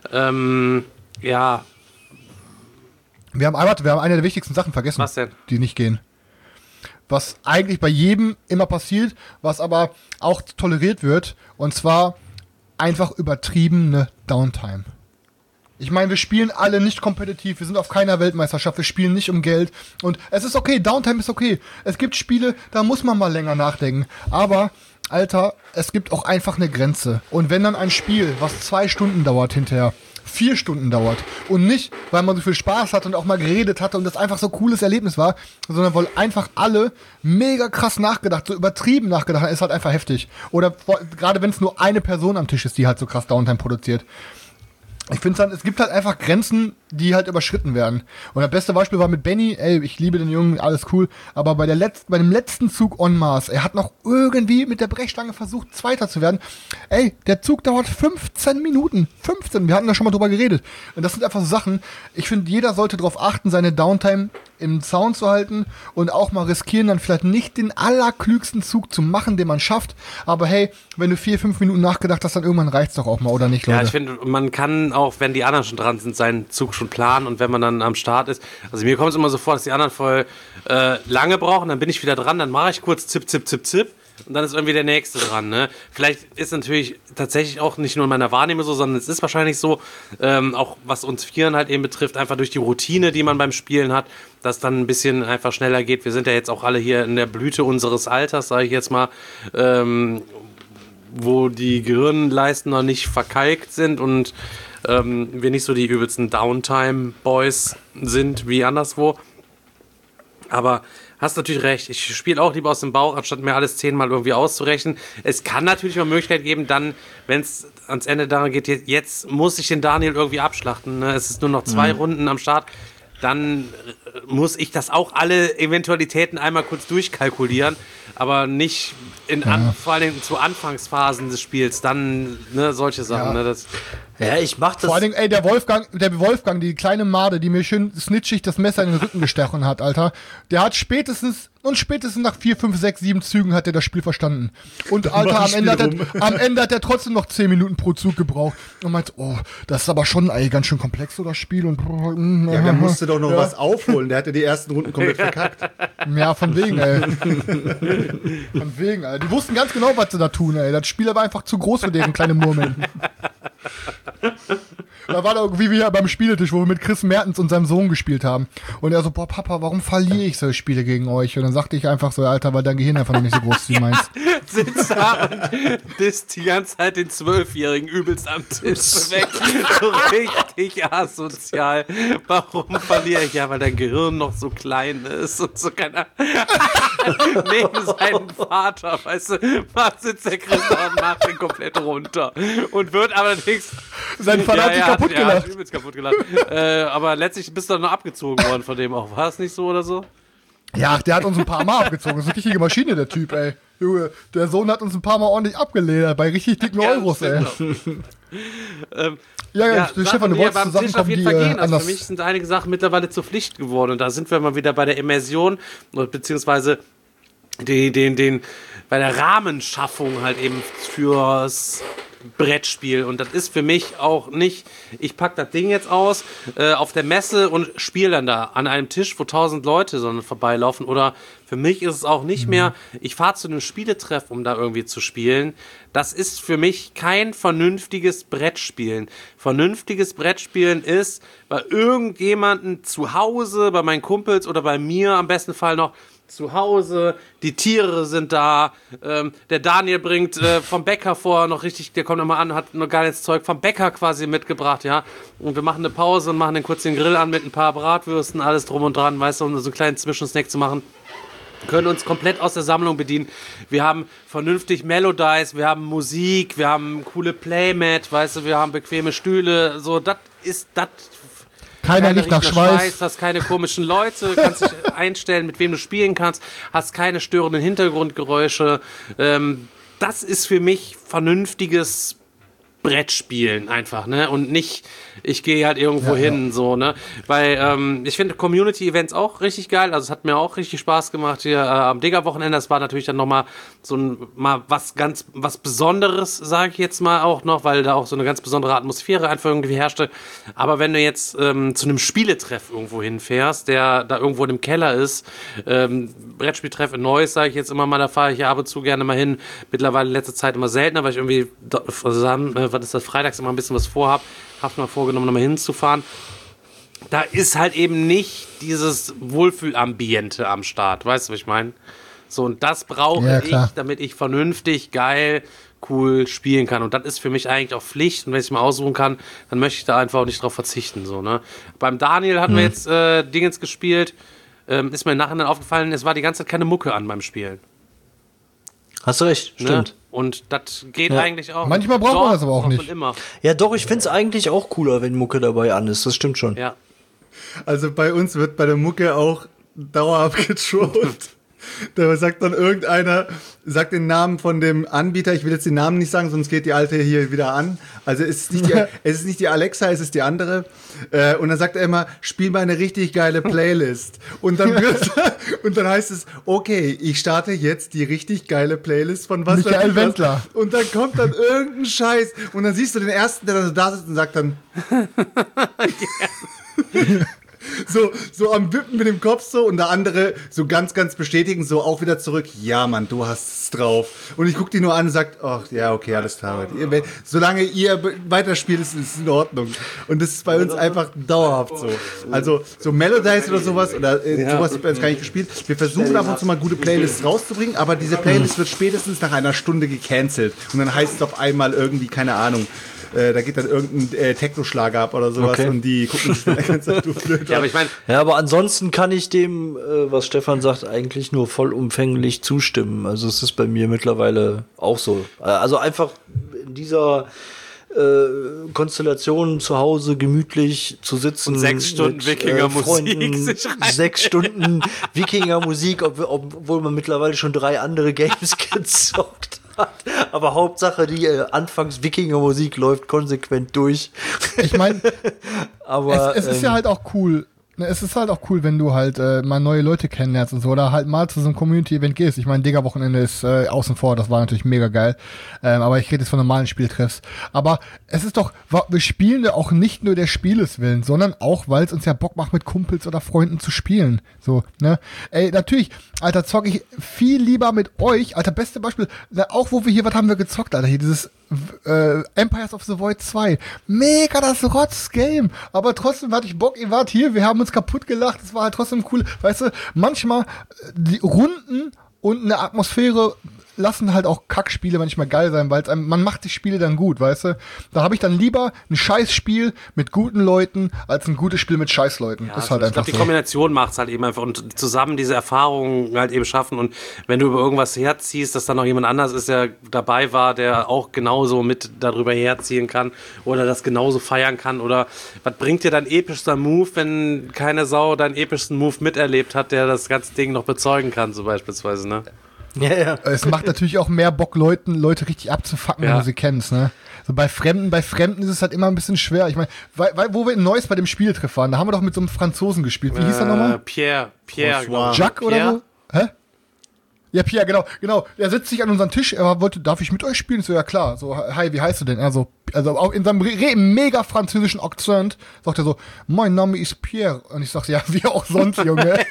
ja. Wir haben eine der wichtigsten Sachen vergessen, Was denn? Die nicht gehen. Was eigentlich bei jedem immer passiert, was aber auch toleriert wird, und zwar einfach übertriebene Downtime. Ich meine, wir spielen alle nicht kompetitiv, wir sind auf keiner Weltmeisterschaft, wir spielen nicht um Geld und es ist okay, Downtime ist okay. Es gibt Spiele, da muss man mal länger nachdenken, aber, Alter, es gibt auch einfach eine Grenze. Und wenn dann ein Spiel, was 2 Stunden dauert hinterher, 4 Stunden dauert und nicht, weil man so viel Spaß hatte und auch mal geredet hatte und das einfach so ein cooles Erlebnis war, sondern weil einfach alle mega krass nachgedacht, so übertrieben nachgedacht haben, ist halt einfach heftig. Oder gerade wenn es nur eine Person am Tisch ist, die halt so krass Downtime produziert. Ich finde es gibt halt einfach Grenzen, die halt überschritten werden. Und das beste Beispiel war mit Benny, ey, ich liebe den Jungen, alles cool, aber bei dem letzten Zug en masse, er hat noch irgendwie mit der Brechstange versucht, Zweiter zu werden. Ey, der Zug dauert 15 Minuten. 15, wir hatten da schon mal drüber geredet. Und das sind einfach so Sachen, ich finde, jeder sollte darauf achten, seine Downtime im Zaun zu halten und auch mal riskieren, dann vielleicht nicht den allerklügsten Zug zu machen, den man schafft. Aber hey, wenn du 4-5 Minuten nachgedacht hast, dann irgendwann reicht's doch auch mal, oder nicht, Leute? Ja, ich finde, man kann auch, wenn die anderen schon dran sind, seinen Zug schon planen und wenn man dann am Start ist. Also mir kommt es immer so vor, dass die anderen voll lange brauchen, dann bin ich wieder dran, dann mache ich kurz zip, zip, zip, zip und dann ist irgendwie der Nächste dran. Ne? Vielleicht ist natürlich tatsächlich auch nicht nur in meiner Wahrnehmung so, sondern es ist wahrscheinlich so, auch was uns Vieren halt eben betrifft, einfach durch die Routine, die man beim Spielen hat, dass dann ein bisschen einfach schneller geht. Wir sind ja jetzt auch alle hier in der Blüte unseres Alters, sage ich jetzt mal, wo die Gehirnleisten noch nicht verkalkt sind und wir nicht so die übelsten Downtime-Boys sind wie anderswo. Aber hast natürlich recht, ich spiele auch lieber aus dem Bauch, anstatt mir alles 10-mal irgendwie auszurechnen. Es kann natürlich mal Möglichkeit geben, dann, wenn es ans Ende daran geht, jetzt muss ich den Daniel irgendwie abschlachten. Ne? Es ist nur noch 2 Runden am Start. Dann muss ich das auch alle Eventualitäten einmal kurz durchkalkulieren, aber nicht vor allem zu Anfangsphasen des Spiels, dann solche Sachen. Ja. Ne, Ja, ich mach das. Vor allen Dingen, ey, der Wolfgang, die kleine Made, die mir schön snitchig das Messer in den Rücken gestochen hat, Alter, der hat spätestens nach 4, 5, 6, 7 Zügen hat er das Spiel verstanden. Und Alter, am Ende hat er trotzdem noch 10 Minuten pro Zug gebraucht und meint, oh, das ist aber schon ganz schön komplex, so das Spiel. Und ja, der musste doch noch was aufholen, der hatte die ersten Runden komplett verkackt. Ja, von wegen, ey. Von wegen, ey. Die wussten ganz genau, was sie da tun, ey. Das Spiel war einfach zu groß für deren kleine Murmeln. Da war da irgendwie wie beim Spieletisch, wo wir mit Chris Mertens und seinem Sohn gespielt haben. Und er so, boah, Papa, warum verliere ich solche Spiele gegen euch? Und dann sagte ich einfach so, Alter, weil dein Gehirn einfach noch nicht so groß ist wie meins. Sitzt da und disst die ganze Zeit den 12-Jährigen übelst am Tisch weg. So richtig asozial. Warum verliere ich? Ja, weil dein Gehirn noch so klein ist und so keiner neben seinen Vater, weißt du, sitzt der Chris da und macht den komplett runter. Und wird allerdings... Sein Vater hat sich kaputt gelacht. Ja, übelst kaputt gelacht. Aber letztlich bist du dann noch abgezogen worden von dem auch. War es nicht so oder so? Ja, der hat uns ein paar Mal abgezogen. Das ist eine richtige Maschine, der Typ, ey. Junge, der Sohn hat uns ein paar Mal ordentlich abgeledert, bei richtig dicken Euros, ey. Stefan, du wolltest zu Sachen kommen, die anders... Für mich sind einige Sachen mittlerweile zur Pflicht geworden. Und da sind wir mal wieder bei der Immersion, beziehungsweise bei der Rahmenschaffung halt eben fürs Brettspiel. Und das ist für mich auch nicht, ich pack das Ding jetzt aus auf der Messe und spiele dann da an einem Tisch, wo 1000 Leute sondern vorbeilaufen. Oder für mich ist es auch nicht mehr, ich fahre zu einem Spieletreff, um da irgendwie zu spielen. Das ist für mich kein vernünftiges Brettspielen. Vernünftiges Brettspielen ist bei irgendjemandem zu Hause, bei meinen Kumpels oder bei mir am besten Fall noch zu Hause, die Tiere sind da, der Daniel bringt vom Bäcker vor noch richtig, der kommt nochmal an, hat noch geiles Zeug vom Bäcker quasi mitgebracht, ja, und wir machen eine Pause und machen dann kurz den Grill an mit ein paar Bratwürsten, alles drum und dran, weißt du, um so einen kleinen Zwischensnack zu machen. Können uns komplett aus der Sammlung bedienen. Wir haben vernünftig Melodies, wir haben Musik, wir haben coole Playmat, weißt du, wir haben bequeme Stühle, so, das ist das. Keiner riecht nach Schweiß. Hast keine komischen Leute, kannst dich einstellen, mit wem du spielen kannst, hast keine störenden Hintergrundgeräusche. Das ist für mich vernünftiges Brettspielen einfach, ne? Und nicht, ich gehe halt irgendwo hin, so, ne? Weil ich finde Community-Events auch richtig geil, also es hat mir auch richtig Spaß gemacht hier am Digger-Wochenende, das war natürlich dann nochmal was Besonderes, sage ich jetzt mal auch noch, weil da auch so eine ganz besondere Atmosphäre einfach irgendwie herrschte, aber wenn du jetzt zu einem Spieletreff irgendwo hinfährst, der da irgendwo in dem Keller ist, Brettspieltreff in Neuss, sage ich jetzt immer mal, da fahre ich ja ab und zu gerne mal hin, mittlerweile in letzter Zeit immer seltener, weil ich irgendwie was ist das, freitags immer ein bisschen was vorhab, hab's mir vorgenommen, nochmal hinzufahren. Da ist halt eben nicht dieses Wohlfühlambiente am Start, weißt du, was ich meine? So, und das brauche ich, damit ich vernünftig, geil, cool spielen kann. Und das ist für mich eigentlich auch Pflicht. Und wenn ich es mal aussuchen kann, dann möchte ich da einfach auch nicht drauf verzichten. So, ne? Beim Daniel hatten wir jetzt Dingens gespielt. Ist mir im Nachhinein aufgefallen, es war die ganze Zeit keine Mucke an beim Spielen. Hast du recht, stimmt. Ne? Und das geht eigentlich auch. Manchmal braucht man das aber auch nicht. Immer. Ja, doch, ich find's eigentlich auch cooler, wenn Mucke dabei an ist. Das stimmt schon. Ja. Also bei uns wird bei der Mucke auch dauerhaft getrollt. Da sagt dann irgendeiner, sagt den Namen von dem Anbieter, ich will jetzt den Namen nicht sagen, sonst geht die alte hier wieder an. Also es ist nicht die Alexa, es ist die andere. Und dann sagt er immer, spiel mal eine richtig geile Playlist. Und dann heißt es, okay, ich starte jetzt die richtig geile Playlist von was? Michael Wendler. Und dann kommt dann irgendein Scheiß. Und dann siehst du den ersten, der dann so da sitzt und sagt dann, so am Wippen mit dem Kopf so und der andere so ganz, ganz bestätigend so auch wieder zurück. Ja, Mann, du hast es drauf. Und ich guck die nur an und sag, ach, ja, okay, alles klar. Solange ihr weiterspielt, ist es in Ordnung. Und das ist bei uns einfach dauerhaft so. Also so Melodies oder sowas oder sowas wird bei uns gar nicht gespielt. Wir versuchen ab und zu mal gute Playlists rauszubringen, aber diese Playlist wird spätestens nach einer Stunde gecancelt. Und dann heißt es auf einmal irgendwie, keine Ahnung, da geht dann irgendein Techno-Schlager ab oder sowas und die gucken sich die ganze Zeit blöd. Ja, aber ich meine, aber ansonsten kann ich dem, was Stefan sagt, eigentlich nur vollumfänglich zustimmen. Also es ist bei mir mittlerweile auch so. Also einfach in dieser Konstellation zu Hause gemütlich zu sitzen. Und 6 Stunden Wikinger-Musik. 6 Stunden Wikinger-Musik, obwohl man mittlerweile schon 3 andere Games gezockt hat. Aber Hauptsache, die Anfangs-Wikinger-Musik läuft konsequent durch. Ich meine, es ist ja halt auch cool. Es ist halt auch cool, wenn du halt mal neue Leute kennenlernst und so, oder halt mal zu so einem Community-Event gehst. Ich meine, Digger-Wochenende ist außen vor, das war natürlich mega geil. Aber ich rede jetzt von normalen Spieltreffs. Aber es ist doch, wir spielen ja auch nicht nur der Spieles willen, sondern auch, weil es uns ja Bock macht, mit Kumpels oder Freunden zu spielen. So, ne? Ey, natürlich, Alter, zocke ich viel lieber mit euch. Alter, beste Beispiel, auch wo wir hier, was haben wir gezockt, Alter, hier dieses Empires of the Void 2. Mega das Rotz-Game. Aber trotzdem hatte ich Bock, ihr wart hier, wir haben uns kaputt gelacht, es war halt trotzdem cool. Weißt du, manchmal die Runden und eine Atmosphäre lassen halt auch Kackspiele manchmal geil sein, weil man macht die Spiele dann gut, weißt du? Da habe ich dann lieber ein Scheißspiel mit guten Leuten als ein gutes Spiel mit Scheißleuten. Ja, das ist halt ich einfach glaube, die Kombination macht's halt eben einfach und zusammen diese Erfahrungen halt eben schaffen und wenn du über irgendwas herziehst, dass dann noch jemand anders ist, der dabei war, der auch genauso mit darüber herziehen kann oder das genauso feiern kann oder was bringt dir dein epischster Move, wenn keine Sau deinen epischsten Move miterlebt hat, der das ganze Ding noch bezeugen kann, so beispielsweise, ne? Ja. Es macht natürlich auch mehr Bock, Leute richtig abzufacken, wenn du sie kennst, ne? So bei Fremden ist es halt immer ein bisschen schwer. Ich meine, wo wir in Neuss bei dem Spieltreff waren, da haben wir doch mit so einem Franzosen gespielt. Wie hieß er nochmal? Pierre, Jacques oder so? Hä? Ja, Pierre, genau. Er setzt sich an unseren Tisch, er wollte, darf ich mit euch spielen? So, ja klar. So, hi, wie heißt du denn? Also auch in seinem mega französischen Akzent sagt er so, mein Name ist Pierre. Und ich sag, ja, wie auch sonst, Junge.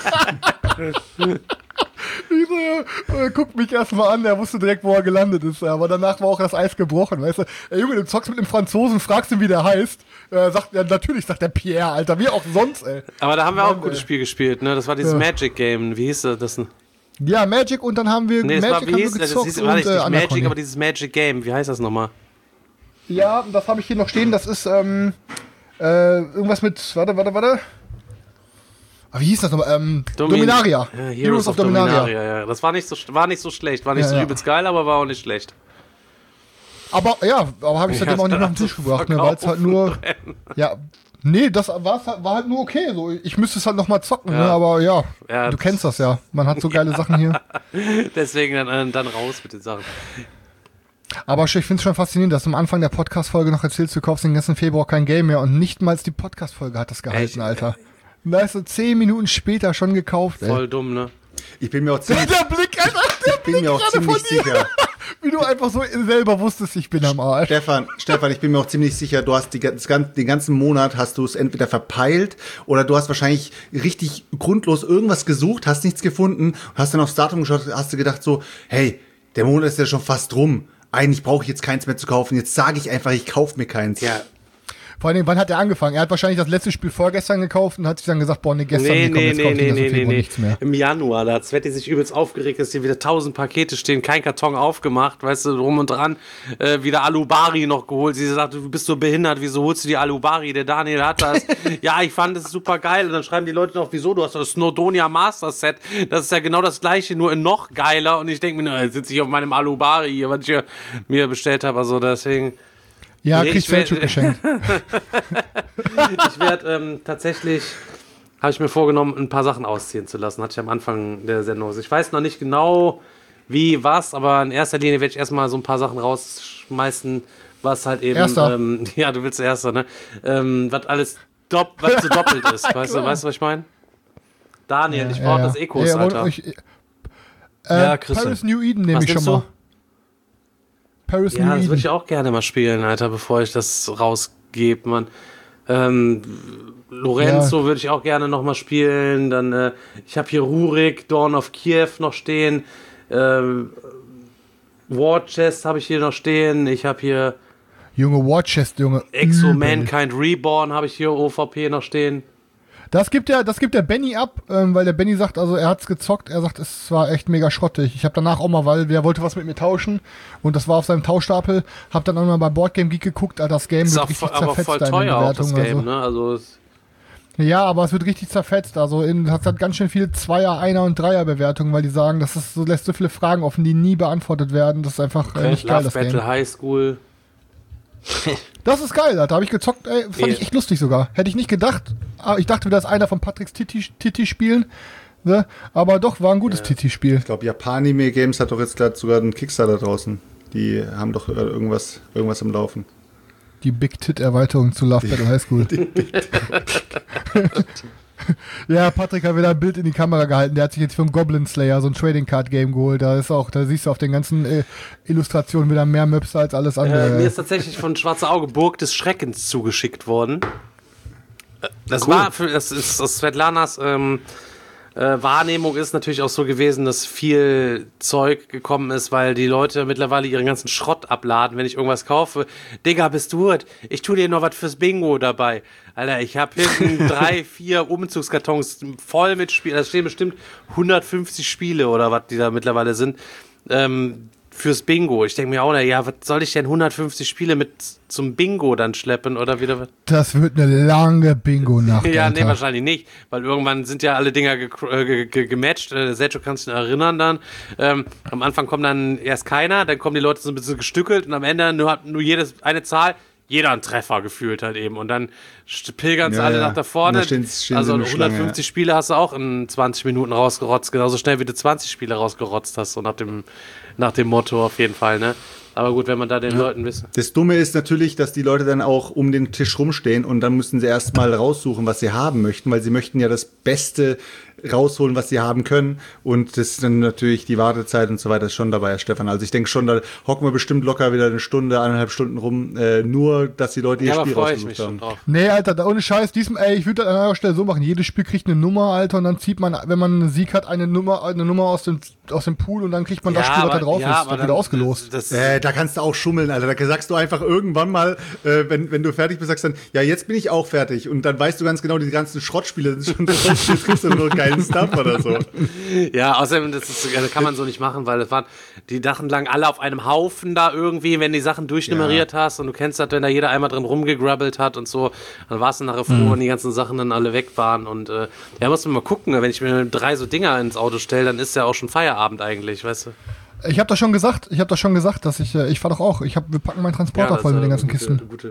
Ich so, er guckt mich erstmal an, er wusste direkt, wo er gelandet ist. Aber danach war auch das Eis gebrochen, weißt du? Ey, Junge, du zockst mit einem Franzosen, fragst ihn, wie der heißt. Natürlich sagt der Pierre, Alter, wie auch sonst, ey. Aber da haben wir auch ein gutes Spiel gespielt, ne? Das war dieses Magic Game. Wie hieß das denn? Ja, Magic und dann haben wir Magic gezockt das war nicht Magic, aber dieses Magic Game. Wie heißt das nochmal? Ja, das habe ich hier noch stehen. Das ist irgendwas mit, warte. Aber wie hieß das nochmal? Dominaria. Ja, Heroes of Dominaria. Ja. Das war nicht so schlecht. War nicht so übelst geil, aber war auch nicht schlecht. Aber habe ich seitdem auch nicht auf den Tisch gebracht, ne, weil es halt nur, Nee, das war halt nur okay. So. Ich müsste es halt nochmal zocken, ne? Aber ja, du kennst das ja. Man hat so geile Sachen hier. Deswegen dann raus mit den Sachen. Aber ich finde es schon faszinierend, dass du am Anfang der Podcast-Folge noch erzählst, du kaufst den ganzen Februar kein Game mehr und nicht mal die Podcast-Folge hat das gehalten, Alter. Da ist so 10 Minuten später schon gekauft, ey. Voll dumm, ne? Ich bin mir auch ziemlich, Der Blick, Alter, ich bin mir auch ziemlich sicher. wie du einfach so selber wusstest, ich bin am Arsch. Stefan, ich bin mir auch ziemlich sicher, du hast den ganzen Monat hast du es entweder verpeilt oder du hast wahrscheinlich richtig grundlos irgendwas gesucht, hast nichts gefunden, hast dann aufs Datum geschaut, hast du gedacht so, hey, der Monat ist ja schon fast rum. Eigentlich brauche ich jetzt keins mehr zu kaufen. Jetzt sage ich einfach, ich kaufe mir keins. Ja. Vor allem, wann hat er angefangen? Er hat wahrscheinlich das letzte Spiel vorgestern gekauft und hat sich dann gesagt, boah, gestern nichts mehr. Im Januar, da hat Sveti sich übelst aufgeregt, dass hier wieder 1000 Pakete stehen, kein Karton aufgemacht, weißt du, drum und dran, wieder Alubari noch geholt. Sie sagt, du bist so behindert, wieso holst du die Alubari? Der Daniel hat das. Ja, ich fand das super geil. Und dann schreiben die Leute noch, wieso, du hast das Snowdonia Master Set. Das ist ja genau das gleiche, nur in noch geiler. Und ich denke mir, jetzt sitze ich auf meinem Alubari hier, was ich mir bestellt habe. Also deswegen... Ja, kriegst du geschenkt. Ich werde tatsächlich, habe ich mir vorgenommen, ein paar Sachen ausziehen zu lassen. Hatte ich am Anfang der Sendung. Ich weiß noch nicht genau, wie, was, aber in erster Linie werde ich erstmal so ein paar Sachen rausschmeißen, was halt eben... Erster. Ja, du willst Erster, ne? Was alles was so doppelt ist. Weißt du, was ich meine? Daniel, ich brauche das Ecos, Alter. Christian. Paris New Eden nehme ich schon mal. Paris New Ja, das Eden. würde ich auch gerne mal spielen, Alter, bevor ich das rausgebe, Mann. Lorenzo würde ich auch gerne noch mal spielen. Dann, ich habe hier Rurik, Dawn of Kiev noch stehen. War Chest habe ich hier noch stehen. Ich habe hier Junge, War Chest, Junge. Exo Übel. Mankind Reborn habe ich hier OVP noch stehen. Das gibt der Benny ab, weil der Benny sagt, also er hat's gezockt, er sagt, es war echt mega schrottig. Ich habe danach auch mal, weil der wollte was mit mir tauschen und das war auf seinem Tauschstapel, hab dann auch mal bei Boardgame Geek geguckt, das Game wird richtig aber zerfetzt voll da in den teuer auch das Bewertungen. Game, ne? Also Ja, aber es wird richtig zerfetzt, also es hat ganz schön viele Zweier-, Einer- und Dreier-Bewertungen, weil die sagen, das ist so, lässt so viele Fragen offen, die nie beantwortet werden, das ist einfach nicht geil, Love das Battle Game. High School. Das ist geil, Alter. Habe ich gezockt, ey, fand ich echt lustig sogar. Hätte ich nicht gedacht. Ich dachte wieder, das ist einer von Patricks Titi-Spielen. Ne? Aber doch, war ein gutes Titi-Spiel. Ich glaube, Japanime Games hat doch jetzt gerade sogar einen Kickstarter draußen. Die haben doch irgendwas im Laufen. Die Big Tit-Erweiterung zu Love Battle High School. Ja, Patrick hat wieder ein Bild in die Kamera gehalten. Der hat sich jetzt für einen Goblin Slayer so ein Trading Card Game geholt. Da siehst du auf den ganzen Illustrationen wieder mehr Möpse als alles andere. Mir ist tatsächlich von Schwarze Auge Burg des Schreckens zugeschickt worden. Das ist aus Svetlanas Wahrnehmung ist natürlich auch so gewesen, dass viel Zeug gekommen ist, weil die Leute mittlerweile ihren ganzen Schrott abladen, wenn ich irgendwas kaufe. Digga, bist du hurt? Ich tu dir noch was fürs Bingo dabei. Alter, ich hab hinten 3, 4 Umzugskartons voll mit Spielen. Da stehen bestimmt 150 Spiele oder was die da mittlerweile sind. Fürs Bingo. Ich denke mir auch, was soll ich denn 150 Spiele mit zum Bingo dann schleppen oder wieder was? Das wird eine lange Bingo-Nacht. Ja, nee, Alter. wahrscheinlich nicht, weil irgendwann sind ja alle Dinger gematcht. Sergio kannst du dich erinnern dann. Am Anfang kommt dann erst keiner, dann kommen die Leute so ein bisschen gestückelt und am Ende nur eine Zahl, jeder ein Treffer gefühlt halt eben. Und dann pilgern sie alle nach da vorne. Stehen also in der 150 Schlange, Spiele hast du auch in 20 Minuten rausgerotzt, genauso schnell wie du 20 Spiele rausgerotzt hast, so nach dem Motto auf jeden Fall, ne? Aber gut, wenn man da den Leuten wissen. Das Dumme ist natürlich, dass die Leute dann auch um den Tisch rumstehen und dann müssen sie erstmal raussuchen, was sie haben möchten, weil sie möchten ja das Beste rausholen, was sie haben können. Und das ist dann natürlich die Wartezeit und so weiter schon dabei, Herr Stefan. Also ich denke schon, da hocken wir bestimmt locker wieder eine Stunde, 1,5 Stunden rum, nur, dass die Leute ihr Spiel rausgesucht haben. Drauf. Nee, Alter, ohne Scheiß, ich würde das an eurer Stelle so machen. Jedes Spiel kriegt eine Nummer, Alter, und dann zieht man, wenn man einen Sieg hat, eine Nummer aus dem Pool und dann kriegt man das Spiel, was da drauf ist. Das wird wieder ausgelost. Da kannst du auch schummeln, Alter. Da sagst du einfach irgendwann mal, wenn du fertig bist, sagst dann, ja, jetzt bin ich auch fertig. Und dann weißt du ganz genau, die ganzen Schrottspiele sind schon drauf, jetzt kriegst du nur geilen Stuff oder so. Ja, außerdem, das kann man so nicht machen, weil die dachten lang alle auf einem Haufen da irgendwie, wenn die Sachen durchnummeriert hast und du kennst das, wenn da jeder einmal drin rumgegrabbelt hat und so, dann warst du nachher froh, wenn die ganzen Sachen dann alle weg waren und musst du mal gucken, wenn ich mir 3 so Dinger ins Auto stelle, dann ist ja auch schon Feierabend eigentlich, weißt du. Ich habe das schon gesagt, dass ich fahre doch auch. Wir packen meinen Transporter voll mit den ganzen Kisten.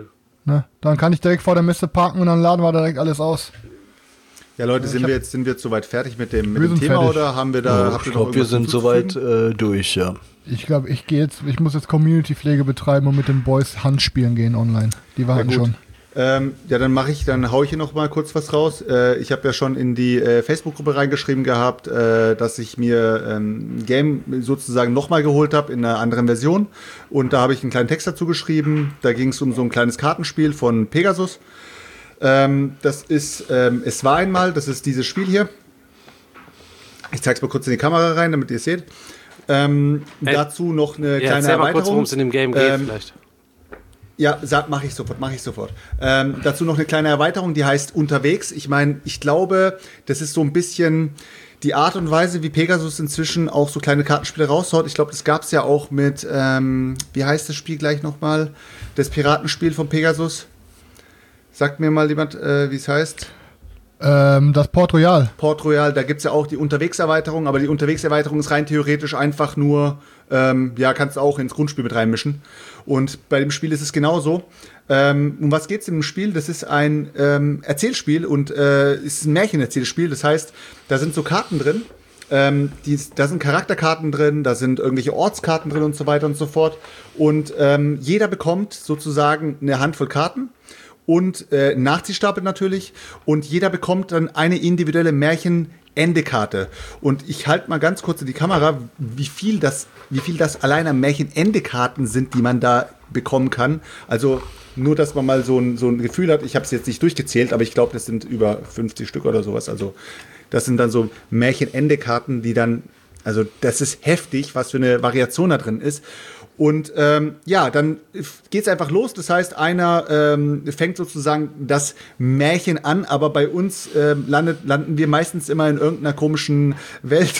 Ne? Dann kann ich direkt vor der Messe parken und dann laden wir direkt alles aus. Ja, Leute, sind wir jetzt soweit fertig mit dem sind Thema fertig. oder haben wir da? Ich glaube, wir sind soweit durch, ja. Ich glaube, ich muss jetzt Community-Pflege betreiben und mit den Boys Handspielen gehen online. Die warten schon. Ja, dann hau ich hier noch mal kurz was raus. Ich habe ja schon in die Facebook-Gruppe reingeschrieben gehabt, dass ich mir ein Game sozusagen nochmal geholt habe in einer anderen Version. Und da habe ich einen kleinen Text dazu geschrieben. Da ging es um so ein kleines Kartenspiel von Pegasus. Das ist Es war einmal, das ist dieses Spiel hier. Ich zeige es mal kurz in die Kamera rein, damit ihr es seht. Dazu noch eine kleine erzähl Erweiterung. mal kurz, worum es in dem Game geht vielleicht. Ja, mache ich sofort. Dazu noch eine kleine Erweiterung, die heißt Unterwegs. Ich meine, ich glaube, das ist so ein bisschen die Art und Weise, wie Pegasus inzwischen auch so kleine Kartenspiele raushaut. Ich glaube, das gab es ja auch mit, wie heißt das Spiel gleich nochmal? Das Piratenspiel von Pegasus. Sagt mir mal jemand, wie es heißt. Das Port Royal. Port Royal, da gibt es ja auch die Unterwegserweiterung, aber die Unterwegserweiterung ist rein theoretisch einfach nur, kannst du auch ins Grundspiel mit reinmischen. Und bei dem Spiel ist es genauso. Um was geht es in dem Spiel? Das ist ein Erzählspiel und ist ein Märchenerzählspiel. Das heißt, da sind so Karten drin. Da sind Charakterkarten drin, da sind irgendwelche Ortskarten drin und so weiter und so fort. Und jeder bekommt sozusagen eine Handvoll Karten. Und Nachziehstapel natürlich. Und jeder bekommt dann eine individuelle Märchen-Endekarte. Und ich halte mal ganz kurz in die Kamera, wie viel das allein an Märchen-Endekarten sind, die man da bekommen kann. Also nur, dass man mal so ein Gefühl hat. Ich habe es jetzt nicht durchgezählt, aber ich glaube, das sind über 50 Stück oder sowas. Also das sind dann so Märchen-Endekarten, die dann, also das ist heftig, was für eine Variation da drin ist. Und dann geht's einfach los. Das heißt, einer fängt sozusagen das Märchen an, aber bei uns landen wir meistens immer in irgendeiner komischen Welt,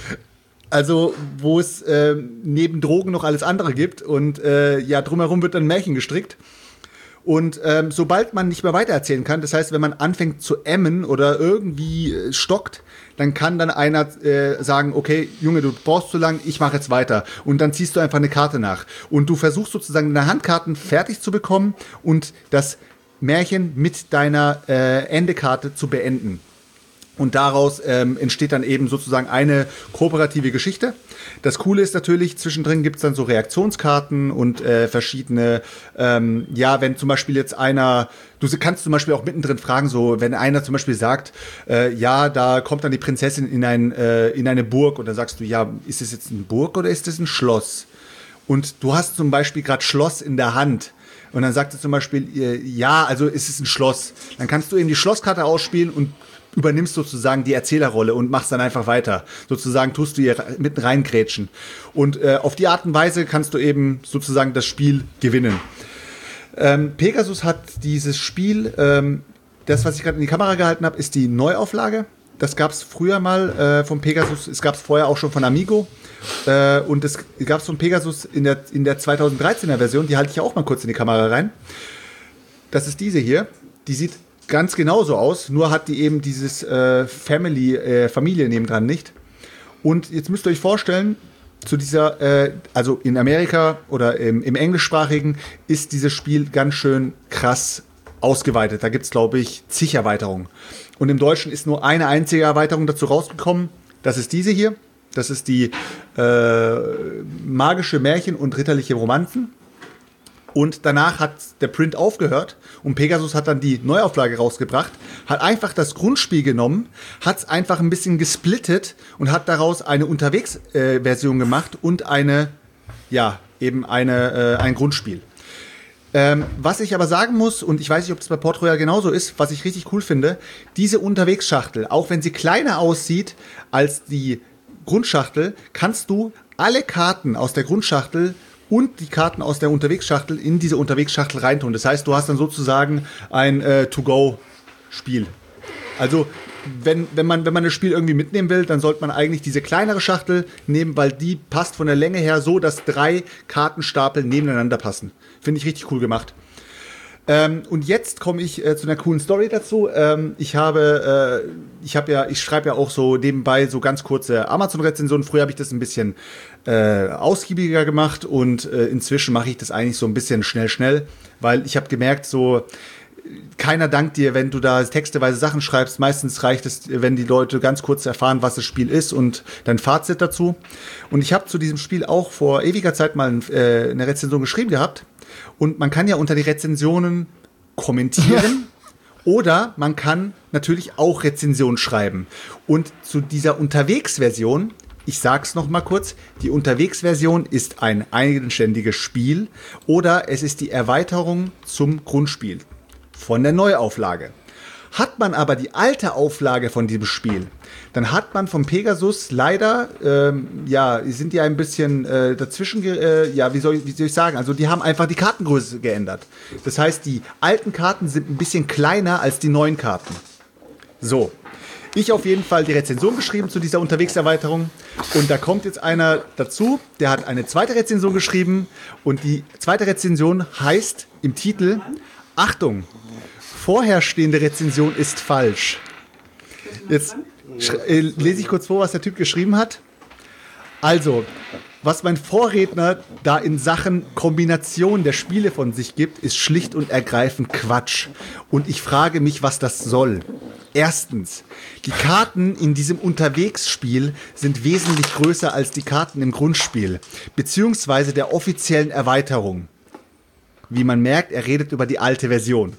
wo es neben Drogen noch alles andere gibt. Und drumherum wird dann Märchen gestrickt. Und sobald man nicht mehr weitererzählen kann, das heißt, wenn man anfängt zu emmen oder irgendwie stockt, dann kann dann einer sagen, okay, Junge, du brauchst zu lang, ich mache jetzt weiter. Und dann ziehst du einfach eine Karte nach. Und du versuchst sozusagen deine Handkarten fertig zu bekommen und das Märchen mit deiner Endekarte zu beenden. Und daraus entsteht dann eben sozusagen eine kooperative Geschichte. Das Coole ist natürlich, zwischendrin gibt es dann so Reaktionskarten und verschiedene, wenn zum Beispiel jetzt du kannst zum Beispiel auch mittendrin fragen, so wenn einer zum Beispiel sagt, da kommt dann die Prinzessin in eine Burg und dann sagst du, ja, ist es jetzt eine Burg oder ist es ein Schloss? Und du hast zum Beispiel gerade Schloss in der Hand. Und dann sagt er zum Beispiel, also ist es ein Schloss. Dann kannst du eben die Schlosskarte ausspielen und übernimmst sozusagen die Erzählerrolle und machst dann einfach weiter. Sozusagen tust du hier mitten reingrätschen. Und auf die Art und Weise kannst du eben sozusagen das Spiel gewinnen. Pegasus hat dieses Spiel, das, was ich gerade in die Kamera gehalten habe, ist die Neuauflage. Das gab es früher mal von Pegasus. Es gab es vorher auch schon von Amigo. Und es gab es von Pegasus in der 2013er Version. Die halte ich ja auch mal kurz in die Kamera rein. Das ist diese hier. Die sieht ganz genauso aus, nur hat die eben dieses Familie nebendran nicht. Und jetzt müsst ihr euch vorstellen, zu dieser, also in Amerika oder im Englischsprachigen ist dieses Spiel ganz schön krass ausgeweitet. Da gibt es, glaube ich, zig Erweiterungen. Und im Deutschen ist nur eine einzige Erweiterung dazu rausgekommen. Das ist diese hier. Das ist die magische Märchen und ritterliche Romanzen. Und danach hat der Print aufgehört und Pegasus hat dann die Neuauflage rausgebracht, hat einfach das Grundspiel genommen, hat es einfach ein bisschen gesplittet und hat daraus eine Unterwegsversion gemacht und ein Grundspiel. Was ich aber sagen muss, und ich weiß nicht, ob das bei Port Royal genauso ist, was ich richtig cool finde, diese Unterwegsschachtel, auch wenn sie kleiner aussieht als die Grundschachtel, kannst du alle Karten aus der Grundschachtel und die Karten aus der Unterwegsschachtel in diese Unterwegsschachtel reintun. Das heißt, du hast dann sozusagen ein To-Go-Spiel. Also, wenn man das Spiel irgendwie mitnehmen will, dann sollte man eigentlich diese kleinere Schachtel nehmen, weil die passt von der Länge her so, dass 3 Kartenstapel nebeneinander passen. Finde ich richtig cool gemacht. Und jetzt komme ich zu einer coolen Story dazu. Ich schreibe ja auch so nebenbei so ganz kurze Amazon-Rezensionen. Früher habe ich das ein bisschen ausgiebiger gemacht und inzwischen mache ich das eigentlich so ein bisschen schnell, weil ich habe gemerkt, so keiner dankt dir, wenn du da texteweise Sachen schreibst. Meistens reicht es, wenn die Leute ganz kurz erfahren, was das Spiel ist und dein Fazit dazu. Und ich habe zu diesem Spiel auch vor ewiger Zeit mal eine Rezension geschrieben gehabt. Und man kann ja unter die Rezensionen kommentieren oder man kann natürlich auch Rezensionen schreiben. Und zu dieser Unterwegsversion, ich sag's noch mal kurz, die Unterwegsversion ist ein eigenständiges Spiel oder es ist die Erweiterung zum Grundspiel von der Neuauflage. Hat man aber die alte Auflage von diesem Spiel, dann hat man vom Pegasus leider, sind die ein bisschen dazwischen, wie soll ich sagen, also die haben einfach die Kartengröße geändert. Das heißt, die alten Karten sind ein bisschen kleiner als die neuen Karten. So, ich auf jeden Fall die Rezension geschrieben zu dieser Unterwegserweiterung und da kommt jetzt einer dazu, der hat eine zweite Rezension geschrieben und die zweite Rezension heißt im Titel, Achtung, vorherstehende Rezension ist falsch. Jetzt lese ich kurz vor, was der Typ geschrieben hat. Also, was mein Vorredner da in Sachen Kombination der Spiele von sich gibt, ist schlicht und ergreifend Quatsch. Und ich frage mich, was das soll. Erstens, die Karten in diesem Unterwegsspiel sind wesentlich größer als die Karten im Grundspiel, beziehungsweise der offiziellen Erweiterung. Wie man merkt, er redet über die alte Version.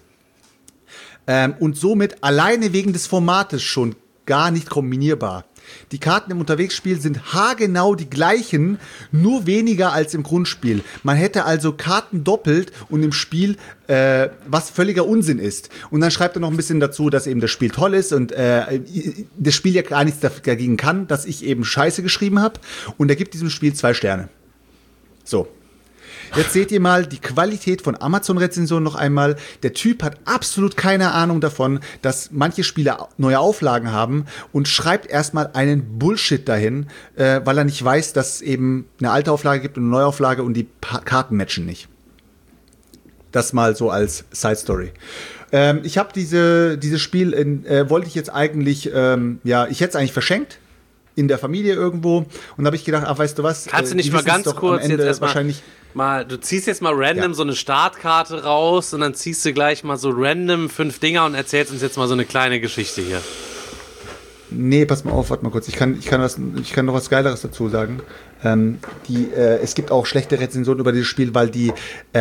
Und somit alleine wegen des Formates schon gar nicht kombinierbar. Die Karten im Unterwegsspiel sind haargenau die gleichen, nur weniger als im Grundspiel. Man hätte also Karten doppelt und im Spiel, was völliger Unsinn ist. Und dann schreibt er noch ein bisschen dazu, dass eben das Spiel toll ist und das Spiel ja gar nichts dagegen kann, dass ich eben Scheiße geschrieben habe. Und er gibt diesem Spiel 2 Sterne. So. Jetzt seht ihr mal die Qualität von Amazon-Rezensionen noch einmal. Der Typ hat absolut keine Ahnung davon, dass manche Spiele neue Auflagen haben und schreibt erstmal einen Bullshit dahin, weil er nicht weiß, dass es eben eine alte Auflage gibt und eine neue Auflage und die Karten matchen nicht. Das mal so als Side-Story. Ich habe dieses Spiel, wollte ich jetzt eigentlich, ich hätte es eigentlich verschenkt. In der Familie irgendwo und da habe ich gedacht, weißt du was? Kannst du nicht mal ganz kurz jetzt erstmal du ziehst jetzt mal random so eine Startkarte raus und dann ziehst du gleich mal so random 5 Dinger und erzählst uns jetzt mal so eine kleine Geschichte hier. Nee, pass mal auf, warte mal kurz. Ich kann noch was Geileres dazu sagen. Es gibt auch schlechte Rezensionen über dieses Spiel, weil die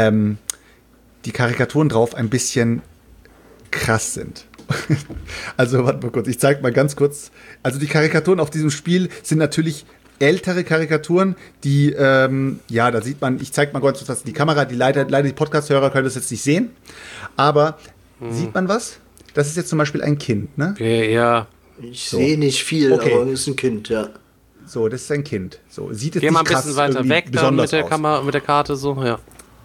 Karikaturen drauf ein bisschen krass sind. Also, warte mal kurz, ich zeige mal ganz kurz. Also, die Karikaturen auf diesem Spiel sind natürlich ältere Karikaturen, die, da sieht man, ich zeige mal ganz kurz, die Kamera, leider die Podcast-Hörer können das jetzt nicht sehen, aber sieht man was? Das ist jetzt zum Beispiel ein Kind, ne? Ja. Ich sehe nicht viel, okay. Aber es ist ein Kind, ja. So, das ist ein Kind. So, sieht es nicht krass mal ein bisschen weiter weg dann mit der Kamera, mit der Karte, so, ja.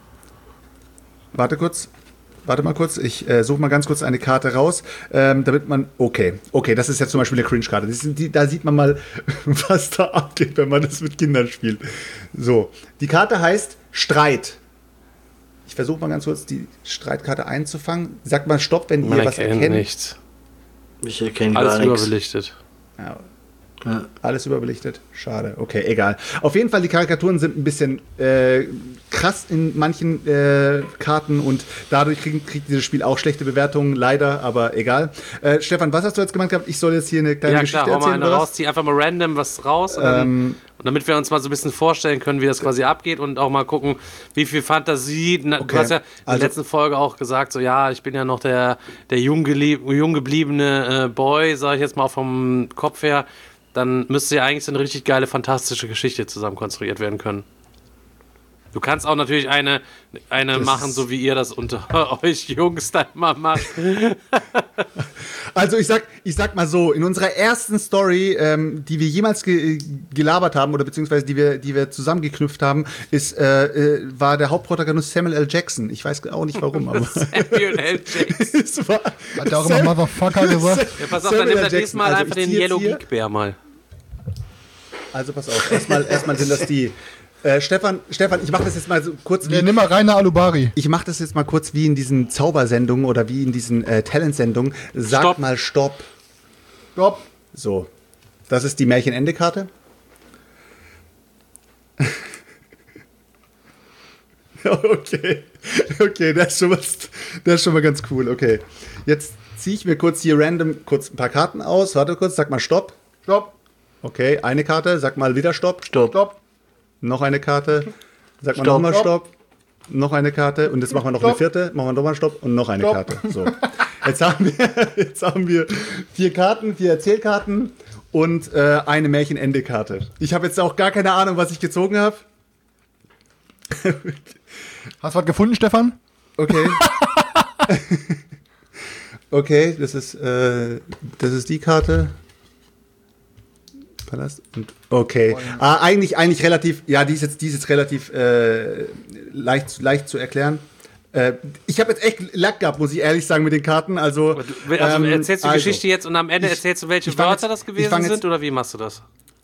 Warte mal kurz, ich suche mal ganz kurz eine Karte raus, damit man, okay, das ist jetzt zum Beispiel eine Cringe-Karte. Da sieht man mal, was da abgeht, wenn man das mit Kindern spielt. So, die Karte heißt Streit. Ich versuche mal ganz kurz die Streitkarte einzufangen. Sagt mal Stopp, wenn ihr was erkennt. Nichts. Ich erkenne gar nichts. Alles überbelichtet. Ja. Alles überbelichtet? Schade. Okay, egal. Auf jeden Fall, die Karikaturen sind ein bisschen krass in manchen Karten und dadurch kriegt dieses Spiel auch schlechte Bewertungen, leider, aber egal. Stefan, was hast du jetzt gemeint gehabt? Ich soll jetzt hier eine kleine Geschichte erzählen? Ja klar, hau mal eine raus, zieh einfach mal random was raus und damit wir uns mal so ein bisschen vorstellen können, wie das quasi abgeht und auch mal gucken, wie viel Fantasie, du hast ja in der letzten Folge auch gesagt, so ja, ich bin ja noch der jung gebliebene Boy, sage ich jetzt mal vom Kopf her, dann müsste ja eigentlich so eine richtig geile, fantastische Geschichte zusammen konstruiert werden können. Du kannst auch natürlich eine machen, so wie ihr das unter euch Jungs da immer macht. Also ich sag mal so, in unserer ersten Story, die wir jemals gelabert haben, oder beziehungsweise die wir zusammengeknüpft haben, war der Hauptprotagonist Samuel L. Jackson. Ich weiß auch nicht warum, aber Samuel L. Jackson. Hat er auch immer Motherfucker gesagt? Ja, pass auf, dann nimm das nächste Mal einfach den Yellow Geek Bär mal. Also pass auf, erstmal sind das die Stefan, ich mache das jetzt mal so kurz wie... Nimm mal Rainer Alubari. Ich mache das jetzt mal kurz wie in diesen Zaubersendungen oder wie in diesen Talentsendungen. Sag Stopp. mal Stopp. Stopp. So, das ist die Märchenende-Karte. Okay, das ist schon mal ganz cool. Okay, jetzt ziehe ich mir kurz hier random ein paar Karten aus. Warte kurz, sag mal Stopp. Stopp. Okay, eine Karte, sag mal wieder Stopp. Stopp. Noch eine Karte, sag mal Stopp. nochmal Stopp. Noch eine Karte und jetzt machen wir noch eine vierte, machen wir nochmal Stopp und noch eine Stopp. Karte. So. Jetzt haben wir 4 Karten, 4 Erzählkarten und eine Märchenende-Karte. Ich habe jetzt auch gar keine Ahnung, was ich gezogen habe. Hast du was gefunden, Stefan? Okay. Okay, das ist die Karte. Palast und okay. Eigentlich relativ, ja, die ist jetzt relativ leicht zu erklären. Ich habe jetzt echt Lack gehabt, muss ich ehrlich sagen, mit den Karten. Also erzählst du die Geschichte jetzt und am Ende erzählst du, welche Wörter das gewesen sind, oder wie machst du das?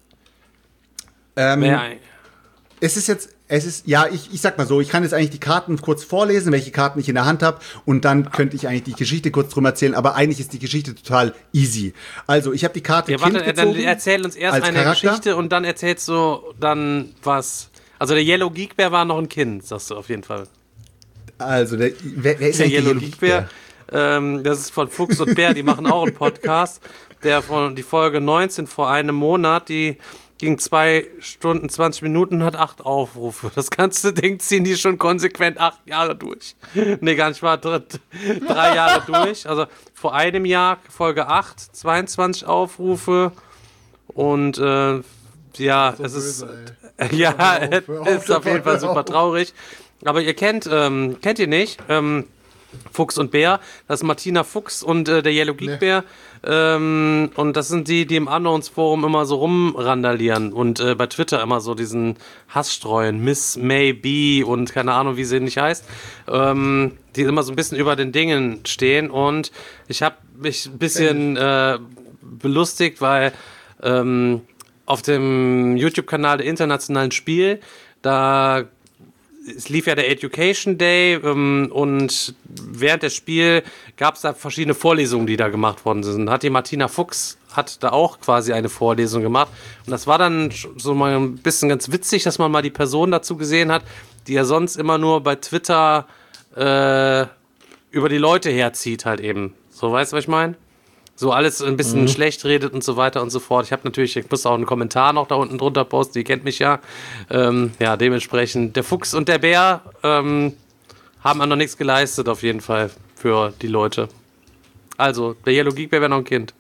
Ich sag mal so, ich kann jetzt eigentlich die Karten kurz vorlesen, welche Karten ich in der Hand habe und dann könnte ich eigentlich die Geschichte kurz drum erzählen, aber eigentlich ist die Geschichte total easy. Also, ich habe die Karte Kind gezogen. Dann erzähl uns erst eine Charakter. Geschichte und dann erzählst du dann was. Also der Yellow Geek Bear war noch ein Kind, sagst du auf jeden Fall. Also, wer ist der Yellow Geek Bear? Das ist von Fuchs und Bär, die machen auch einen Podcast, die Folge 19 vor einem Monat, die ging 2 Stunden, 20 Minuten, hat 8 Aufrufe. Das ganze Ding ziehen die schon konsequent 8 Jahre durch. Nee, gar nicht wahr, 3 Jahre durch. Also vor einem Jahr, Folge 8, 22 Aufrufe. Und ja, es ist auf jeden Fall super traurig. Aber ihr kennt ihr nicht, Fuchs und Bär, das ist Martina Fuchs und der Yellow Geek Bear. Und das sind die im Unknowns-Forum immer so rumrandalieren und bei Twitter immer so diesen Hass streuen. Miss Maybe und keine Ahnung, wie sie nicht heißt. Die immer so ein bisschen über den Dingen stehen. Und ich habe mich ein bisschen belustigt, weil auf dem YouTube-Kanal der Internationalen Spiel, es lief ja der Education Day und während des Spiels gab es da verschiedene Vorlesungen, die da gemacht worden sind. Hat die Martina Fuchs hat da auch quasi eine Vorlesung gemacht und das war dann so mal ein bisschen ganz witzig, dass man mal die Person dazu gesehen hat, die ja sonst immer nur bei Twitter über die Leute herzieht halt eben. So, weißt du, was ich meine? So alles ein bisschen schlecht redet und so weiter und so fort. Ich muss auch einen Kommentar noch da unten drunter posten, die kennt mich ja. Ja, dementsprechend, der Fuchs und der Bär haben auch noch nichts geleistet, auf jeden Fall, für die Leute. Also, der Yellow Geek Bear wäre noch ein Kind.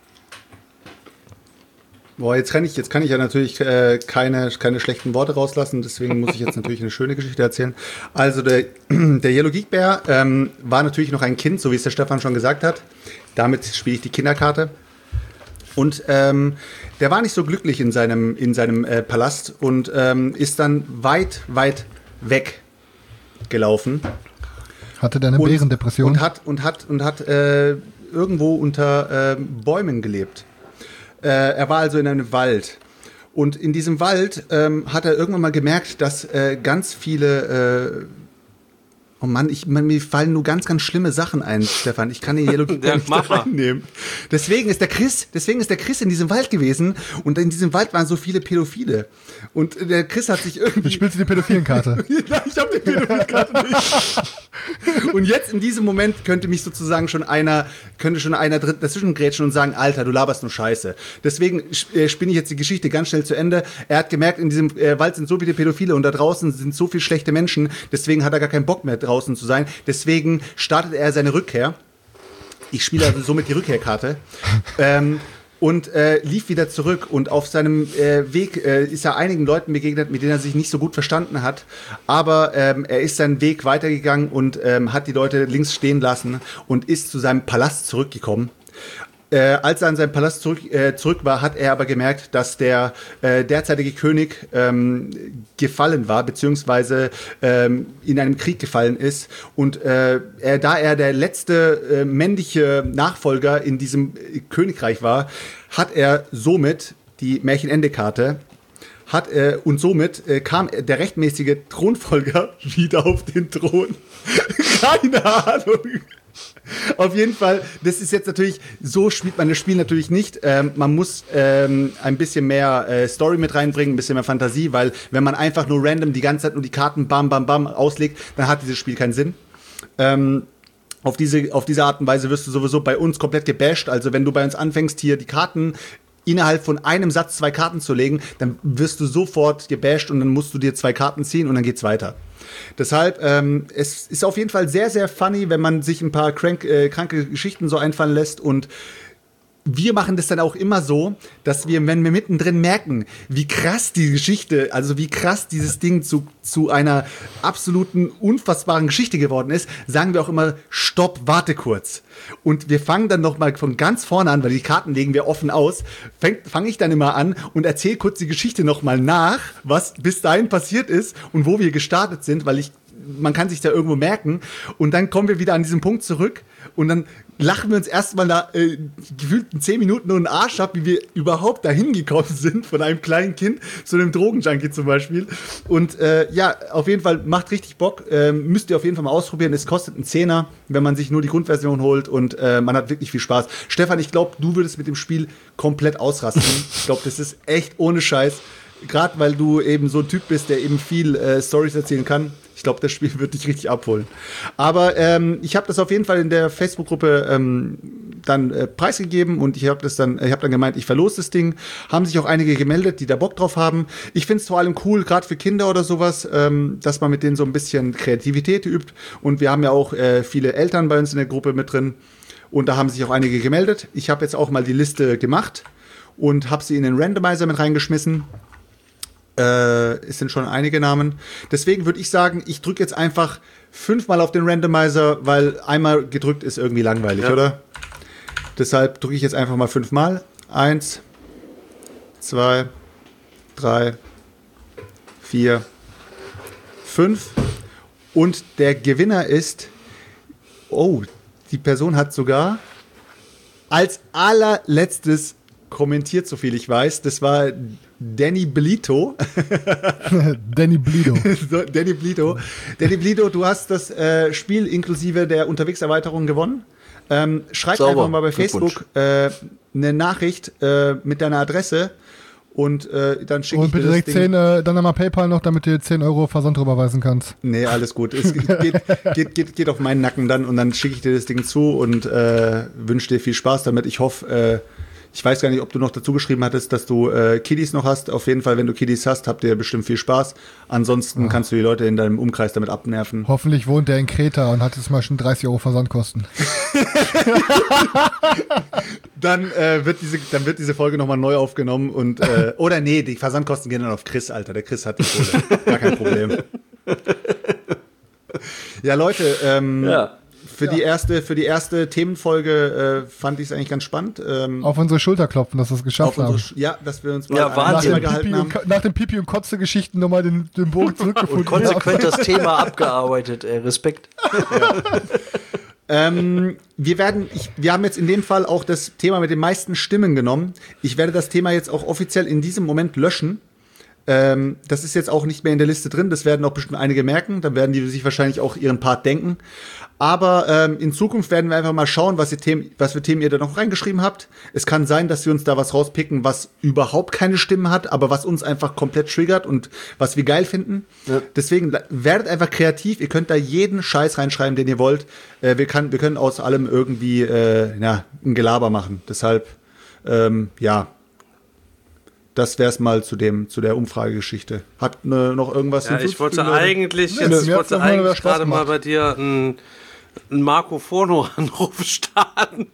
Boah, jetzt kann ich ja natürlich keine schlechten Worte rauslassen, deswegen muss ich jetzt natürlich eine schöne Geschichte erzählen. Also, der Yellow Geek Bear war natürlich noch ein Kind, so wie es der Stefan schon gesagt hat. Damit spiele ich die Kinderkarte. Und der war nicht so glücklich in seinem Palast und ist dann weit weg gelaufen. Hatte der eine Bärendepression? Und hat irgendwo unter Bäumen gelebt. Er war also in einem Wald. Und in diesem Wald hat er irgendwann mal gemerkt, dass ganz viele oh Mann, mir fallen nur ganz, ganz schlimme Sachen ein, Stefan. Ich kann den Yellow Geek nicht da reinnehmen. Deswegen ist der Chris in diesem Wald gewesen und in diesem Wald waren so viele Pädophile. Und der Chris hat sich irgendwie... Jetzt spielst du die Pädophilenkarte. Nein, ich habe die Pädophilenkarte nicht. Und jetzt in diesem Moment könnte schon einer dazwischen grätschen und sagen, Alter, du laberst nur Scheiße. Deswegen spinne ich jetzt die Geschichte ganz schnell zu Ende. Er hat gemerkt, in diesem Wald sind so viele Pädophile und da draußen sind so viele schlechte Menschen. Deswegen hat er gar keinen Bock mehr draußen zu sein. Deswegen startet er seine Rückkehr. Ich spiele also somit die Rückkehrkarte. Und lief wieder zurück. Und auf seinem Weg ist er einigen Leuten begegnet, mit denen er sich nicht so gut verstanden hat. Aber er ist seinen Weg weitergegangen und hat die Leute links stehen lassen und ist zu seinem Palast zurückgekommen. Als er an seinem Palast zurück war, hat er aber gemerkt, dass der derzeitige König gefallen war, beziehungsweise in einem Krieg gefallen ist. Und da er der letzte männliche Nachfolger in diesem Königreich war, hat er somit die Märchenende-Karte und somit kam der rechtmäßige Thronfolger wieder auf den Thron. Keine Ahnung. Auf jeden Fall, das ist jetzt natürlich, so spielt man das Spiel natürlich nicht. Man muss ein bisschen mehr Story mit reinbringen, ein bisschen mehr Fantasie, weil wenn man einfach nur random die ganze Zeit nur die Karten bam, bam, bam auslegt, dann hat dieses Spiel keinen Sinn. Auf diese Art und Weise wirst du sowieso bei uns komplett gebasht. Also wenn du bei uns anfängst, hier die Karten innerhalb von einem Satz 2 Karten zu legen, dann wirst du sofort gebasht und dann musst du dir 2 Karten ziehen und dann geht's weiter. Deshalb, es ist auf jeden Fall sehr, sehr funny, wenn man sich ein paar kranke Geschichten so einfallen lässt und wir machen das dann auch immer so, dass wir, wenn wir mittendrin merken, wie krass die Geschichte, also wie krass dieses Ding zu einer absoluten, unfassbaren Geschichte geworden ist, sagen wir auch immer, stopp, warte kurz. Und wir fangen dann noch mal von ganz vorne an, weil die Karten legen wir offen aus, fange ich dann immer an und erzähle kurz die Geschichte noch mal nach, was bis dahin passiert ist und wo wir gestartet sind, weil man kann sich da irgendwo merken und dann kommen wir wieder an diesen Punkt zurück und dann lachen wir uns erstmal da gefühlt 10 Minuten nur einen Arsch ab, wie wir überhaupt dahin gekommen sind, von einem kleinen Kind zu einem Drogenjunkie zum Beispiel. Und ja, auf jeden Fall macht richtig Bock. Müsst ihr auf jeden Fall mal ausprobieren. Es kostet einen Zehner, wenn man sich nur die Grundversion holt und man hat wirklich viel Spaß. Stefan, ich glaube, du würdest mit dem Spiel komplett ausrasten. Ich glaube, das ist echt ohne Scheiß. Gerade weil du eben so ein Typ bist, der eben viel Storys erzählen kann. Ich glaube, das Spiel wird dich richtig abholen. Aber ich habe das auf jeden Fall in der Facebook-Gruppe dann preisgegeben und ich habe dann gemeint, ich verlose das Ding. Haben sich auch einige gemeldet, die da Bock drauf haben. Ich finde es vor allem cool, gerade für Kinder oder sowas, dass man mit denen so ein bisschen Kreativität übt. Und wir haben ja auch viele Eltern bei uns in der Gruppe mit drin. Und da haben sich auch einige gemeldet. Ich habe jetzt auch mal die Liste gemacht und habe sie in den Randomizer mit reingeschmissen. Es sind schon einige Namen. Deswegen würde ich sagen, ich drücke jetzt einfach 5-mal auf den Randomizer, weil einmal gedrückt ist irgendwie langweilig, oder? Deshalb drücke ich jetzt einfach mal 5-mal. 1, 2, 3, 4, 5. Und der Gewinner ist, die Person hat sogar als allerletztes kommentiert, so viel ich weiß. Das war Danny Blito. Danny Blito. Danny Blito. Danny Blito, du hast das Spiel inklusive der Unterwegserweiterung gewonnen. Schreib einfach mal bei Facebook eine Nachricht mit deiner Adresse und dann schicke ich dir das Ding. Und dann nochmal PayPal noch, damit du 10 Euro Versand rüberweisen kannst. Nee, alles gut. Es geht auf meinen Nacken dann und dann schicke ich dir das Ding zu und wünsche dir viel Spaß damit. Ich hoffe, ich weiß gar nicht, ob du noch dazu geschrieben hattest, dass du Kiddies noch hast. Auf jeden Fall, wenn du Kiddies hast, habt ihr bestimmt viel Spaß. Ansonsten kannst du die Leute in deinem Umkreis damit abnerven. Hoffentlich wohnt der in Kreta und hat jetzt mal schon 30 Euro Versandkosten. Dann wird diese Folge nochmal neu aufgenommen und oder nee, die Versandkosten gehen dann auf Chris, Alter. Der Chris hat die Kohle. Gar kein Problem. Ja, Leute, Für die erste Themenfolge fand ich es eigentlich ganz spannend. Auf unsere Schulter klopfen, dass wir es geschafft haben. Ja, dass wir uns mal gehalten haben. Nach den Pipi- und Kotze-Geschichten nochmal den Bogen zurückgefunden und konsequent das Thema abgearbeitet. Respekt. Wir haben jetzt in dem Fall auch das Thema mit den meisten Stimmen genommen. Ich werde das Thema jetzt auch offiziell in diesem Moment löschen. Das ist jetzt auch nicht mehr in der Liste drin. Das werden auch bestimmt einige merken. Dann werden die sich wahrscheinlich auch ihren Part denken. Aber in Zukunft werden wir einfach mal schauen, was für Themen ihr da noch reingeschrieben habt. Es kann sein, dass wir uns da was rauspicken, was überhaupt keine Stimmen hat, aber was uns einfach komplett triggert und was wir geil finden. Ja. Deswegen werdet einfach kreativ. Ihr könnt da jeden Scheiß reinschreiben, den ihr wollt. Wir können aus allem irgendwie ein Gelaber machen. Deshalb, das wär's mal zu der Umfragegeschichte. Hat noch irgendwas hinzuzufügen? Ich wollte eigentlich gerade mal bei dir einen Marco Forno-Anruf starten.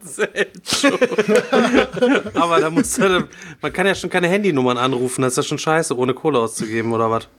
Aber da man kann ja schon keine Handynummern anrufen, das ist ja schon scheiße, ohne Kohle auszugeben, oder was?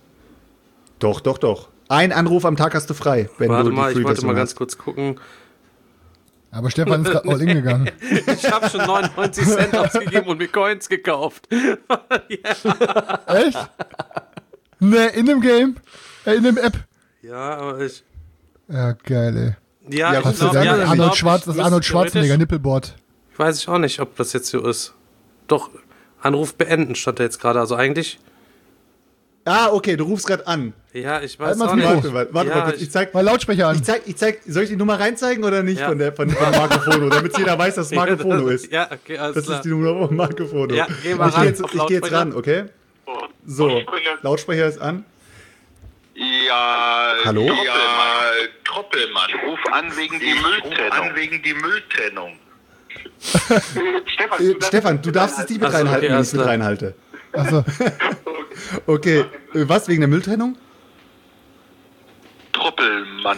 Doch. Ein Anruf am Tag hast du frei. Warte mal, ich wollte mal ganz kurz gucken. Aber Stefan ist gerade all in gegangen. Ich habe schon 99 Cent ausgegeben und mir Coins gekauft. Echt? Ne, in dem Game? In dem App? Ja, aber ich... Ja, geil, ey. Ja, ich glaube, Arnold Schwarzenegger Nippelboard. Ich weiß auch nicht, ob das jetzt so ist. Doch, Anruf beenden stand da jetzt gerade. Also eigentlich Okay, du rufst gerade an. Ja, ich Halt weiß mal auch das nicht. Mikro. Warte Ja, mal kurz, ich zeig Mal Lautsprecher an. soll ich die Nummer reinzeigen oder nicht Ja. von Marco, damit jeder weiß, dass es Marco Fono ist. Ja, okay, alles Das klar. ist die Nummer von Marco Fono. Ja, geh mal ich ran gehe jetzt, auf ich geh jetzt Lautsprecher. ran, okay? So, Lautsprecher ist an. Ja, Hallo? Ja, Troppelmann, ruf an wegen die Mülltrennung. Stefan, du darfst es nicht mit Ach so, reinhalten, okay, wenn alles ich es mit klar. reinhalte. Also, Okay, was wegen der Mülltrennung? Troppelmann.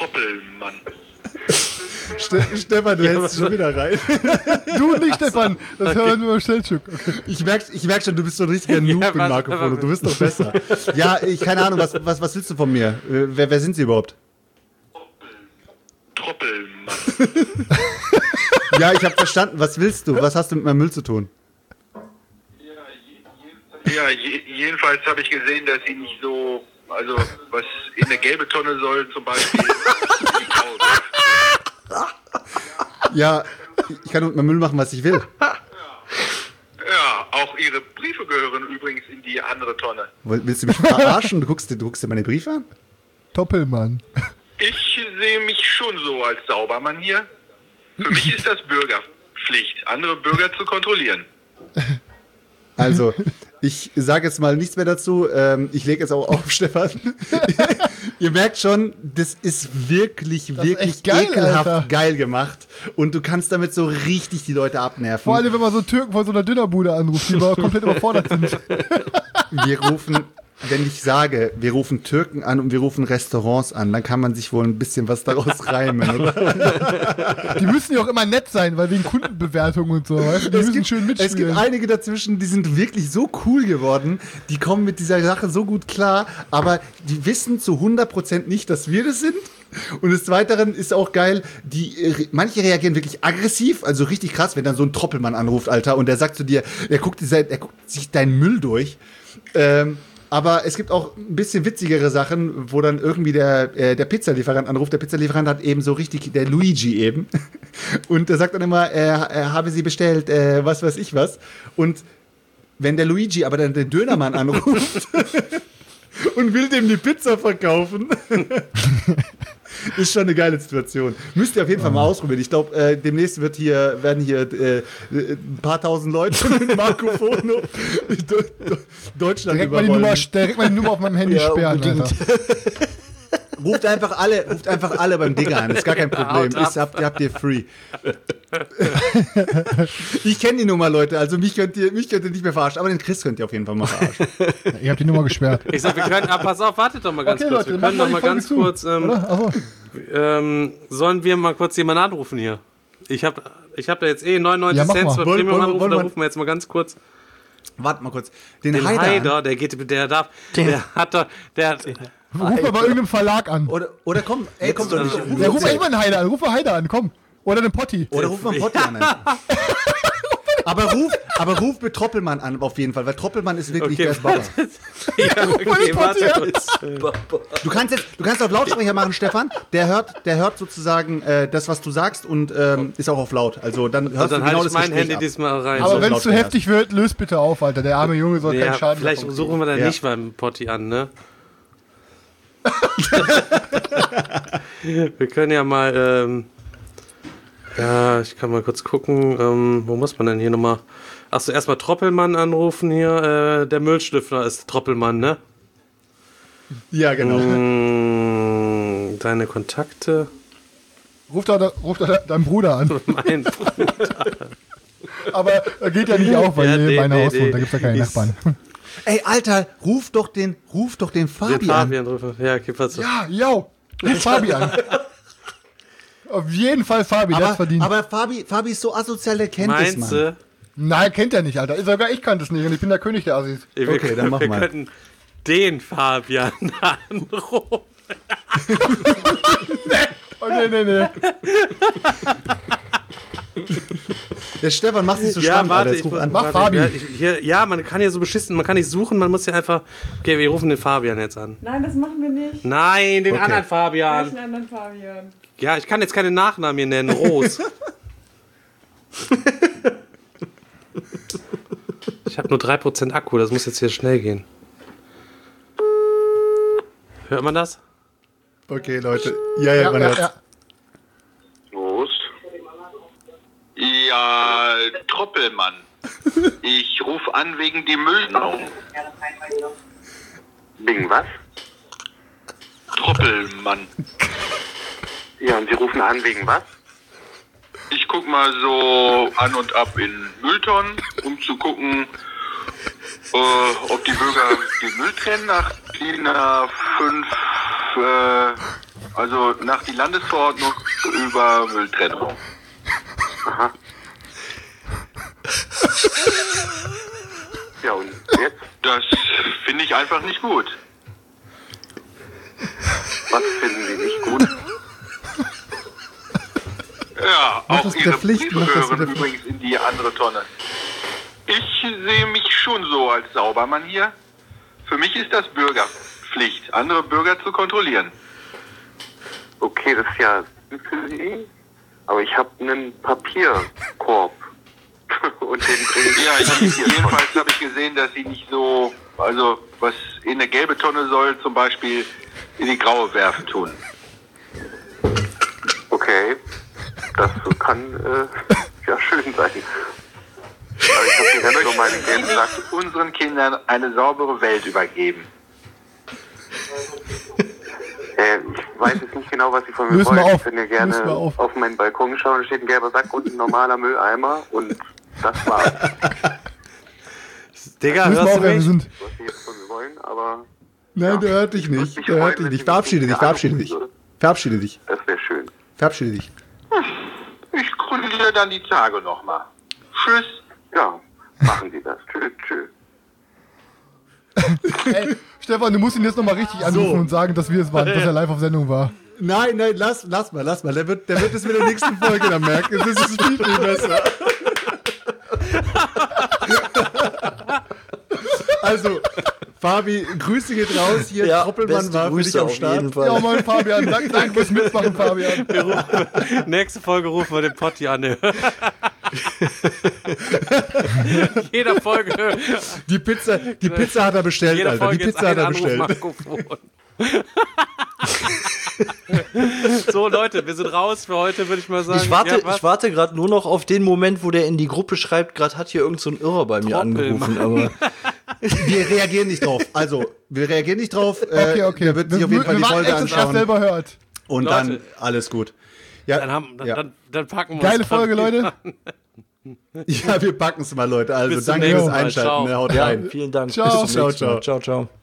Stefan, du hältst es schon wieder rein. du nicht, Stefan. Das hören wir im Stellstück. Okay. Ich merk schon, du bist so ein richtiger Noob in warte, Marco Fono. warte. Du bist doch besser. Ja, keine Ahnung, was willst du von mir? Wer sind sie überhaupt? Troppelmann. Ja, ich habe verstanden. Was willst du? Was hast du mit meinem Müll zu tun? Ja, jedenfalls habe ich gesehen, dass sie nicht so, also was in eine gelbe Tonne soll zum Beispiel. Ja, ich kann mit meinem Müll machen, was ich will. Ja, auch ihre Briefe gehören übrigens in die andere Tonne. Willst du mich verarschen? Du guckst dir meine Briefe an? Doppelmann. Ich sehe mich schon so als Saubermann hier. Für mich ist das Bürgerpflicht, andere Bürger zu kontrollieren. Also, ich sage jetzt mal nichts mehr dazu. Ich lege jetzt auch auf, Stefan. Ihr merkt schon, das ist wirklich echt geil, ekelhaft Alter. geil gemacht. Und du kannst damit so richtig die Leute abnerven. Vor allem, wenn man so Türken von so einer Dönerbude anruft, die mal komplett überfordert sind. Wir rufen, wenn ich sage, wir rufen Türken an und wir rufen Restaurants an, dann kann man sich wohl ein bisschen was daraus reimen, oder? Die müssen ja auch immer nett sein, weil wegen Kundenbewertung und so. Weißt du? Die müssen schön Es gibt mitspielen. einige dazwischen, die sind wirklich so cool geworden, die kommen mit dieser Sache so gut klar, aber die wissen zu 100% nicht, dass wir das sind. Und des Weiteren ist auch geil, manche reagieren wirklich aggressiv, also richtig krass, wenn dann so ein Troppelmann anruft, Alter, und der sagt zu dir, er guckt sich deinen Müll durch. Aber es gibt auch ein bisschen witzigere Sachen, wo dann irgendwie der Pizzalieferant anruft. Der Pizzalieferant hat eben so richtig, der Luigi eben. Und der sagt dann immer, er habe sie bestellt, was weiß ich was. Und wenn der Luigi aber dann den Dönermann anruft und will dem die Pizza verkaufen, ist schon eine geile Situation. Müsst ihr auf jeden Fall mal ausprobieren. Ich glaube, demnächst werden hier ein paar tausend Leute mit Marco Fono Deutschland Direkt mal die Nummer auf meinem Handy Ja, sperren, unbedingt. Alter. Ruft einfach alle beim Digger an. Ist gar kein Problem. Habt ihr free. Ich kenne die Nummer, Leute. Also mich könnt ihr nicht mehr verarschen. Aber den Chris könnt ihr auf jeden Fall mal verarschen. Ihr habt die Nummer gesperrt. Ich sag, wir können, pass auf, wartet doch mal ganz Okay, kurz. Leute, Wir dann können machen doch wir mal die Folge ganz zu, kurz, oder? Achso. sollen wir mal kurz jemanden anrufen hier? Ich hab da jetzt 99 Ja, mach Cent mal. für Wollen- Premium wollen- anrufen, wollen da wir- rufen wir jetzt mal ganz kurz Warte mal kurz. Den den Haider. Haider, der Ruf mal bei irgendeinem Verlag an. Oder komm, ey, komm doch nicht. Ja, ruf mal immer einen Heider an. Ruf mal Heider an, komm. Oder einen Potti. Oder ruf mal einen Potti an. Aber ruf mit Troppelmann an, auf jeden Fall, weil Troppelmann ist wirklich Okay, der Baba. ja, okay, warte kurz. Du kannst auf Lautsprecher machen, Stefan. Der hört sozusagen das, was du sagst und ist auch auf laut. Also dann hörst Dann du genau halte das ich mein Gespräch Handy ab. diesmal rein. Aber so wenn es laut zu wär's. heftig wird, löst bitte auf, Alter. Der arme Junge soll keinen Ja, Schaden vielleicht davon suchen wir dann Ja. nicht beim Potti an, ne? Wir können ja mal, ja, ich kann mal kurz gucken, wo muss man denn hier nochmal? Achso, erstmal Troppelmann anrufen hier, der Müllstifter ist Troppelmann, ne? Ja, genau. Deine Kontakte, Ruf da deinen Bruder an. mein Aber er geht ja nicht auf, weil Ja, ihr nee, meine nee, Haus wohnt. nee. Da gibt es ja keine Ist- Nachbarn. Ey, Alter, ruf doch den den Fabi an. Fabian rufen. Ja, okay, pass auf. Ja, yo. Ruf Fabi an. Auf jeden Fall Fabi, der hat's verdient. Aber Fabi ist so asozial, der kennt es, Meinst Mann. du? Nein, kennt er nicht, Alter. Sogar ich kannte es nicht und ich bin der König der Assis. Okay, dann mach wir mal. könnten den Fabian anrufen. Oh, nee. Der Stefan macht sich so Ja, spannend, warte, Alter. ich Jetzt ruf muss, an. Mach warte, Fabi. Ja, man kann hier so beschissen, man kann nicht suchen, man muss ja einfach. Okay, wir rufen den Fabian jetzt an. Nein, das machen wir nicht. Nein, den Okay. anderen Fabian. Welchen anderen Fabian? Ja, ich kann jetzt keine Nachnamen hier nennen. Roos. Ich habe nur 3% Akku, das muss jetzt hier schnell gehen. Hört man das? Okay, Leute. Ja, man hört's. Los. Ja, Troppelmann. Ich rufe an wegen die Mülltrennung. Wegen was? Troppelmann. Ja, und Sie rufen an wegen was? Ich guck mal so an und ab in Mülltonnen, um zu gucken, ob die Bürger den Müll trennen nach DIN A5, also nach die Landesverordnung über Mülltrennung. Aha. Ja, und jetzt? Das finde ich einfach nicht gut. Was finden Sie nicht gut? Ja, Mach auch das Ihre der Pflicht, Briefe mach das gehören der Pflicht. übrigens in die andere Tonne. Ich sehe mich schon so als Saubermann hier. Für mich ist das Bürgerpflicht, andere Bürger zu kontrollieren. Okay, das ist ja gut für Sie, aber ich habe einen Papierkorb. Und den bringe ich Ja, hier jedenfalls habe ich gesehen, dass sie nicht so, also was in eine gelbe Tonne soll, zum Beispiel in die graue werfen tun. Okay, das kann ja schön sein. Aber ich habe ganz so meine Ich Gänse möchte unseren Kindern eine saubere Welt übergeben. Ich weiß jetzt nicht genau, was Sie von mir Löst mal wollen. auf, Ich kann ja löst gerne mal auf. auf meinen Balkon schauen, da steht ein gelber Sack und ein normaler Mülleimer und das war's, Digga, Müssen wir hörst auch, du wer wir mich? sind. was Sie jetzt von mir wollen, aber Nein, der hört dich würde nicht. mich Der hört freuen, dich wenn nicht. Sie Verabschiede mich dich, verabschiede dich. anrufen Verabschiede dich. würden. Das wäre schön. Verabschiede dich. Ich kontrolliere dann die Tage nochmal. Tschüss. Ja, machen Sie das. Tschüss, tschüss. Ey, Stefan, du musst ihn jetzt nochmal richtig anrufen und sagen, dass wir es waren, dass er live auf Sendung war. Nein, lass mal. Der wird es mit der nächsten Folge dann merken. Es ist viel besser. Also, Fabi, Grüße geht raus. Hier, Ja, Troppelmann beste war für Grüße dich am auf Start. jeden Fall. Ja, moin Fabian, danke fürs Mitmachen, Fabian. Nächste Folge rufen wir den Potti an. Jeder Folge. Die Pizza hat er bestellt, Jede Alter. Die Folge Pizza hat er bestellt. So, Leute, wir sind raus für heute, würde ich mal sagen. Ich warte, Ja, was? ich warte gerade nur noch auf den Moment, wo der in die Gruppe schreibt, gerade hat hier irgend so ein Irrer bei mir angerufen, aber Wir reagieren nicht drauf. Also, wir reagieren nicht drauf. Okay. Der wird sich auf jeden Fall die wir warten Folge echt, bis er anschauen. selber hört. Und Leute. dann alles gut. Ja, Dann packen wir Geile uns Folge, dran. Leute. ja, wir packen es mal, Leute. Also, Bis zum danke nächsten fürs Mal. Einschalten. Ciao. Ne? Haut ja, rein. vielen Dank. Ciao. Bis zum nächsten Ciao, Mal. Ciao, ciao.